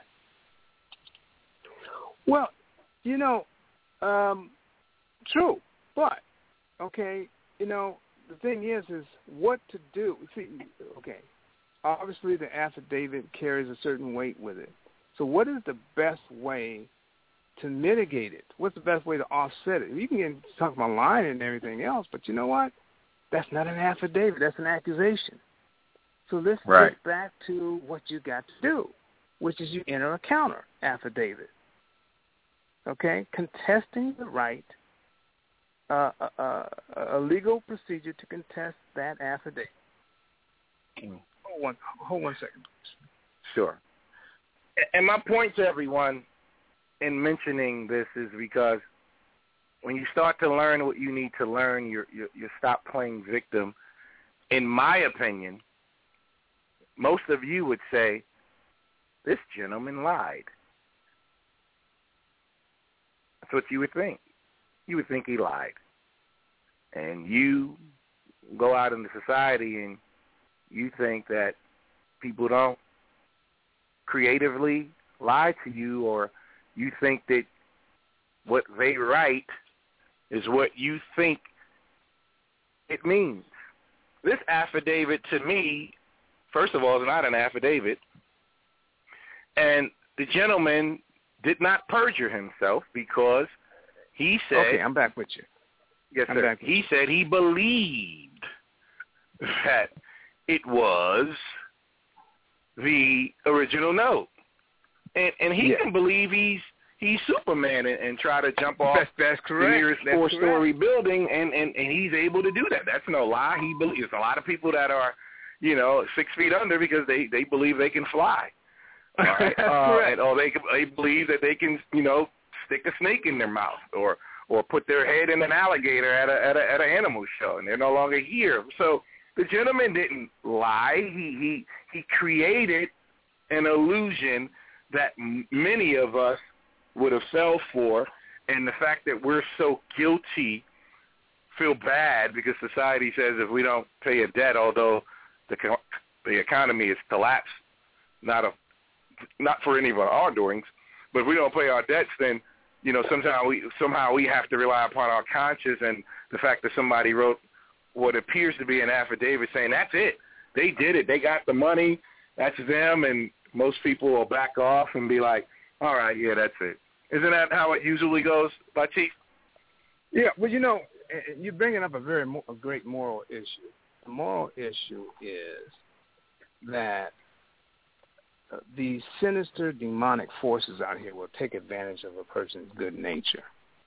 Well, you know, true. But, okay, you know, the thing is what to do. See, okay. Obviously, the affidavit carries a certain weight with it. So what is the best way to mitigate it? What's the best way to offset it? You can talk about lying and everything else, but you know what? That's not an affidavit. That's an accusation. So let's get back to what you got to do, which is you enter a counter affidavit. Okay? Contesting the right, a legal procedure to contest that affidavit. Hold one second. Sure. And my point to everyone in mentioning this is because when you start to learn what you need to learn, you stop playing victim. In my opinion, most of you would say, this gentleman lied. That's what you would think. You would think he lied. And you go out into society and you think that people don't creatively lie to you, or you think that what they write is what you think it means. This affidavit to me, first of all, is not an affidavit. And the gentleman did not perjure himself because he said... Okay, I'm back with you. Yes, sir. He said he believed that it was the original note. And he can believe he's Superman and try to jump off that's the nearest four-story building, and he's able to do that. That's no lie. He believes. There's a lot of people that are, 6 feet under because they believe they can fly. All right? Or they believe that they can, stick a snake in their mouth or put their head in an alligator at an animal show, and they're no longer here. So the gentleman didn't lie. He created an illusion that many of us would have fell for, and the fact that we're so guilty, feel bad because society says if we don't pay a debt, although the economy has collapsed, not for any of our doings, but if we don't pay our debts, then somehow we have to rely upon our conscience and the fact that somebody wrote what appears to be an affidavit saying that's it. They did it. They got the money. That's them. And most people will back off and be like, all right, yeah, that's it. Isn't that how it usually goes, Latif? Yeah, well, you're bringing up a great moral issue. The moral issue is that the sinister demonic forces out here will take advantage of a person's good nature.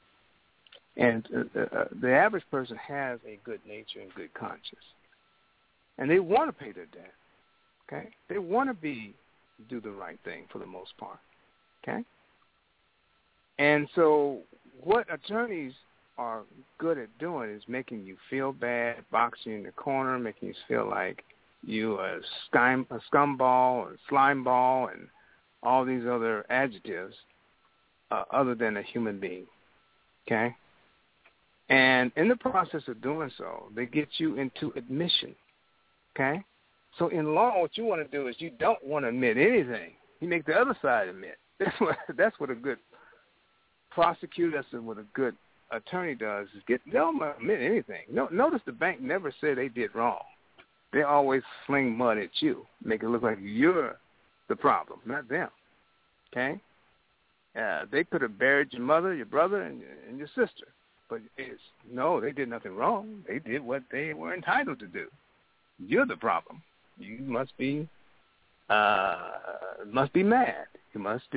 And the average person has a good nature and good conscience. And they want to pay their debt. Okay? They want to be do the right thing for the most part. Okay? And so what attorneys are good at doing is making you feel bad, boxing you in the corner, making you feel like you a scumball, a slime ball, and all these other adjectives other than a human being. Okay? And in the process of doing so, they get you into admission. Okay? So in law, what you want to do is you don't want to admit anything. You make the other side admit. That's what a good prosecutor, that's what a good attorney does, is they don't admit anything. Notice the bank never said they did wrong. They always sling mud at you, make it look like you're the problem, not them. Okay? They could have buried your mother, your brother, and your sister. But no, they did nothing wrong. They did what they were entitled to do. You're the problem. You must be mad. You must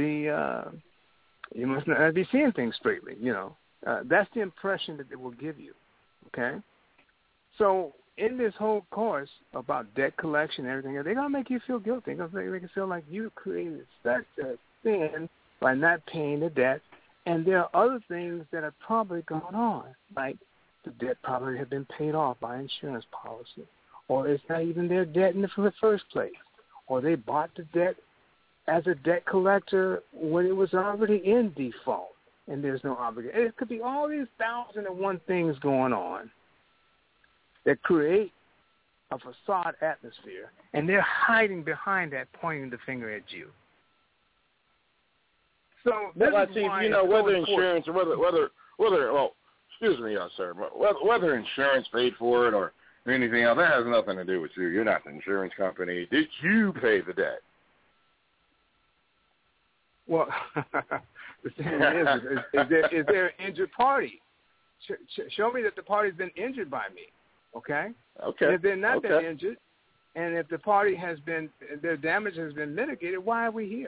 not be seeing things straightly. That's the impression that they will give you. Okay, so in this whole course about debt collection and everything, they're gonna make you feel guilty. They're gonna make you feel like you created such a sin by not paying the debt. And there are other things that are probably going on, like the debt probably had been paid off by insurance policy, or it's not even their debt in the first place, or they bought the debt as a debt collector when it was already in default and there's no obligation. It could be all these 1,001 things going on that create a facade atmosphere, and they're hiding behind that, pointing the finger at you. So whether insurance or whether insurance paid for it or anything else, that has nothing to do with you. You're not the insurance company. Did you pay the debt? Well, the thing is there an injured party? Show me that the party's been injured by me. Okay. Okay. And if they're not been injured, and if the party their damage has been mitigated, why are we here?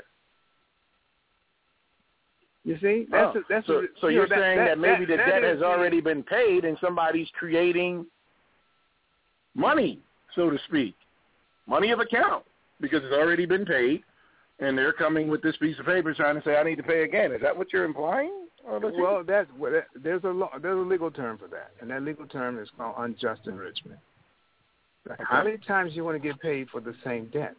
You see? So you're saying that maybe the debt has already been paid and somebody's creating money, so to speak, money of account, because it's already been paid, and they're coming with this piece of paper trying to say, I need to pay again. Is that what you're implying? Well, there's a legal term for that, and that legal term is called unjust enrichment. Okay. How many times do you want to get paid for the same debt?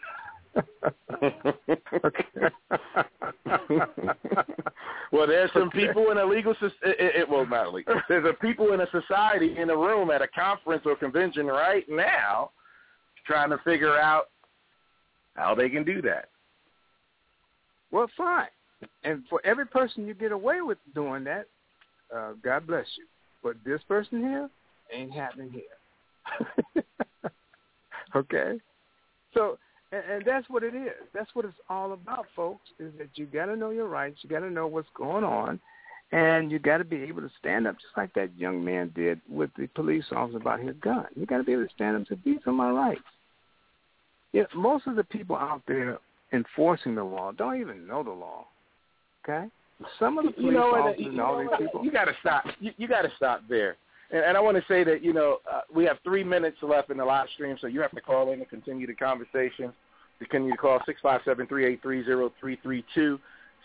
Well, there's some people in a legal not legal. There's a people in a society in a room at a conference or convention right now trying to figure out how they can do that. Well, fine. And for every person you get away with doing that, God bless you. But this person here ain't happening here. Okay? So, and that's what it is. That's what it's all about, folks, is that you got to know your rights. You got to know what's going on. And you got to be able to stand up just like that young man did with the police officer about his gun. You got to be able to stand up to these are my rights. Most of the people out there enforcing the law don't even know the law. Okay? Some of the police officers and all these people. You got to stop. You got to stop there. And I want to say that, we have 3 minutes left in the live stream, so you have to call in and continue the conversation. You can call 657-383-0332,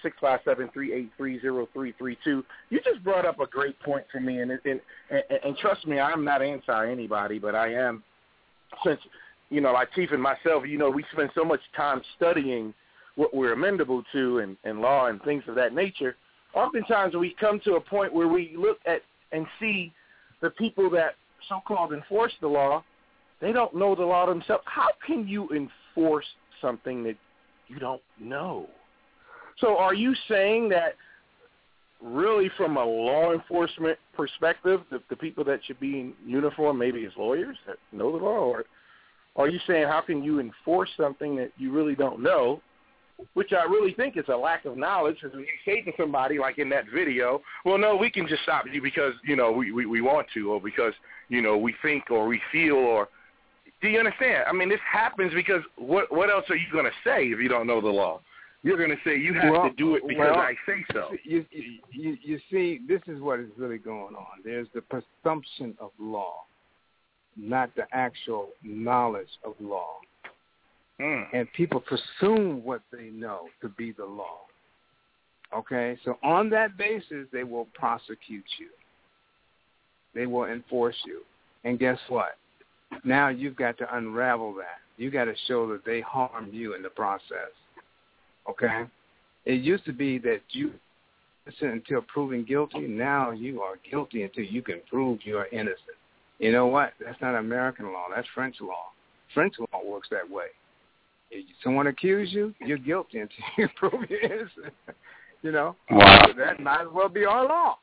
657-383-0332. You just brought up a great point for me, and trust me, I'm not anti-anybody, but I am, since, Latif and myself, we spend so much time studying what we're amendable to and law and things of that nature. Oftentimes we come to a point where we look at and see the people that so-called enforce the law, they don't know the law themselves. How can you enforce something that you don't know? So are you saying that really from a law enforcement perspective, the people that should be in uniform maybe as lawyers that know the law? Or are you saying how can you enforce something that you really don't know, which I really think is a lack of knowledge? Because when you say to somebody, like in that video, well, no, we can just stop you because, we want to, or because, we think or we feel, or do you understand? I mean, this happens because what else are you going to say if you don't know the law? You're going to say you have to do it because I say so. You see, this is what is really going on. There's the presumption of law, not the actual knowledge of law. And people presume what they know to be the law. Okay? So on that basis, they will prosecute you. They will enforce you. And guess what? Now you've got to unravel that. You got to show that they harmed you in the process. Okay? It used to be that you innocent until proven guilty. Now you are guilty until you can prove you are innocent. You know what? That's not American law. That's French law. French law works that way. If someone accuses you, you're guilty until you prove you're innocent. You know? Wow. So that might as well be our law.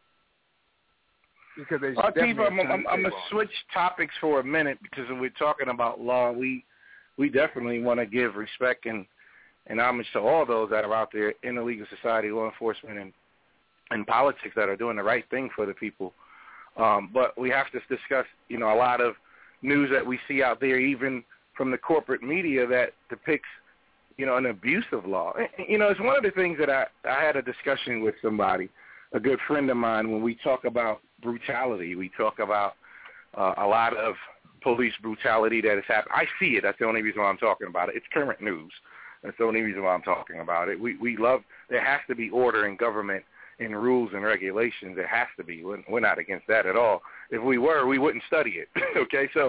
Because they Tifa, I'm going to switch topics for a minute because when we're talking about law, we definitely want to give respect and homage to all those that are out there in the legal society, law enforcement, and politics that are doing the right thing for the people. But we have to discuss, a lot of news that we see out there, even from the corporate media, that depicts, an abuse of law. It's one of the things that I had a discussion with somebody, a good friend of mine, when we talk about brutality. We talk about a lot of police brutality that has happened. I see it. That's the only reason why I'm talking about it. It's current news. That's the only reason why I'm talking about it. We love, there has to be order in government and rules and regulations. There has to be. We're not against that at all. If we were, we wouldn't study it. Okay, so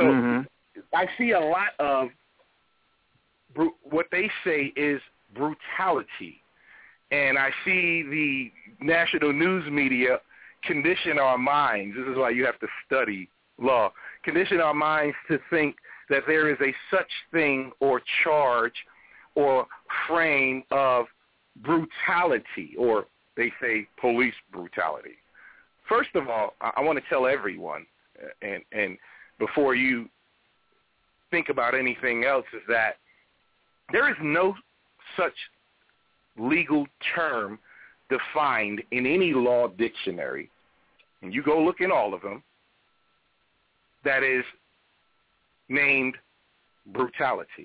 I see a lot of what they say is brutality, and I see the national news media condition our minds. This is why you have to study law. Condition our minds to think that there is a such thing or charge or frame of brutality, or they say police brutality. First of all, I want to tell everyone, and before you think about anything else, is that there is no such legal term defined in any law dictionary, and you go look in all of them, that is named brutality.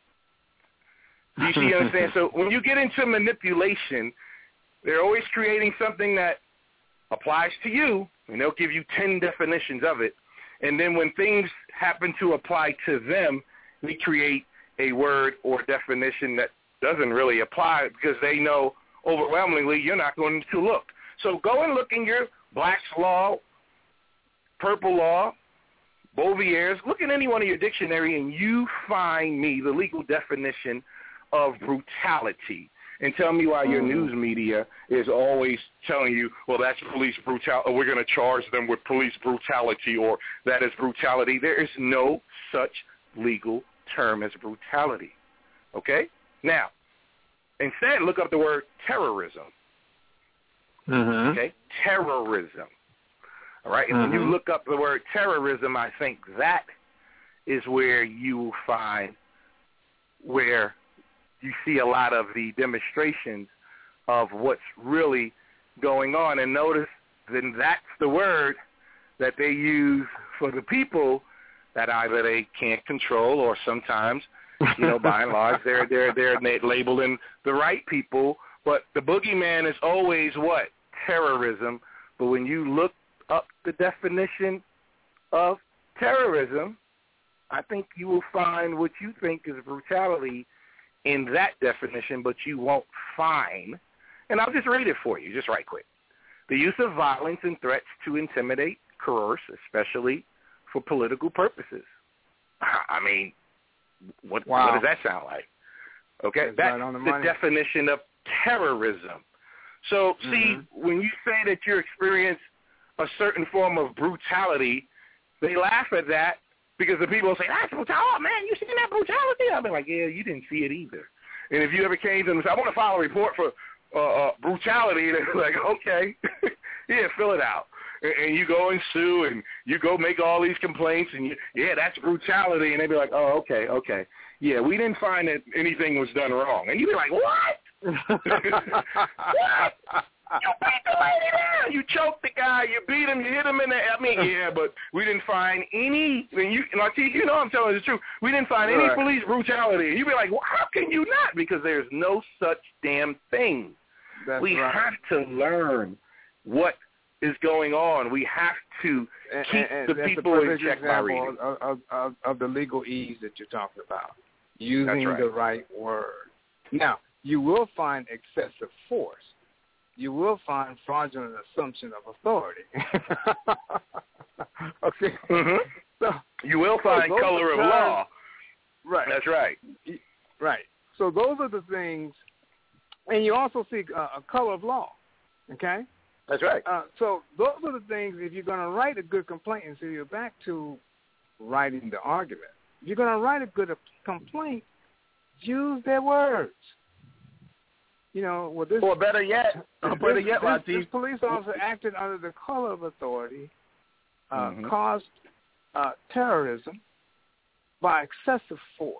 Do you understand? So when you get into manipulation, they're always creating something that applies to you, and they'll give you 10 definitions of it. And then when things happen to apply to them, they create a word or definition that doesn't really apply because they know overwhelmingly you're not going to look. So go and look in your Black's Law, Purple Law, Bovier's, look in any one of your dictionary and you find me the legal definition of brutality. And tell me why your news media is always telling you, well, that's police brutality, or we're going to charge them with police brutality, or that is brutality. There is no such legal term as brutality. Okay? Now, instead, look up the word terrorism. Okay? Terrorism. All right? And when you look up the word terrorism, I think that is where you will find where you see a lot of the demonstrations of what's really going on. And notice then that's the word that they use for the people that either they can't control or sometimes, by and large, they're labeling the right people. But the boogeyman is always what? Terrorism. But when you look up the definition of terrorism, I think you will find what you think is brutality in that definition, but you won't find, and I'll just read it for you, just right quick. The use of violence and threats to intimidate, coerce, especially for political purposes. I mean, what does that sound like? Okay, that's the definition of terrorism. So, see, when you say that you experience a certain form of brutality, they laugh at that because the people say, that's brutality. Oh, man, you seen that brutality? I'll be like, yeah, you didn't see it either. And if you ever came to them and said, I want to file a report for brutality, they're like, okay, yeah, fill it out. And you go and sue, and you go make all these complaints, and that's brutality. And they'd be like, oh, okay. Yeah, we didn't find that anything was done wrong. And you'd be like, what? What? You beat the lady down. You choked the guy. You beat him. You hit him in the. I mean, yeah, but we didn't find any. And I'm telling you the truth. We didn't find any police brutality. And you'd be like, well, how can you not? Because there's no such damn thing. We have to learn what is going on. We have to keep the people in check by reading. Of the legal ease that you're talking about. using the right word. Now, you will find excessive force. You will find fraudulent assumption of authority. Okay. Mm-hmm. So, you will find color of law. Right. That's right. Right. So those are the things, and you also see a color of law. Okay. That's right. So those are the things. If you're going to write a good complaint, and so you're back to writing the argument. If you're going to write a good complaint, use their words. You know, well, this, or better yet, this police officer acted under the color of authority, caused terrorism by excessive force.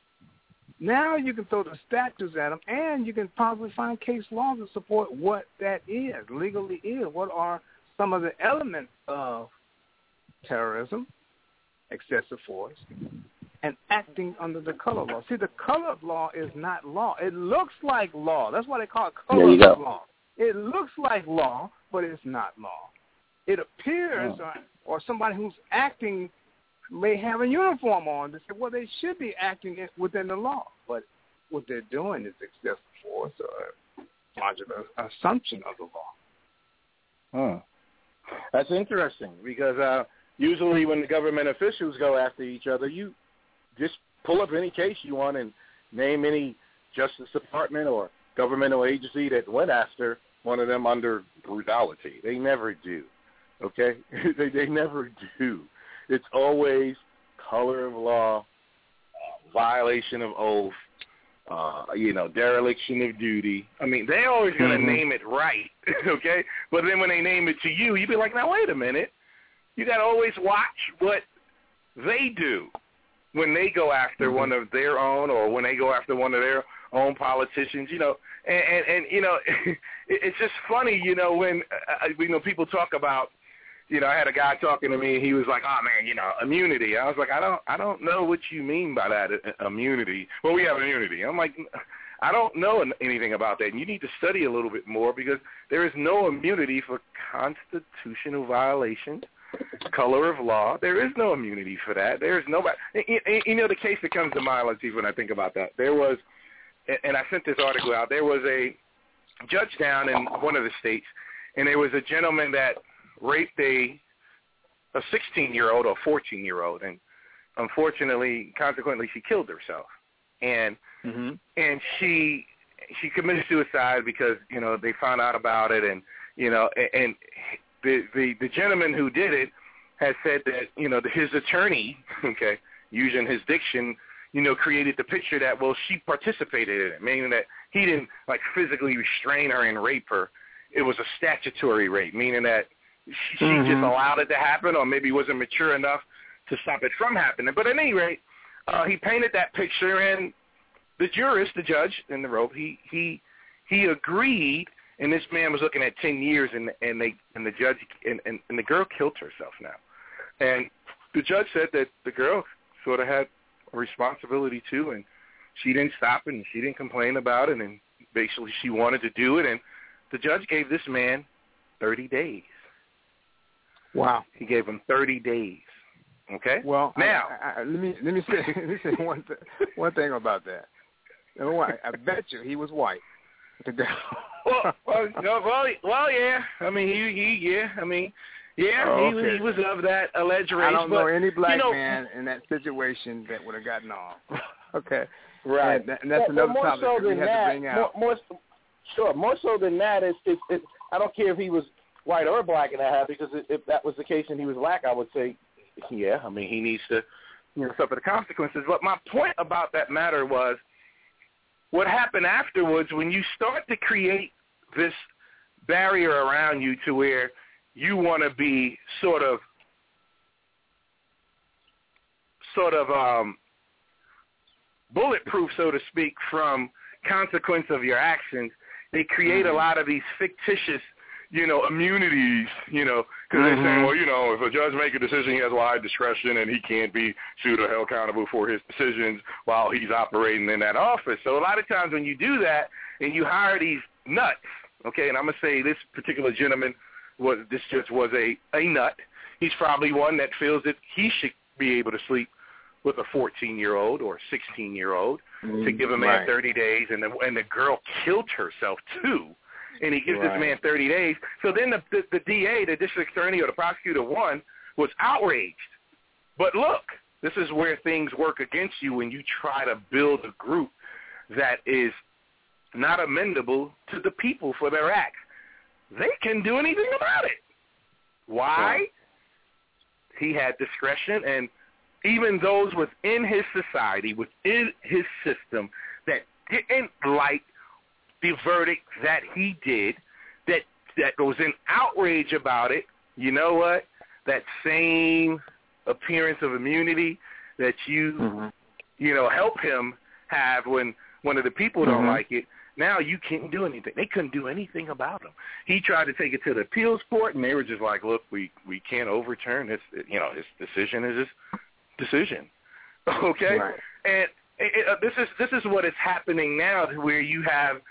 Now you can throw the statutes at them, and you can probably find case law to support what that is, legally is. What are some of the elements of terrorism, excessive force, and acting under the color of law? See, the color of law is not law. It looks like law. That's why they call it color of law. It looks like law, but it's not law. It appears, or somebody who's acting may have a uniform on. They say, well, they should be acting within the law, but what they're doing is excessive force or fraudulent assumption of the law. That's interesting because usually when the government officials go after each other, you just pull up any case you want and name any Justice Department or governmental agency that went after one of them under brutality. They never do, okay? They never do. It's always color of law, violation of oath, dereliction of duty. I mean, they're always going to name it right, okay? But then when they name it to you, you be like, now, wait a minute. You got to always watch what they do when they go after one of their own or when they go after one of their own politicians, And it's just funny, when, people talk about, I had a guy talking to me, and he was like, oh, man, immunity. I was like, I don't know what you mean by that, immunity. Well, we have immunity. I'm like, I don't know anything about that, and you need to study a little bit more because there is no immunity for constitutional violations, color of law. There is no immunity for that. There is nobody. The case that comes to mind, Latif, when I think about that, there was, and I sent this article out, there was a judge down in one of the states, and there was a gentleman that raped a 16-year-old or 14-year-old, and unfortunately, consequently, she killed herself. And she committed suicide because they found out about it, and and the gentleman who did it has said that his attorney, okay, using his diction, created the picture that she participated in it, meaning that he didn't physically restrain her and rape her. It was a statutory rape, meaning that she just allowed it to happen, or maybe wasn't mature enough to stop it from happening. But at any rate, he painted that picture, and the jurist, the judge in the robe, he agreed, and this man was looking at 10 years, and the judge and the girl killed herself now, and the judge said that the girl sort of had a responsibility too, and she didn't stop it, and she didn't complain about it, and basically she wanted to do it, and the judge gave this man 30 days. Wow. He gave him 30 days. Okay? Well, now let me say one thing about that. Number one, I bet you he was white. well, yeah. I mean, he was of that alleged race. I don't know any black man in that situation that would have gotten off. Okay. Right. And that's another topic that we have to bring out. More so than that, I don't care if he was white or black in that, because if that was the case and he was black, I would say, yeah, I mean, he needs to suffer the consequences. But my point about that matter was what happened afterwards when you start to create this barrier around you to where you want to be sort of bulletproof, so to speak, from consequence of your actions. They create a lot of these fictitious immunities, because they're saying, well, if a judge makes a decision, he has wide discretion and he can't be sued or held accountable for his decisions while he's operating in that office. So a lot of times when you do that and you hire these nuts, okay, and I'm going to say this particular gentleman, this judge was a nut. He's probably one that feels that he should be able to sleep with a 14-year-old or a 16-year-old to give a man 30 days, and the girl killed herself too, and he gives this man 30 days. So then the DA, the district attorney, or the prosecutor was outraged. But look, this is where things work against you when you try to build a group that is not amendable to the people for their acts. They can do anything about it. Why? He had discretion, and even those within his society, within his system, that didn't like the verdict that he did, that was in outrage about it, you know what? That same appearance of immunity that you help him have when one of the people don't like it, now you can't do anything. They couldn't do anything about him. He tried to take it to the appeals court, and they were just like, look, we can't overturn his, his decision is his decision. Okay? Right. And this is what is happening now, where you have,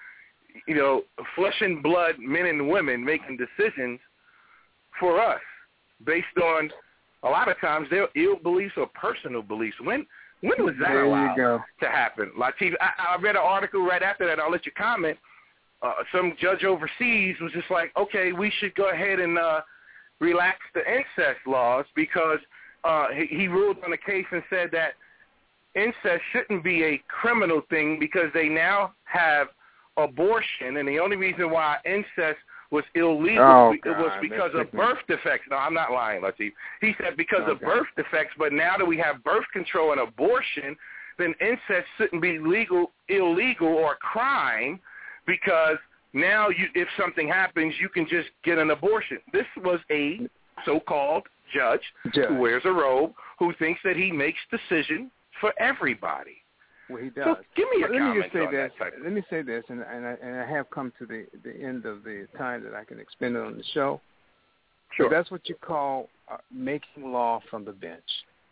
flesh and blood men and women making decisions for us based on, a lot of times, their ill beliefs or personal beliefs. When was that allowed to happen? Latif, I read an article right after that. I'll let you comment. Some judge overseas was just like, okay, we should go ahead and relax the incest laws because he ruled on the case and said that incest shouldn't be a criminal thing because they now have abortion, and the only reason why incest was illegal was because of birth defects. No, I'm not lying, Latif. He said because of birth defects, but now that we have birth control and abortion, then incest shouldn't be illegal or a crime because now if something happens, you can just get an abortion. This was a so-called judge who wears a robe who thinks that he makes decisions for everybody. Well, he does. So give me a comment on that. Let me say this, and I have come to the end of the time that I can expend it on the show. Sure. So that's what you call making law from the bench.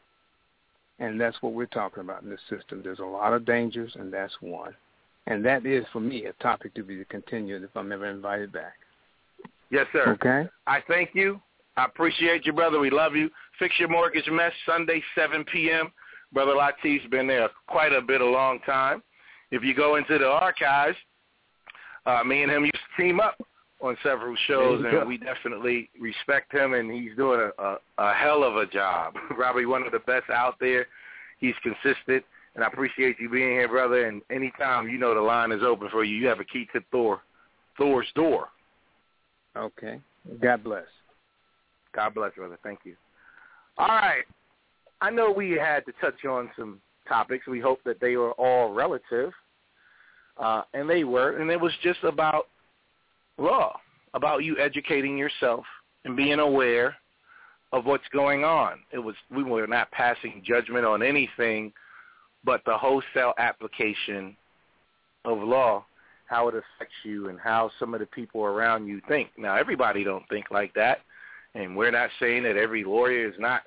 And that's what we're talking about in this system. There's a lot of dangers, and that's one. And that is, for me, a topic to be continued if I'm ever invited back. Yes, sir. Okay? I thank you. I appreciate you, brother. We love you. Fix Your Mortgage Mess, Sunday, 7 p.m. Brother Latif's been there quite a long time. If you go into the archives, me and him used to team up on several shows, and we definitely respect him, and he's doing a hell of a job. Probably one of the best out there. He's consistent, and I appreciate you being here, brother, and anytime the line is open for you, you have a key to Thor's door. Okay. God bless. God bless, brother. Thank you. All right. I know we had to touch on some topics. We hope that they were all relative, and they were. And it was just about law, about you educating yourself and being aware of what's going on. We were not passing judgment on anything but the wholesale application of law, how it affects you and how some of the people around you think. Now, everybody don't think like that, and we're not saying that every lawyer is not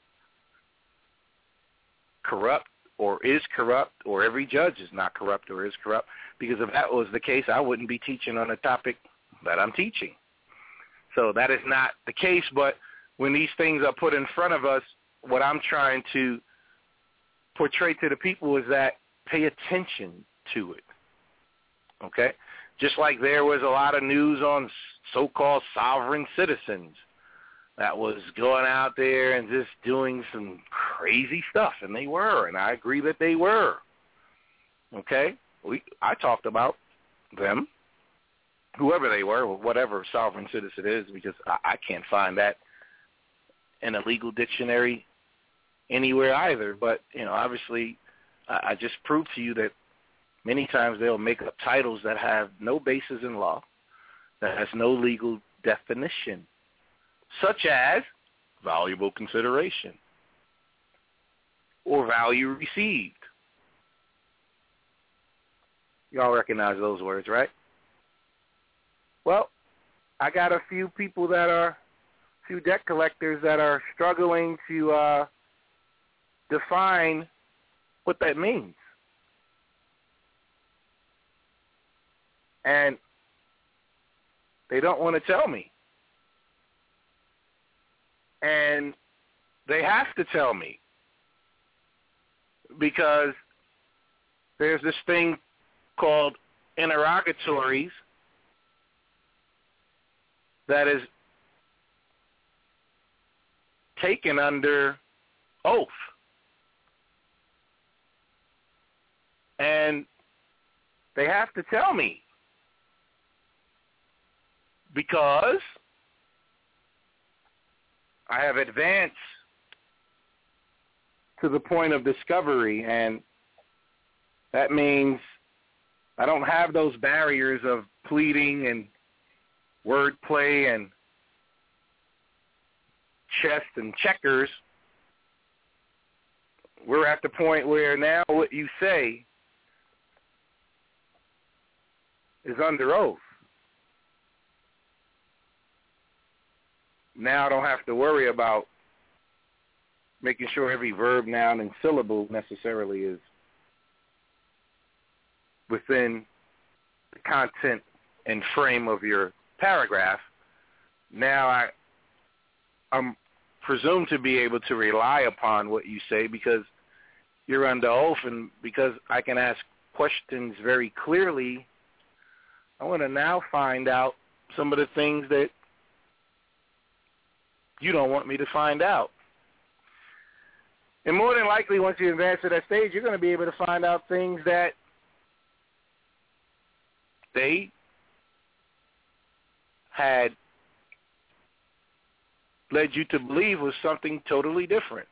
corrupt or is corrupt, or every judge is not corrupt or is corrupt, because if that was the case, I wouldn't be teaching on the topic that I'm teaching. So that is not the case, but when these things are put in front of us, what I'm trying to portray to the people is that pay attention to it, okay? Just like there was a lot of news on so-called sovereign citizens that was going out there and just doing some crazy stuff, and they were, and I agree that they were. Okay? I talked about them, whoever they were, or whatever sovereign citizen is, because I can't find that in a legal dictionary anywhere either. But, obviously, I just proved to you that many times they'll make up titles that have no basis in law, that has no legal definition, such as valuable consideration or value received. Y'all recognize those words, right? Well, I got a few people few debt collectors that are struggling to define what that means. And they don't want to tell me. And they have to tell me. because there's this thing called interrogatories that is taken under oath. And they have to tell me, because I have advanced to the point of discovery, and that means I don't have those barriers of pleading and wordplay and chess and checkers. We're at the point where now what you say is under oath. Now I don't have to worry about making sure every verb, noun, and syllable necessarily is within the content and frame of your paragraph. Now I'm presumed to be able to rely upon what you say because you're under oath, and because I can ask questions very clearly, I want to now find out some of the things that you don't want me to find out. And more than likely, once you advance to that stage, you're going to be able to find out things that they had led you to believe was something totally different.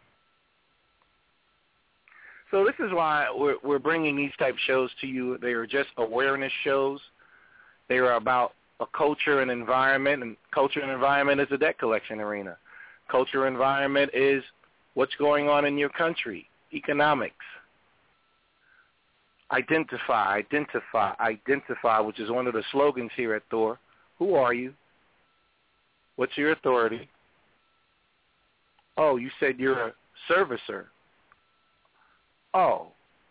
So this is why we're bringing these type shows to you. They are just awareness shows. They are about a culture and environment, and culture and environment is a debt collection arena. Culture and environment is what's going on in your country, economics. Identify, which is one of the slogans here at Thor. Who are you? What's your authority? Oh, you said you're a servicer. Oh,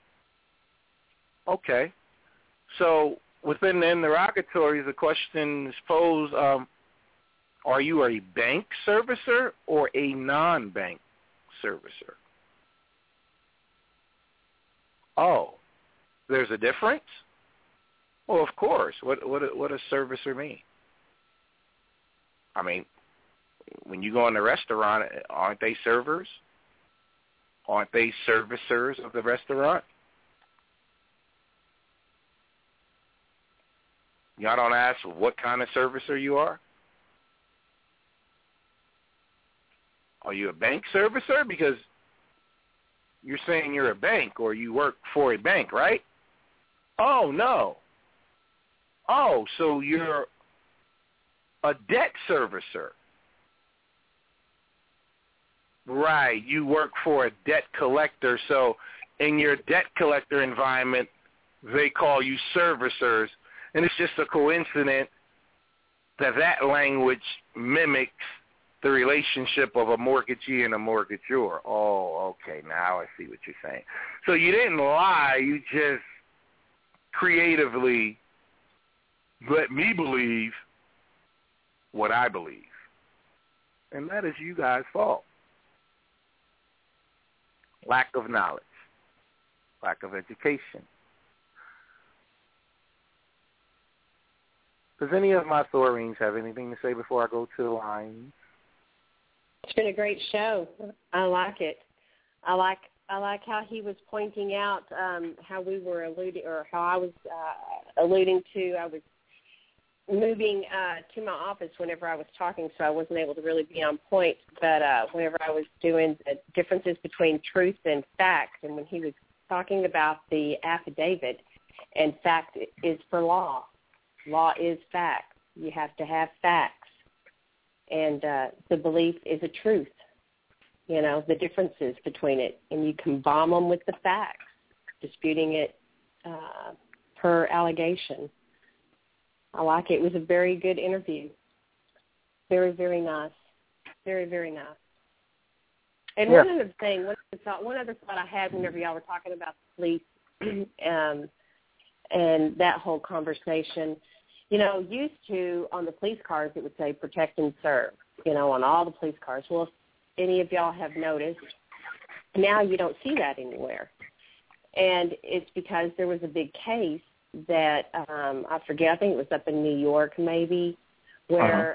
okay. So within the interrogatories, the question is posed, are you a bank servicer or a non-bank servicer? Oh, there's a difference? Well, of course. What does servicer mean? I mean, when you go in a restaurant, aren't they servers? Aren't they servicers of the restaurant? Y'all don't ask what kind of servicer you are? Are you a bank servicer? Because you're saying you're a bank or you work for a bank, right? Oh, no. Oh, so you're a debt servicer. Right, you work for a debt collector, so in your debt collector environment, they call you servicers, and it's just a coincidence that that language mimics the relationship of a mortgagee and a mortgagor. Oh, okay, now I see what you're saying. So you didn't lie, you just creatively let me believe what I believe. And that is you guys' fault. Lack of knowledge, lack of education. Does any of my Thorines have anything to say before I go to the lines? It's been a great show. I like it. I like how he was pointing out how we were alluding, or how I was alluding to. I was moving to my office whenever I was talking, so I wasn't able to really be on point. But whenever I was doing the differences between truth and fact, and when he was talking about the affidavit, and fact is for law. Law is fact. You have to have facts. And the belief is a truth, you know, the differences between it. And you can bomb them with the facts, disputing it per allegation. I like it. It was a very good interview. Very, very nice. Very, very nice. And one other thing, one other thought I had whenever y'all were talking about the police and that whole conversation, you know, used to, on the police cars, it would say protect and serve, you know, on all the police cars. Well, if any of y'all have noticed, Now you don't see that anywhere. And it's because there was a big case that, I forget, I think it was up in New York maybe, where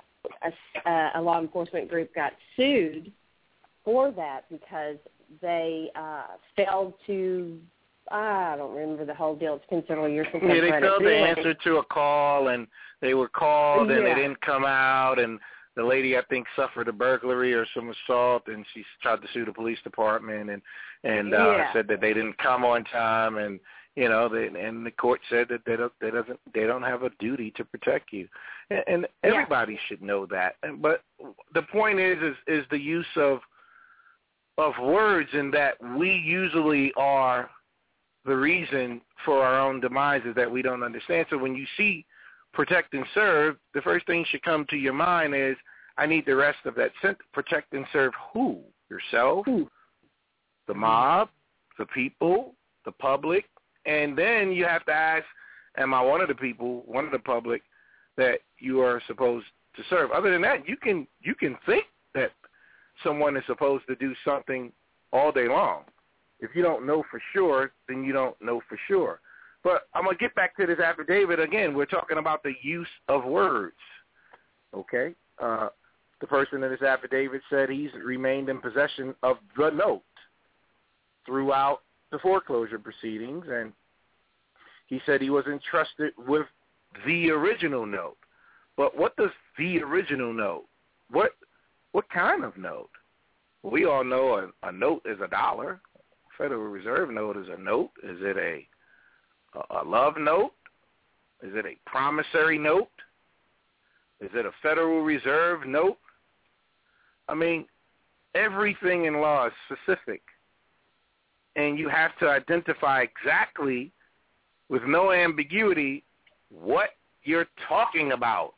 a law enforcement group got sued for that because they failed to, I don't remember the whole deal. It's been several years since they failed to answer to a call, and they were called, and they didn't come out, and the lady, I think, suffered a burglary or some assault, and she tried to sue the police department, and said that they didn't come on time, and and the court said that they don't have a duty to protect you, and everybody should know that. But the point is the use of words, and that we usually are the reason for our own demise is that we don't understand. So when you see protect and serve, the first thing should come to your mind is, I need the rest of that sentence. Protect and serve who? Yourself, the mob, the people, the public. And then you have to ask, am I one of the people, one of the public that you are supposed to serve? Other than that, you can think that someone is supposed to do something all day long. If you don't know for sure, then you don't know for sure. But I'm going to get back to this affidavit again. We're talking about the use of words, okay? The person in this affidavit said he's remained in possession of the note throughout the foreclosure proceedings, and he said he was entrusted with the original note. But what does the original note? What kind of note? We all know a note is $1. Federal Reserve note is a note. Is it a love note? Is it a promissory note? Is it a Federal Reserve note? I mean, everything in law is specific, and you have to identify exactly, with no ambiguity, what you're talking about.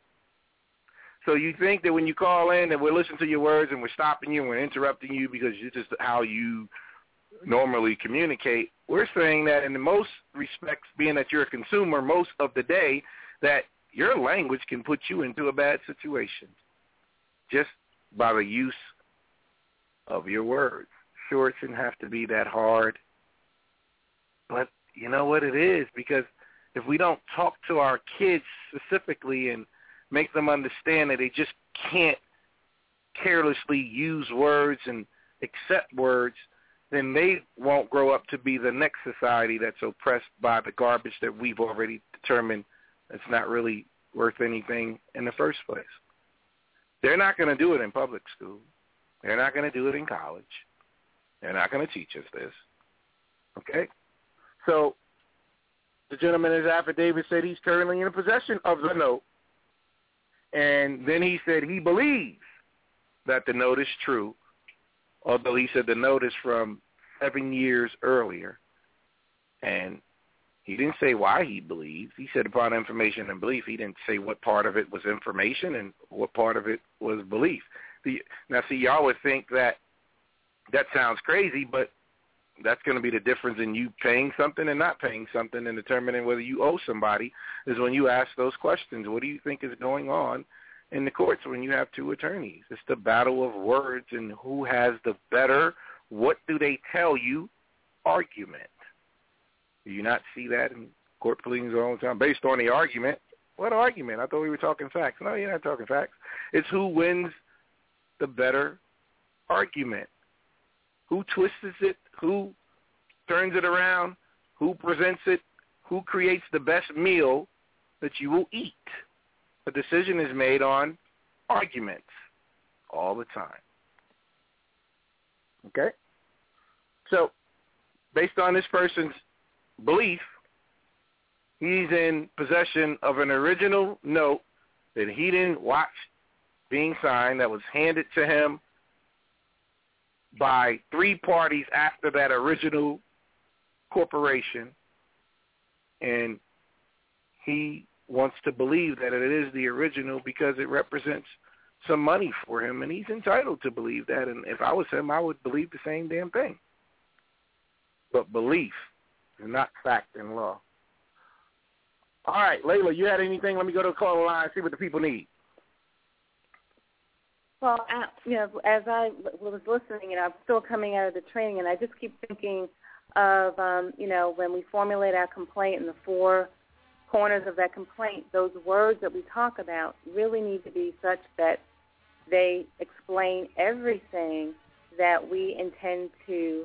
So you think that when you call in and we're listening to your words and we're stopping you and we're interrupting you because it's just how you normally communicate, we're saying that in the most respects, being that you're a consumer most of the day, that your language can put you into a bad situation just by the use of your words. Sure, it shouldn't have to be that hard, but you know what it is, because if we don't talk to our kids specifically and make them understand that they just can't carelessly use words and accept words, then they won't grow up to be the next society that's oppressed by the garbage that we've already determined that's not really worth anything in the first place. They're not going to do it in public school. They're not going to do it in college. They're not going to teach us this. Okay? So the gentleman in his affidavit said he's currently in possession of the note, and then he said he believes that the note is true, although he said the note is from 7 years earlier, and he didn't say why he believes. He said upon information and belief. He didn't say what part of it was information and what part of it was belief. Now, see, y'all would think that sounds crazy, but that's going to be the difference in you paying something and not paying something and determining whether you owe somebody is when you ask those questions. What do you think is going on in the courts when you have two attorneys? It's the battle of words and who has the better, what do they tell you, argument. Do you not see that in court pleadings all the time? Based on the argument. What argument? I thought we were talking facts. No, you're not talking facts. It's who wins the better argument. Who twists it, who turns it around, who presents it, who creates the best meal that you will eat. A decision is made on arguments all the time. Okay? So, based on this person's belief, he's in possession of an original note that he didn't watch being signed, that was handed to him by 3 parties after that original corporation, and he wants to believe that it is the original because it represents some money for him, and he's entitled to believe that. And if I was him, I would believe the same damn thing. But belief is not fact in law. All right, Layla, you had anything? Let me go to the call line and see what the people need. Well, as I was listening, I'm still coming out of the training, and I just keep thinking of, when we formulate our complaint in the 4 corners of that complaint, those words that we talk about really need to be such that they explain everything that we intend to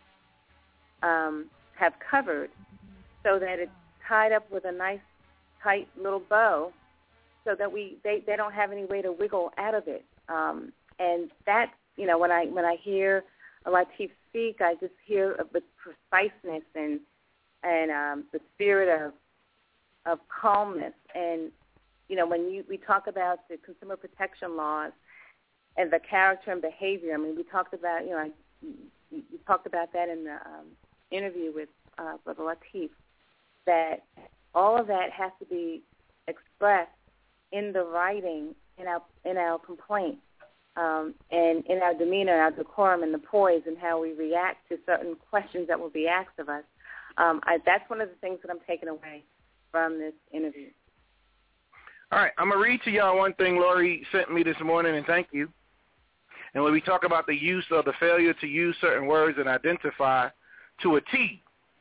have covered, so that it's tied up with a nice, tight little bow, so that they don't have any way to wiggle out of it. And that, when I hear Latif speak, I just hear the preciseness and the spirit of calmness. And when we talk about the consumer protection laws and the character and behavior, I mean, we talked about you talked about that in the interview with Brother Latif, that all of that has to be expressed in the writing in our complaint, and in our demeanor, our decorum, and the poise, and how we react to certain questions that will be asked of us. That's one of the things that I'm taking away from this interview. All right, I'm going to read to y'all one thing Lori sent me this morning, and thank you. And when we talk about the use of the failure to use certain words and identify to a T,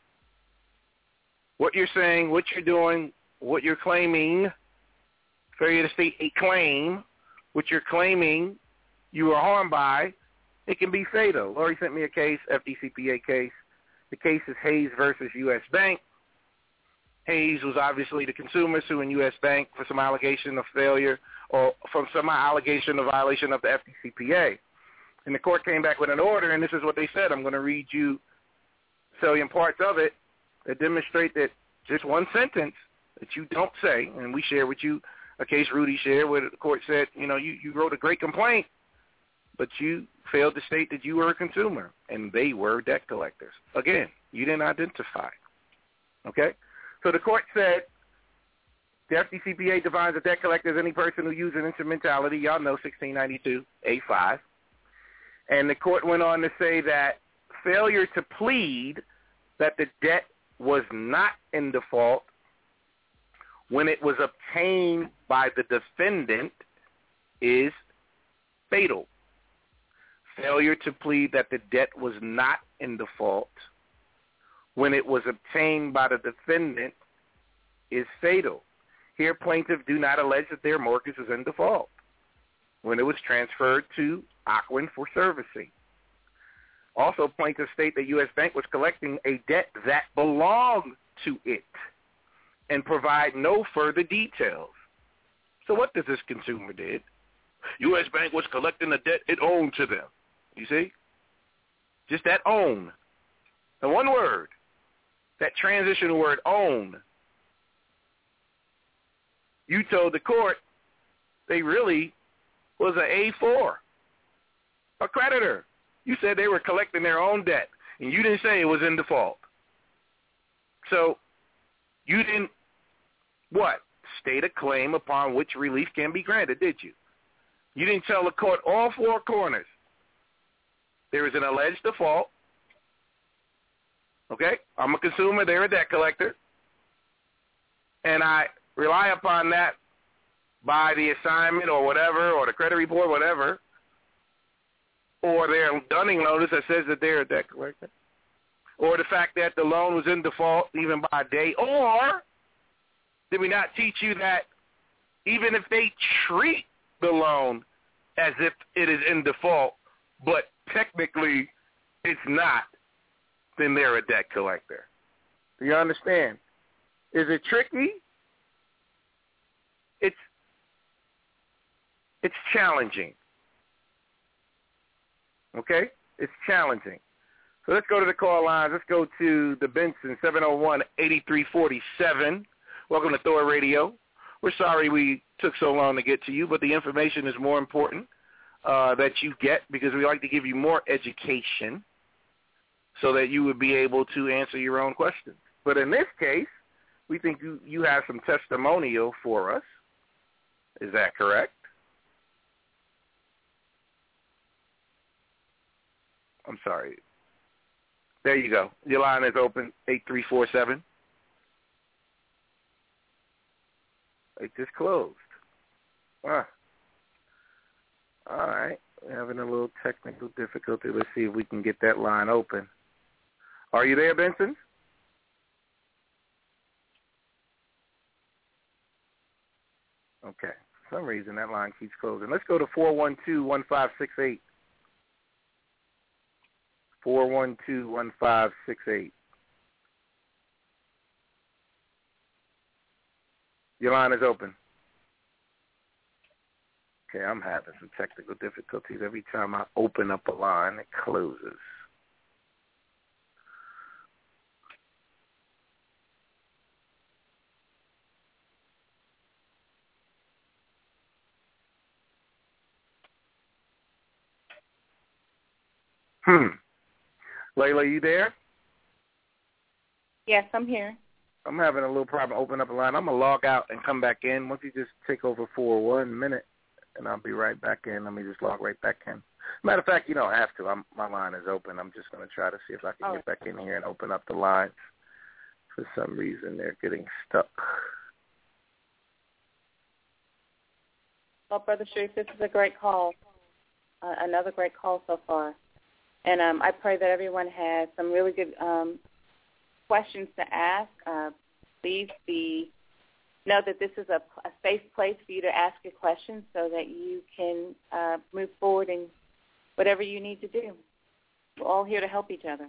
what you're saying, what you're doing, what you're claiming, failure to state a claim, what you're claiming you were harmed by, it can be fatal. Lori sent me a case, FDCPA case. The case is Hayes versus U.S. Bank. Hayes was obviously the consumer suing U.S. Bank for some allegation of failure or from some allegation of violation of the FDCPA. And the court came back with an order, and this is what they said. I'm going to read you salient parts of it that demonstrate that just one sentence that you don't say, and we share with you a case Rudy shared where the court said, you wrote a great complaint, but you failed to state that you were a consumer, and they were debt collectors. Again, you didn't identify. Okay? So the court said the FDCPA defines a debt collector as any person who uses instrumentality. Y'all know 1692A5. And the court went on to say that failure to plead that the debt was not in default when it was obtained by the defendant is fatal. Failure to plead that the debt was not in default when it was obtained by the defendant is fatal. Here, plaintiffs do not allege that their mortgage was in default when it was transferred to Ocwen for servicing. Also, plaintiffs state that U.S. Bank was collecting a debt that belonged to it and provide no further details. So what does this consumer did? U.S. Bank was collecting a debt it owned to them. You see? Just that own. The one word, that transitional word own. You told the court they really was a A4, a creditor. You said they were collecting their own debt, and you didn't say it was in default. So you didn't, state a claim upon which relief can be granted, did you? You didn't tell the court all 4 corners. There is an alleged default. Okay? I'm a consumer. They're a debt collector. And I rely upon that by the assignment or whatever, or the credit report, whatever, or their dunning notice that says that they're a debt collector, or the fact that the loan was in default even by a day, or did we not teach you that even if they treat the loan as if it is in default, but technically it's not, then they're a debt collector? Do you understand? Is it tricky? It's challenging. Okay? It's challenging. So let's go to the call lines. Let's go to the Benson, 701-8347. Welcome to Thor Radio. We're sorry we took so long to get to you, but the information is more important that you get, because we like to give you more education so that you would be able to answer your own questions. But in this case, we think you have some testimonial for us. Is that correct? I'm sorry. There you go. Your line is open, 8347. It just closed. All right. We're having a little technical difficulty. Let's see if we can get that line open. Are you there, Benson? Okay. For some reason, that line keeps closing. Let's go to 412-1568. 412-1568. Your line is open. Okay, I'm having some technical difficulties. Every time I open up a line, it closes. Layla, you there? Yes, I'm here. I'm having a little problem opening up a line. I'm going to log out and come back in. Once you just take over for 1 minute, and I'll be right back in. Let me just log right back in. Matter of fact, you don't have to. My line is open. I'm just going to try to see if I can get back in here and open up the lines. For some reason, they're getting stuck. Well, Brother Sharif, this is a great call. Another great call so far. And I pray that everyone has some really good questions to ask. Please know that this is a safe place for you to ask your questions so that you can move forward in whatever you need to do. We're all here to help each other.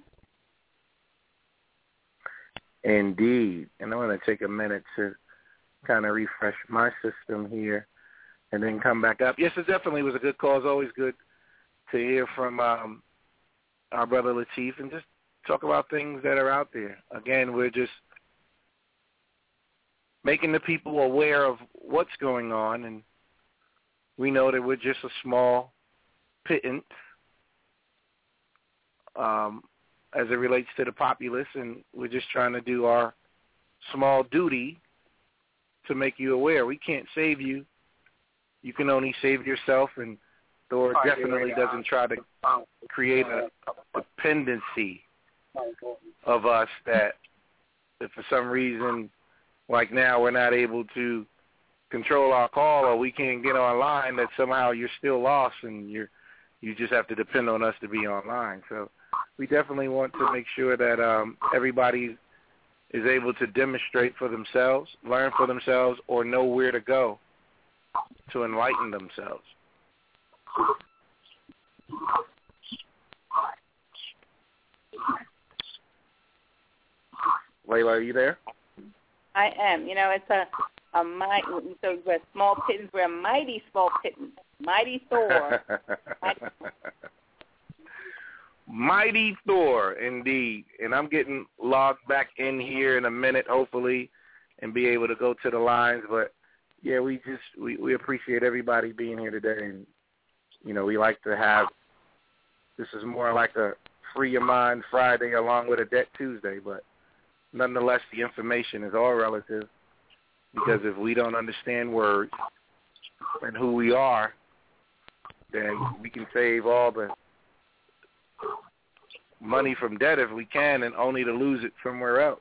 Indeed. And I'm going to take a minute to kind of refresh my system here and then come back up. Yes, it definitely was a good call. It's always good to hear from our brother Lateef and just talk about things that are out there. Again, we're just making the people aware of what's going on, and we know that we're just a small pittance as it relates to the populace, and we're just trying to do our small duty to make you aware. We can't save you. You can only save yourself, and Thor definitely doesn't try to create a dependency of us that if for some reason, like now, we're not able to control our call or we can't get online, that somehow you're still lost and you just have to depend on us to be online. So we definitely want to make sure that everybody is able to demonstrate for themselves, learn for themselves, or know where to go to enlighten themselves. Layla, are you there? I am. You know, it's a mighty. So we're small pittance. We're a mighty small pittance. Mighty Thor. Mighty Thor, indeed. And I'm getting logged back in here in a minute, hopefully, and be able to go to the lines. But yeah, we appreciate everybody being here today, and you know, we like to have. This is more like a Free Your Mind Friday along with a Debt Tuesday, but nonetheless, the information is all relative because if we don't understand words and who we are, then we can save all the money from debt if we can and only to lose it somewhere else.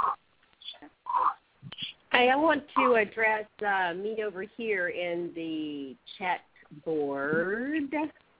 Hey, I want to address me over here in the chat board.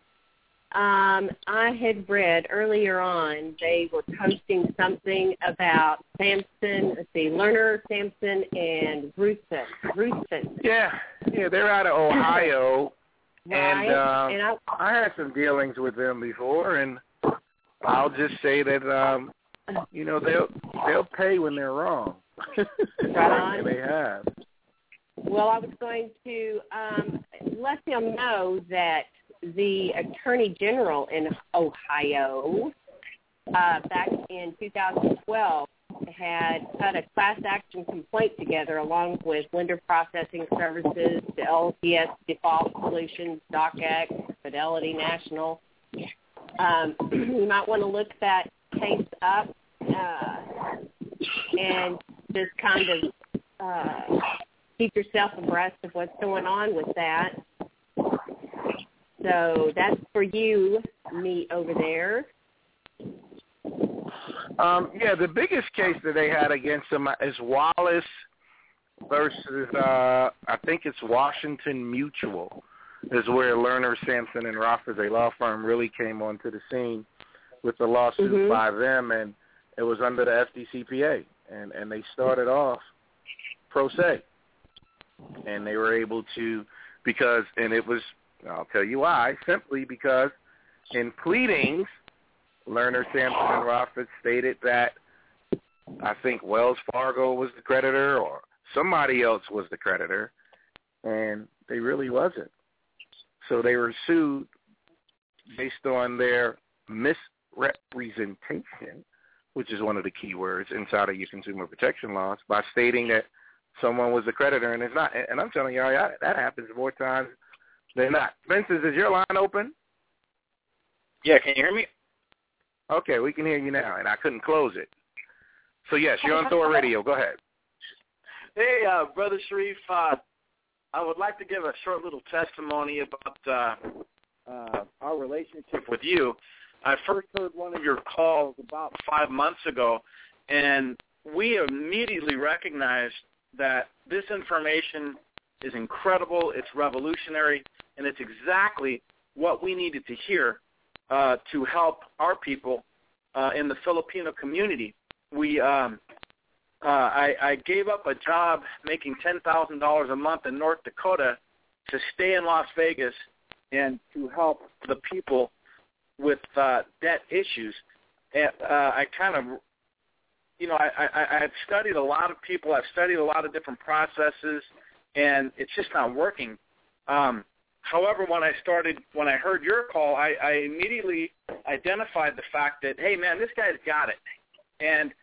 I had read earlier on they were posting something about Samson, Lerner, Samson, and Ruthven. Yeah, they're out of Ohio, right. and I had some dealings with them before, and I'll just say that you know they'll pay when they're wrong. Right. And they have. Well, I was going to let them know that the Attorney General in Ohio back in 2012 had put a class action complaint together along with Lender Processing Services, the LPS Default Solutions, DocX, Fidelity National. You might want to look that case up and just kind of keep yourself abreast of what's going on with that. So that's for you, me over there. Yeah, the biggest case that they had against them is Wallace versus, I think it's Washington Mutual. is where Lerner, Sampson, and Rothfuss, a law firm, really came onto the scene with the lawsuit by them, and it was under the FDCPA, and they started off pro se, and they were able to, I'll tell you why, simply because in pleadings, Lerner, Sampson, and Rothfuss stated that I think Wells Fargo was the creditor or somebody else was the creditor, and they really wasn't. So they were sued based on their misrepresentation, which is one of the key words inside of your consumer protection laws, by stating that someone was the creditor and it's not. And I'm telling you, that happens more times than not. Vincent, is your line open? Yeah, can you hear me? Okay, we can hear you now, and I couldn't close it. So, yes, you're on Thor Radio. Go ahead. Hey, Brother Sharif, I would like to give a short little testimony about our relationship with you. I first heard one of your calls about 5 months ago, and we immediately recognized that this information is incredible, it's revolutionary, and it's exactly what we needed to hear to help our people in the Filipino community. I gave up a job making $10,000 a month in North Dakota to stay in Las Vegas and to help the people with debt issues. And I've studied a lot of people. I've studied a lot of different processes, and it's just not working. However, when I heard your call, I immediately identified the fact that, hey, man, this guy's got it. And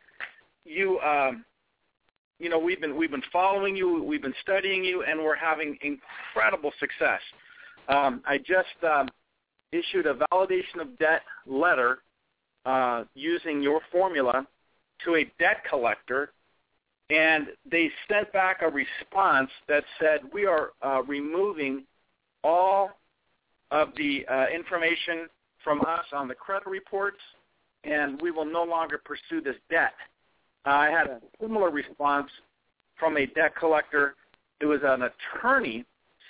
we've been following you, we've been studying you, and we're having incredible success. I just issued a validation of debt letter using your formula to a debt collector, and they sent back a response that said, we are removing all of the information from us on the credit reports, and we will no longer pursue this debt. I had a similar response from a debt collector. It was an attorney,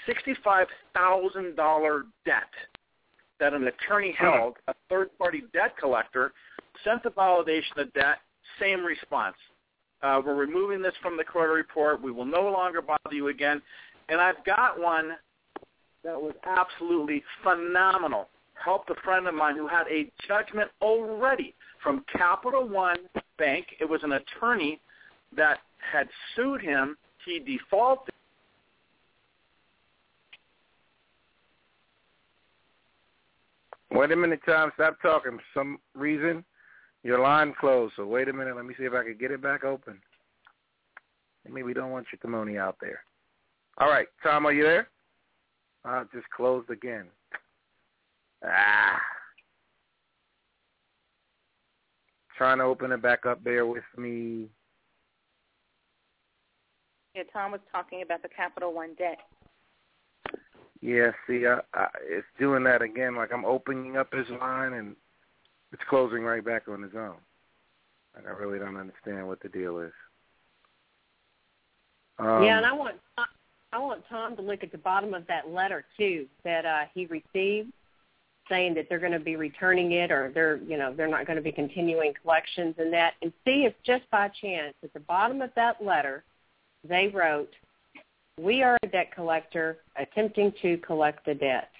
$65,000 debt that an attorney held, a third-party debt collector, sent the validation of debt, same response. We're removing this from the credit report. We will no longer bother you again. And I've got one that was absolutely phenomenal. Helped a friend of mine who had a judgment already from Capital One Bank. It was an attorney that had sued him. He defaulted. Wait a minute, Tom. Stop talking. For some reason, your line closed. So wait a minute. Let me see if I can get it back open. Maybe we don't want your testimony out there. All right. Tom, are you there? Just closed again. Trying to open it back up. Bear with me. Yeah, Tom was talking about the Capital One debt. Yeah, see, it's doing that again. Like I'm opening up his line and it's closing right back on its own. Like I really don't understand what the deal is. And I want Tom to look at the bottom of that letter too that he received, saying that they're going to be returning it, or they're not going to be continuing collections and that, and see if just by chance at the bottom of that letter they wrote, "We are a debt collector attempting to collect the debt."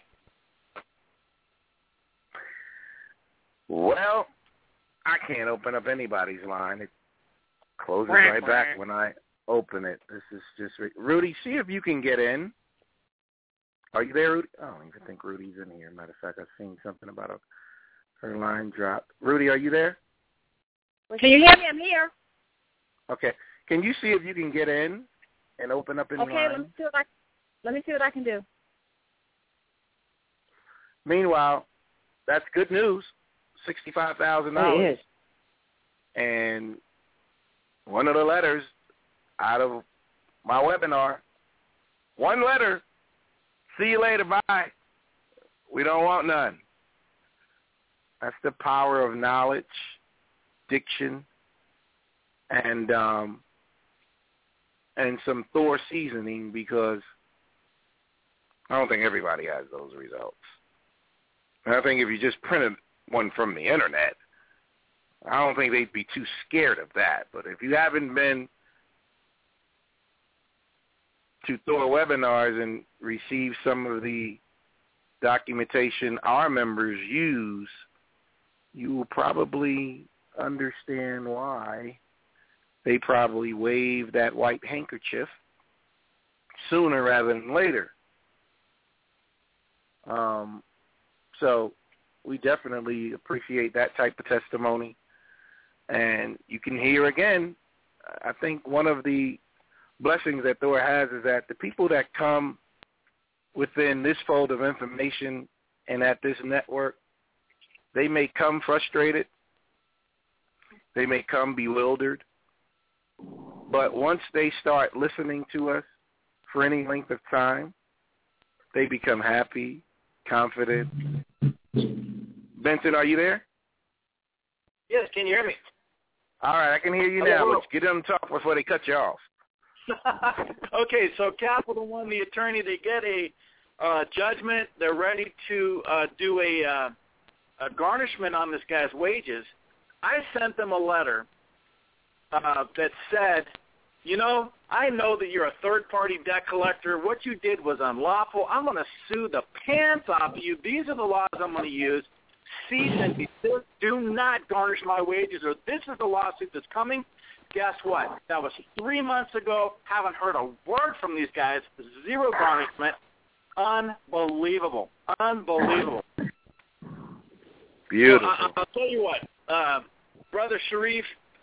Well, I can't open up anybody's line. It closes right back when I open it. This is just Rudy. See if you can get in. Are you there, Rudy? I don't even think Rudy's in here. Matter of fact, I've seen something about her line dropped. Rudy, are you there? Can you hear me? I'm here. Okay. Can you see if you can get in and open up any line? Okay, let me see what I can do. Meanwhile, that's good news. $65,000. It is. And one of the letters out of my webinar, one letter, see you later, bye. We don't want none. That's the power of knowledge, diction, and some Thor seasoning, because I don't think everybody has those results. And I think if you just printed one from the internet, I don't think they'd be too scared of that. But if you haven't been to Thor webinars and received some of the documentation our members use, you will probably understand why they probably wave that white handkerchief sooner rather than later. So we definitely appreciate that type of testimony. And you can hear again, I think one of the blessings that Thor has is that the people that come within this fold of information and at this network, they may come frustrated, they may come bewildered, but once they start listening to us for any length of time, they become happy, confident. Benson, are you there? Yes, can you hear me? All right, I can hear you now. Let's get them to talk before they cut you off. Okay, so Capital One, the attorney, they get a judgment. They're ready to do a garnishment on this guy's wages. I sent them a letter that said, you know, I know that you're a third-party debt collector. What you did was unlawful. I'm going to sue the pants off you. These are the laws I'm going to use. Cease and desist. Do not garnish my wages, or this is the lawsuit that's coming. Guess what? That was 3 months ago. Haven't heard a word from these guys. Zero garnishment. Unbelievable. Unbelievable. Beautiful. Well, I'll tell you what, Brother Sharif.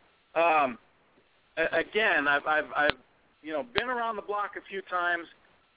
Again, I've been around the block a few times.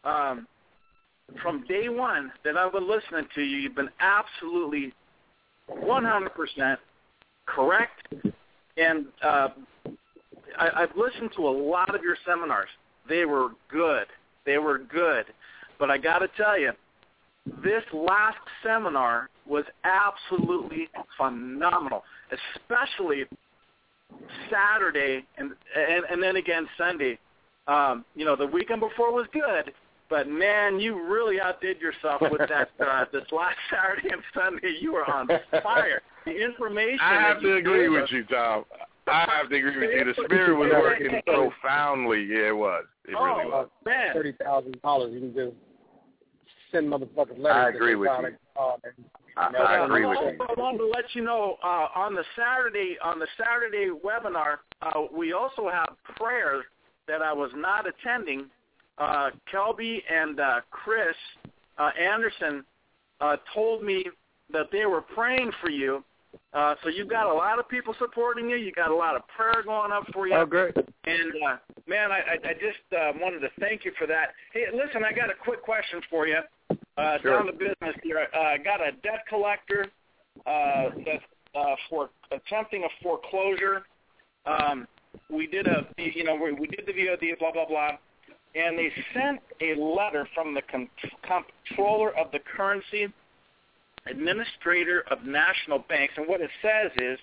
From day one that I've been listening to you, you've been absolutely 100% correct, and I've listened to a lot of your seminars. They were good. But I got to tell you, this last seminar was absolutely phenomenal, especially Saturday and then again Sunday. The weekend before was good, but man, you really outdid yourself with that this last Saturday and Sunday. You were on fire. The information. I have to agree with you, Tom. I have to agree with you. The spirit was working profoundly. Yeah, it was. It really was. Man. $30,000 you can just send motherfuckers letters. I agree with you. I agree with you. I wanted to let you know on the Saturday webinar, we also have prayer that I was not attending. Kelby and Chris Anderson told me that they were praying for you. So you've got a lot of people supporting you. You got a lot of prayer going up for you. Oh, great. And, man, I just wanted to thank you for that. Hey, listen, I got a quick question for you. Sure. Down to business here. I got a debt collector that's for attempting a foreclosure. We did we did the VOD, blah, blah, blah. And they sent a letter from the comptroller of the currency, administrator of national banks, and what it says is,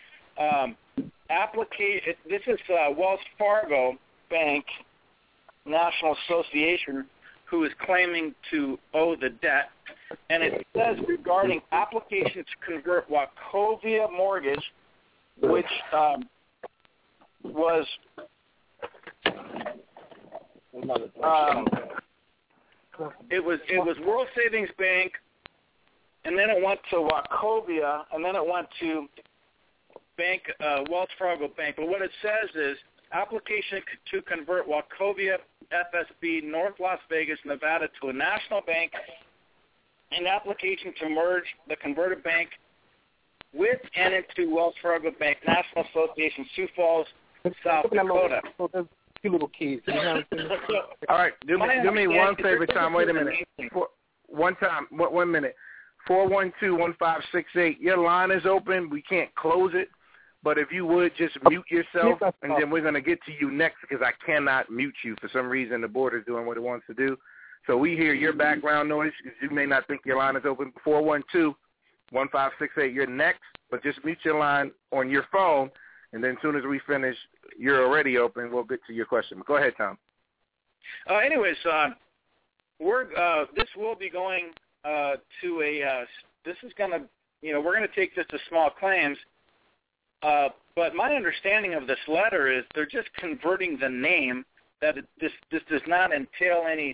this is Wells Fargo Bank National Association, who is claiming to owe the debt, and it says regarding application to convert Wachovia mortgage, which was it was World Savings Bank, and then it went to Wachovia, and then it went to Wells Fargo Bank. But what it says is application to convert Wachovia FSB North Las Vegas, Nevada to a national bank, an application to merge the converted bank with and into Wells Fargo Bank National Association, Sioux Falls, South Dakota. Two little keys. All right, do me one favor, Tom. Wait a minute. 1 minute. 412-1568. Your line is open. We can't close it. But if you would just mute yourself, and then we're going to get to you next because I cannot mute you. For some reason, the board is doing what it wants to do. So we hear your background noise because you may not think your line is open. 412-1568. You're next, but just mute your line on your phone, and then as soon as we finish, you're already open. We'll get to your question. Go ahead, Tom. Anyways, this will be going to a. This is going to, we're going to take this to small claims. But my understanding of this letter is they're just converting the name. That this does not entail any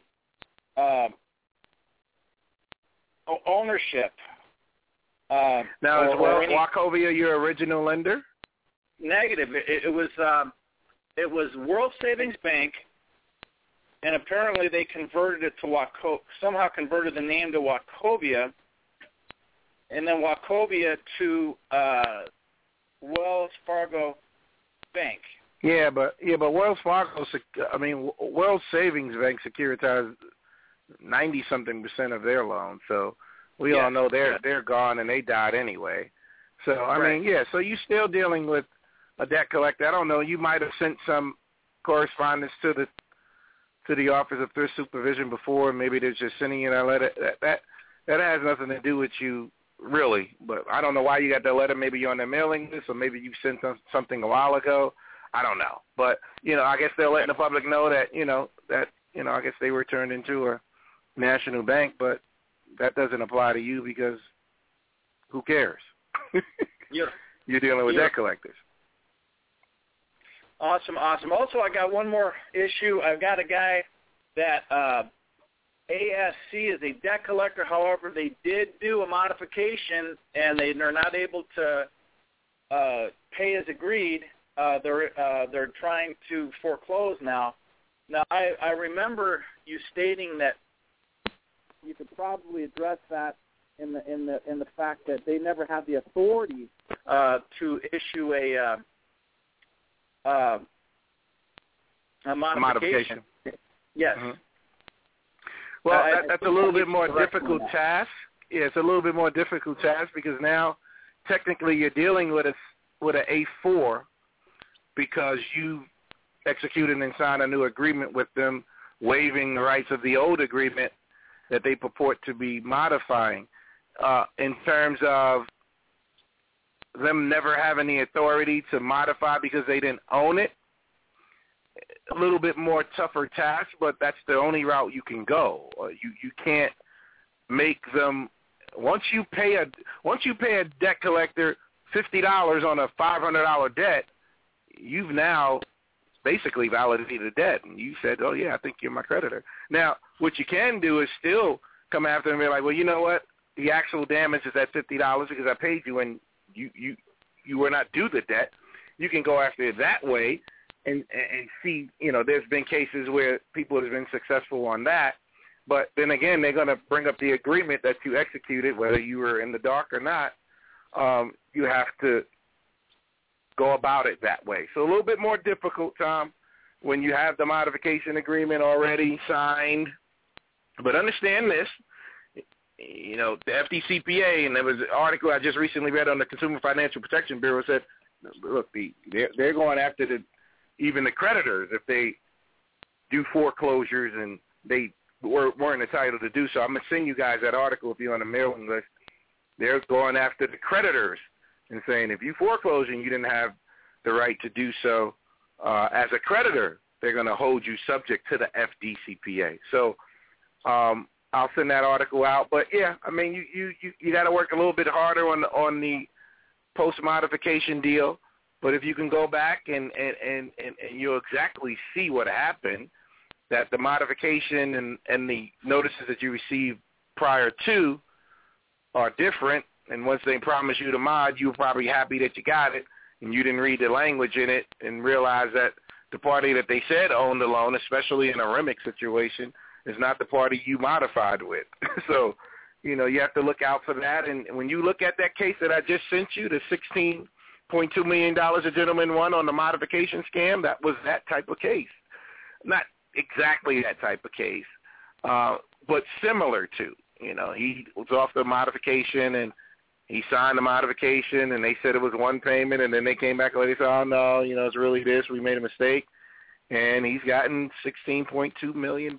ownership. Now, is Wachovia your original lender? Negative. It was World Savings Bank, and apparently they converted it to somehow converted the name to Wachovia, and then Wachovia to Wells Fargo Bank. Yeah, but Wells Fargo, World Savings Bank securitized 90-something% of their loans, so we all know they're gone and they died anyway. So so you're still dealing with a debt collector. I don't know. You might have sent some correspondence to the Office of Thrift Supervision before. Maybe they're just sending you that letter. That has nothing to do with you, really. But I don't know why you got that letter. Maybe you're on their mailing list, or maybe you sent something a while ago. I don't know. But I guess they're letting the public know that I guess they were turned into a national bank, but that doesn't apply to you because who cares? You're dealing with debt collectors. Awesome. Also, I got one more issue. I've got a guy that ASC is a debt collector. However, they did do a modification, and they're not able to pay as agreed. They're trying to foreclose now. Now, I remember you stating that you could probably address that in the fact that they never had the authority to issue a modification. Yes. Mm-hmm. Well, that's a little bit more difficult task. Yeah, it's a little bit more difficult task because now technically you're dealing with a A4 because you executed and signed a new agreement with them waiving the rights of the old agreement that they purport to be modifying. In terms of them never having the authority to modify because they didn't own it, a little bit more tougher task, but that's the only route you can go. You can't make them once you pay a debt collector $50 on a $500 debt, you've now basically validated a debt, and you said, "Oh yeah, I think you're my creditor." Now, what you can do is still come after them and be like, "Well, you know what? The actual damage is at $50 because I paid you, and you were not due the debt." You can go after it that way. And see, there's been cases where people have been successful on that. But then again, they're going to bring up the agreement that you executed, whether you were in the dark or not. You have to go about it that way. So a little bit more difficult, Tom, when you have the modification agreement already signed. But understand this, the FDCPA, and there was an article I just recently read on the Consumer Financial Protection Bureau said, look, they're going after even the creditors if they do foreclosures and they weren't entitled to do so. I'm going to send you guys that article if you're on the mailing list. They're going after the creditors and saying if you foreclose and you didn't have the right to do so as a creditor, they're going to hold you subject to the FDCPA. So I'll send that article out. But, yeah, I mean, you got to work a little bit harder on the post-modification deal. But if you can go back and you'll exactly see what happened, that the modification and the notices that you received prior to are different, and once they promise you the mod, you were probably happy that you got it, and you didn't read the language in it and realize that the party that they said owned the loan, especially in a REMIC situation, is not the party you modified with. So, you have to look out for that. And when you look at that case that I just sent you, the $16.2 million a gentleman won on the modification scam, that was that type of case. Not exactly that type of case, but similar to. He was off the modification, and he signed the modification, and they said it was one payment, and then they came back and they said, oh, no, it's really this. We made a mistake. And he's gotten $16.2 million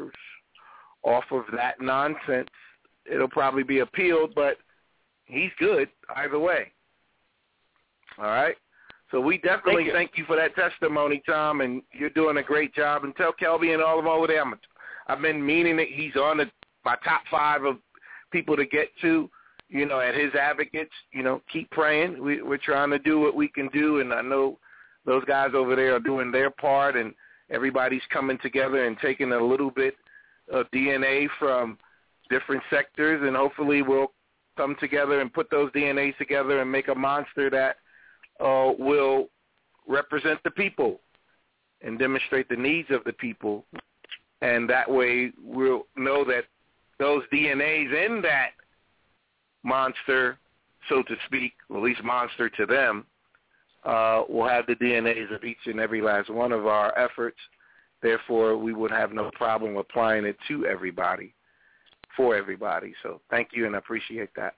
off of that nonsense. It'll probably be appealed, but he's good either way. All right? So we definitely thank you for that testimony, Tom, and you're doing a great job. And tell Kelby and all of them over there, I've been meaning it. He's on my top 5 of people to get to, at his advocates. Keep praying. We're trying to do what we can do, and I know those guys over there are doing their part, and everybody's coming together and taking a little bit of DNA from different sectors, and hopefully we'll come together and put those DNAs together and make a monster that will represent the people and demonstrate the needs of the people. And that way we'll know that those DNAs in that monster, so to speak, or at least monster to them, will have the DNAs of each and every last one of our efforts. Therefore, we would have no problem applying it to everybody, for everybody. So thank you, and I appreciate that.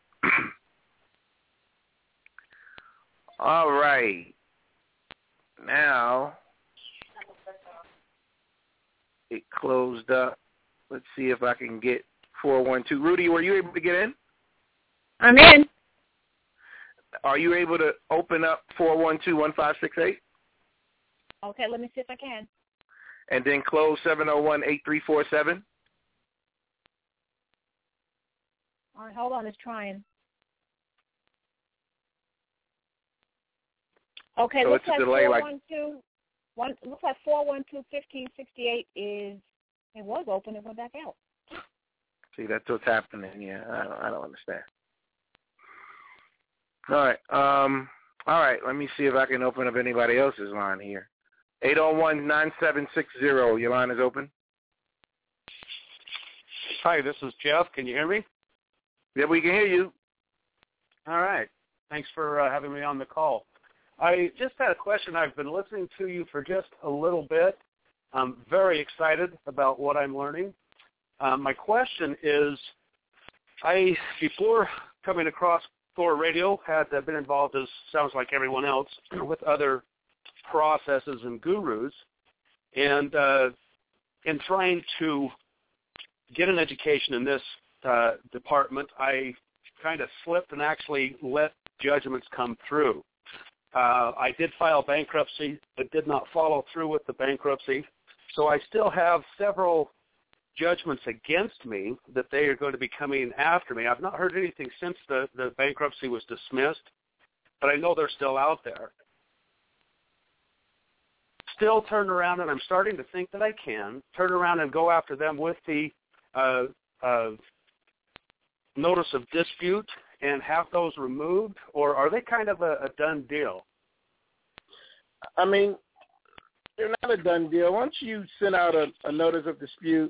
All right. Now, it closed up. Let's see if I can get 412. Rudy, were you able to get in? I'm in. Are you able to open up 412-1568? Okay, let me see if I can. And then close 701-8347? All right, hold on, it's trying. Okay, so looks like 412. Looks like 412-1568 is. It was open. It went back out. See, that's what's happening. Yeah, I don't understand. All right. Let me see if I can open up anybody else's line here. 801-9760. Your line is open. Hi, this is Jeff. Can you hear me? Yeah, we can hear you. All right. Thanks for having me on the call. I just had a question. I've been listening to you for just a little bit. I'm very excited about what I'm learning. My question is, before coming across Thor Radio, had been involved, as sounds like everyone else, with other processes and gurus, and in trying to get an education in this department, I kind of slipped and actually let judgments come through. I did file bankruptcy, but did not follow through with the bankruptcy. So I still have several judgments against me that they are going to be coming after me. I've not heard anything since the bankruptcy was dismissed, but I know they're still out there. Still turn around, and I'm starting to think that I can turn around and go after them with the notice of dispute and have those removed, or are they kind of a done deal? I mean, they're not a done deal. Once you send out a notice of dispute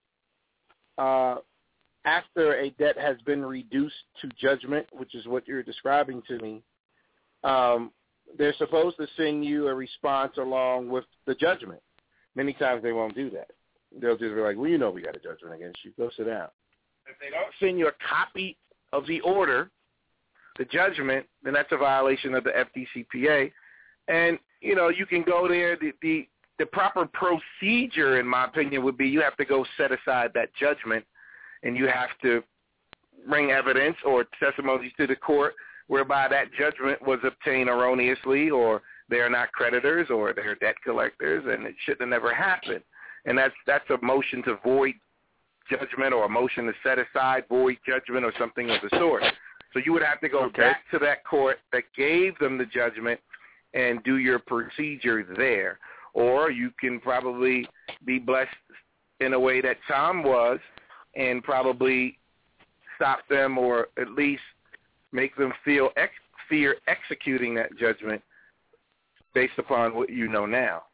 after a debt has been reduced to judgment, which is what you're describing to me, they're supposed to send you a response along with the judgment. Many times they won't do that. They'll just be like, well, you know we got a judgment against you. Go sit down. If they don't send you a copy of the order, the judgment, then that's a violation of the FDCPA. And, you can go there. The proper procedure, in my opinion, would be you have to go set aside that judgment, and you have to bring evidence or testimonies to the court whereby that judgment was obtained erroneously, or they are not creditors, or they're debt collectors, and it should have never happened. And that's a motion to void judgment, or a motion to set aside void judgment, or something of the sort. So you would have to go back to that court that gave them the judgment and do your procedure there. Or you can probably be blessed in a way that Tom was and probably stop them, or at least make them fear executing that judgment based upon what you know now.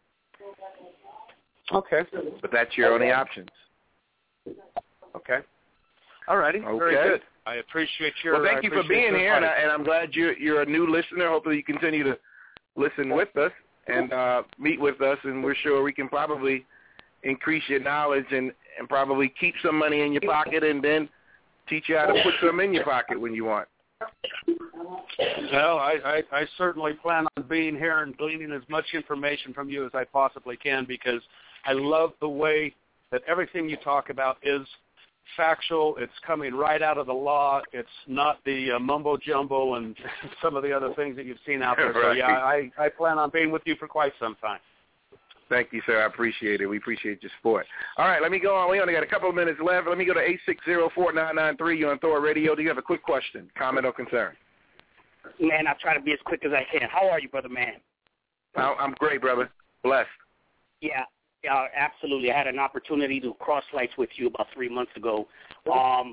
Okay. But that's your only options. Okay. All righty. Okay. Very good. I appreciate your. Well, thank you for being here, and I'm glad you're a new listener. Hopefully you continue to listen with us and meet with us, and we're sure we can probably increase your knowledge and probably keep some money in your pocket, and then teach you how to put some in your pocket when you want. Well, I certainly plan on being here and gleaning as much information from you as I possibly can, because I love the way that everything you talk about is factual. It's coming right out of the law. It's not the mumbo jumbo and some of the other things that you've seen out there. So, yeah, I plan on being with you for quite some time. Thank you, sir. I appreciate it. We appreciate your support. All right, let me go on. We only got a couple of minutes left. Let me go to 860-4993. You're on Thor Radio. Do you have a quick question, comment, or concern? Man, I'll try to be as quick as I can. How are you, brother man? I'm great, brother. Blessed. Yeah, absolutely. I had an opportunity to cross lights with you about 3 months ago. I'm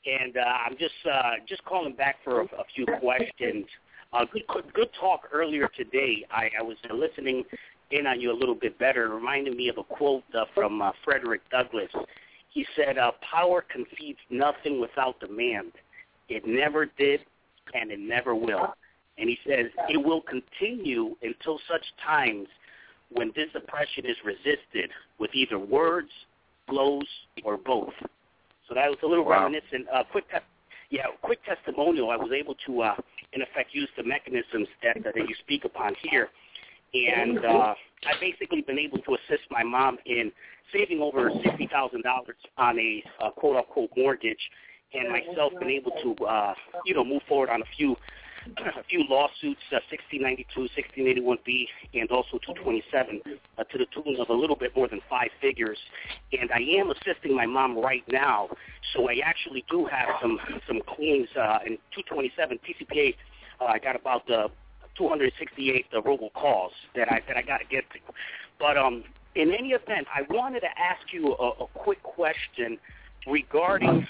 just calling back for a few questions. Good talk earlier today. I was listening in on you a little bit better. It reminded me of a quote from Frederick Douglass. He said, power concedes nothing without demand. It never did, and it never will. And he says, it will continue until such times when this oppression is resisted with either words, blows, or both. So that was a little reminiscent. Quick testimonial. I was able to, in effect, use the mechanisms that you speak upon here. And I've basically been able to assist my mom in saving over $60,000 on a quote-unquote mortgage, and myself been able to, move forward on a few lawsuits, 1692, 1681B, and also 227, to the tune of a little bit more than 5 figures. And I am assisting my mom right now, so I actually do have some claims in 227 TCPA. I got about 268 robocalls that I got to get to. But in any event, I wanted to ask you a quick question regarding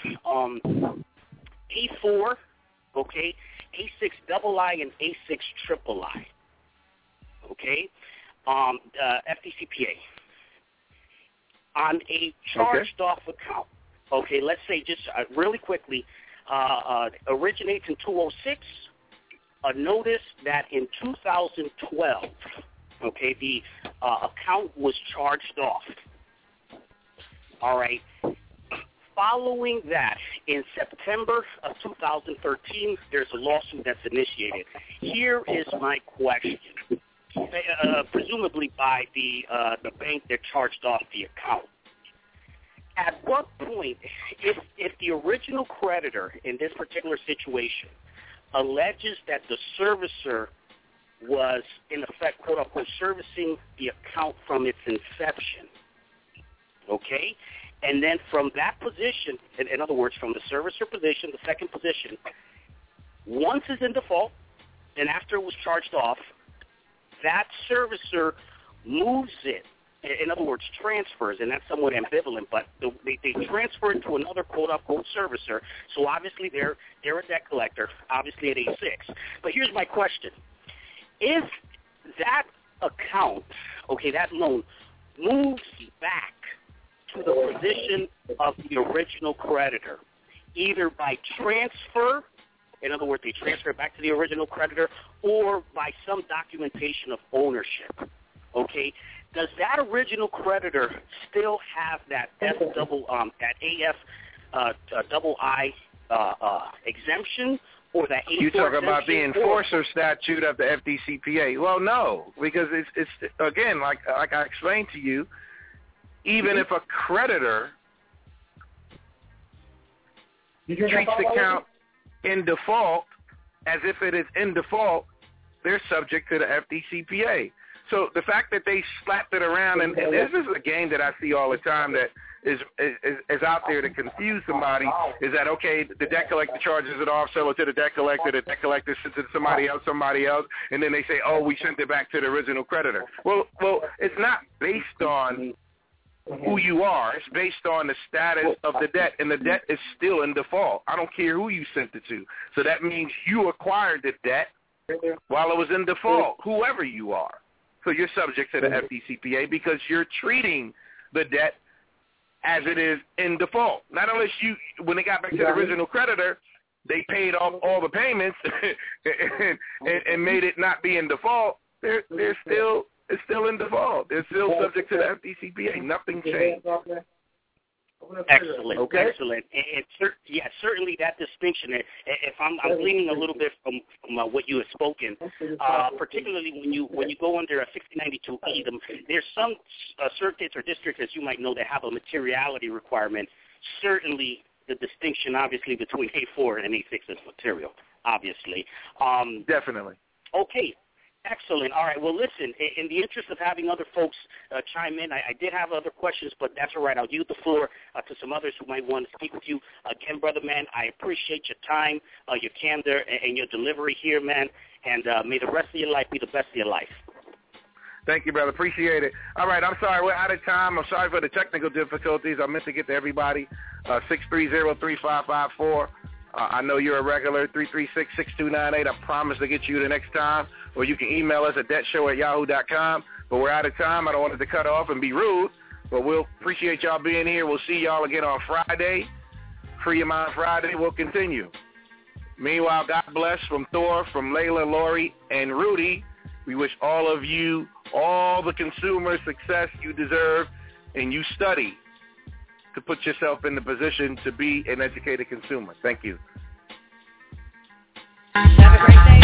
A4, okay, A6II and A6III, okay, FDCPA. On a charged-off account, okay, let's say just really quickly, originates in 2006, a notice that in 2012, okay, the account was charged off. All right. Following that, in September of 2013, there's a lawsuit that's initiated. Here is my question. Presumably by the bank that charged off the account. At what point, if the original creditor in this particular situation alleges that the servicer was, in effect, quote-unquote, servicing the account from its inception, okay? And then from that position, in other words, from the servicer position, the second position, once it's in default, and after it was charged off, that servicer moves it, in other words, transfers, and that's somewhat ambivalent, but they transfer it to another quote-unquote servicer, so obviously they're a debt collector, obviously at A6. But here's my question. If that account, okay, that loan, moves back to the position of the original creditor, either by transfer, in other words, they transfer it back to the original creditor, or by some documentation of ownership, okay, does that original creditor still have that exemption, or that A4 You talk about the exemption, enforcer statute of the FDCPA. Well, no, because it's again, like I explained to you, even if a creditor treats the account in default as if it is in default, they're subject to the FDCPA. So the fact that they slapped it around, and this is a game that I see all the time that is out there to confuse somebody, is that, okay, the debt collector charges it off, sell it to the debt collector sends it to somebody else, and then they say, oh, we sent it back to the original creditor. Well, it's not based on who you are. It's based on the status of the debt, and the debt is still in default. I don't care who you sent it to. So that means you acquired the debt while it was in default, whoever you are. So you're subject to the FDCPA because you're treating the debt as it is in default. Not unless when they got back to the original creditor, they paid off all the payments and made it not be in default. It's still in default. They're still subject to the FDCPA. Nothing changed. Excellent, okay. Excellent. And certainly that distinction. If I'm gleaning a little bit from what you have spoken, particularly when you go under a 1692E, there's some circuits or districts, as you might know, that have a materiality requirement. Certainly, the distinction, obviously, between A4 and A6 is material. Obviously, definitely. Okay. Excellent. All right. Well, listen, in the interest of having other folks chime in, I did have other questions, but that's all right. I'll yield the floor to some others who might want to speak with you. Again, brother, man, I appreciate your time, your candor, and your delivery here, man, and may the rest of your life be the best of your life. Thank you, brother. Appreciate it. All right, I'm sorry. We're out of time. I'm sorry for the technical difficulties. I meant to get to everybody. 630-3554. I know you're a regular, 336-6298. I promise to get you the next time. Or you can email us at debtshow@yahoo.com. But we're out of time. I don't want it to cut off and be rude. But we'll appreciate y'all being here. We'll see y'all again on Friday. Free Your Mind Friday. We'll continue. Meanwhile, God bless from Thor, from Layla, Lori, and Rudy. We wish all of you all the consumer success you deserve, and you study to put yourself in the position to be an educated consumer. Thank you. Have a great day.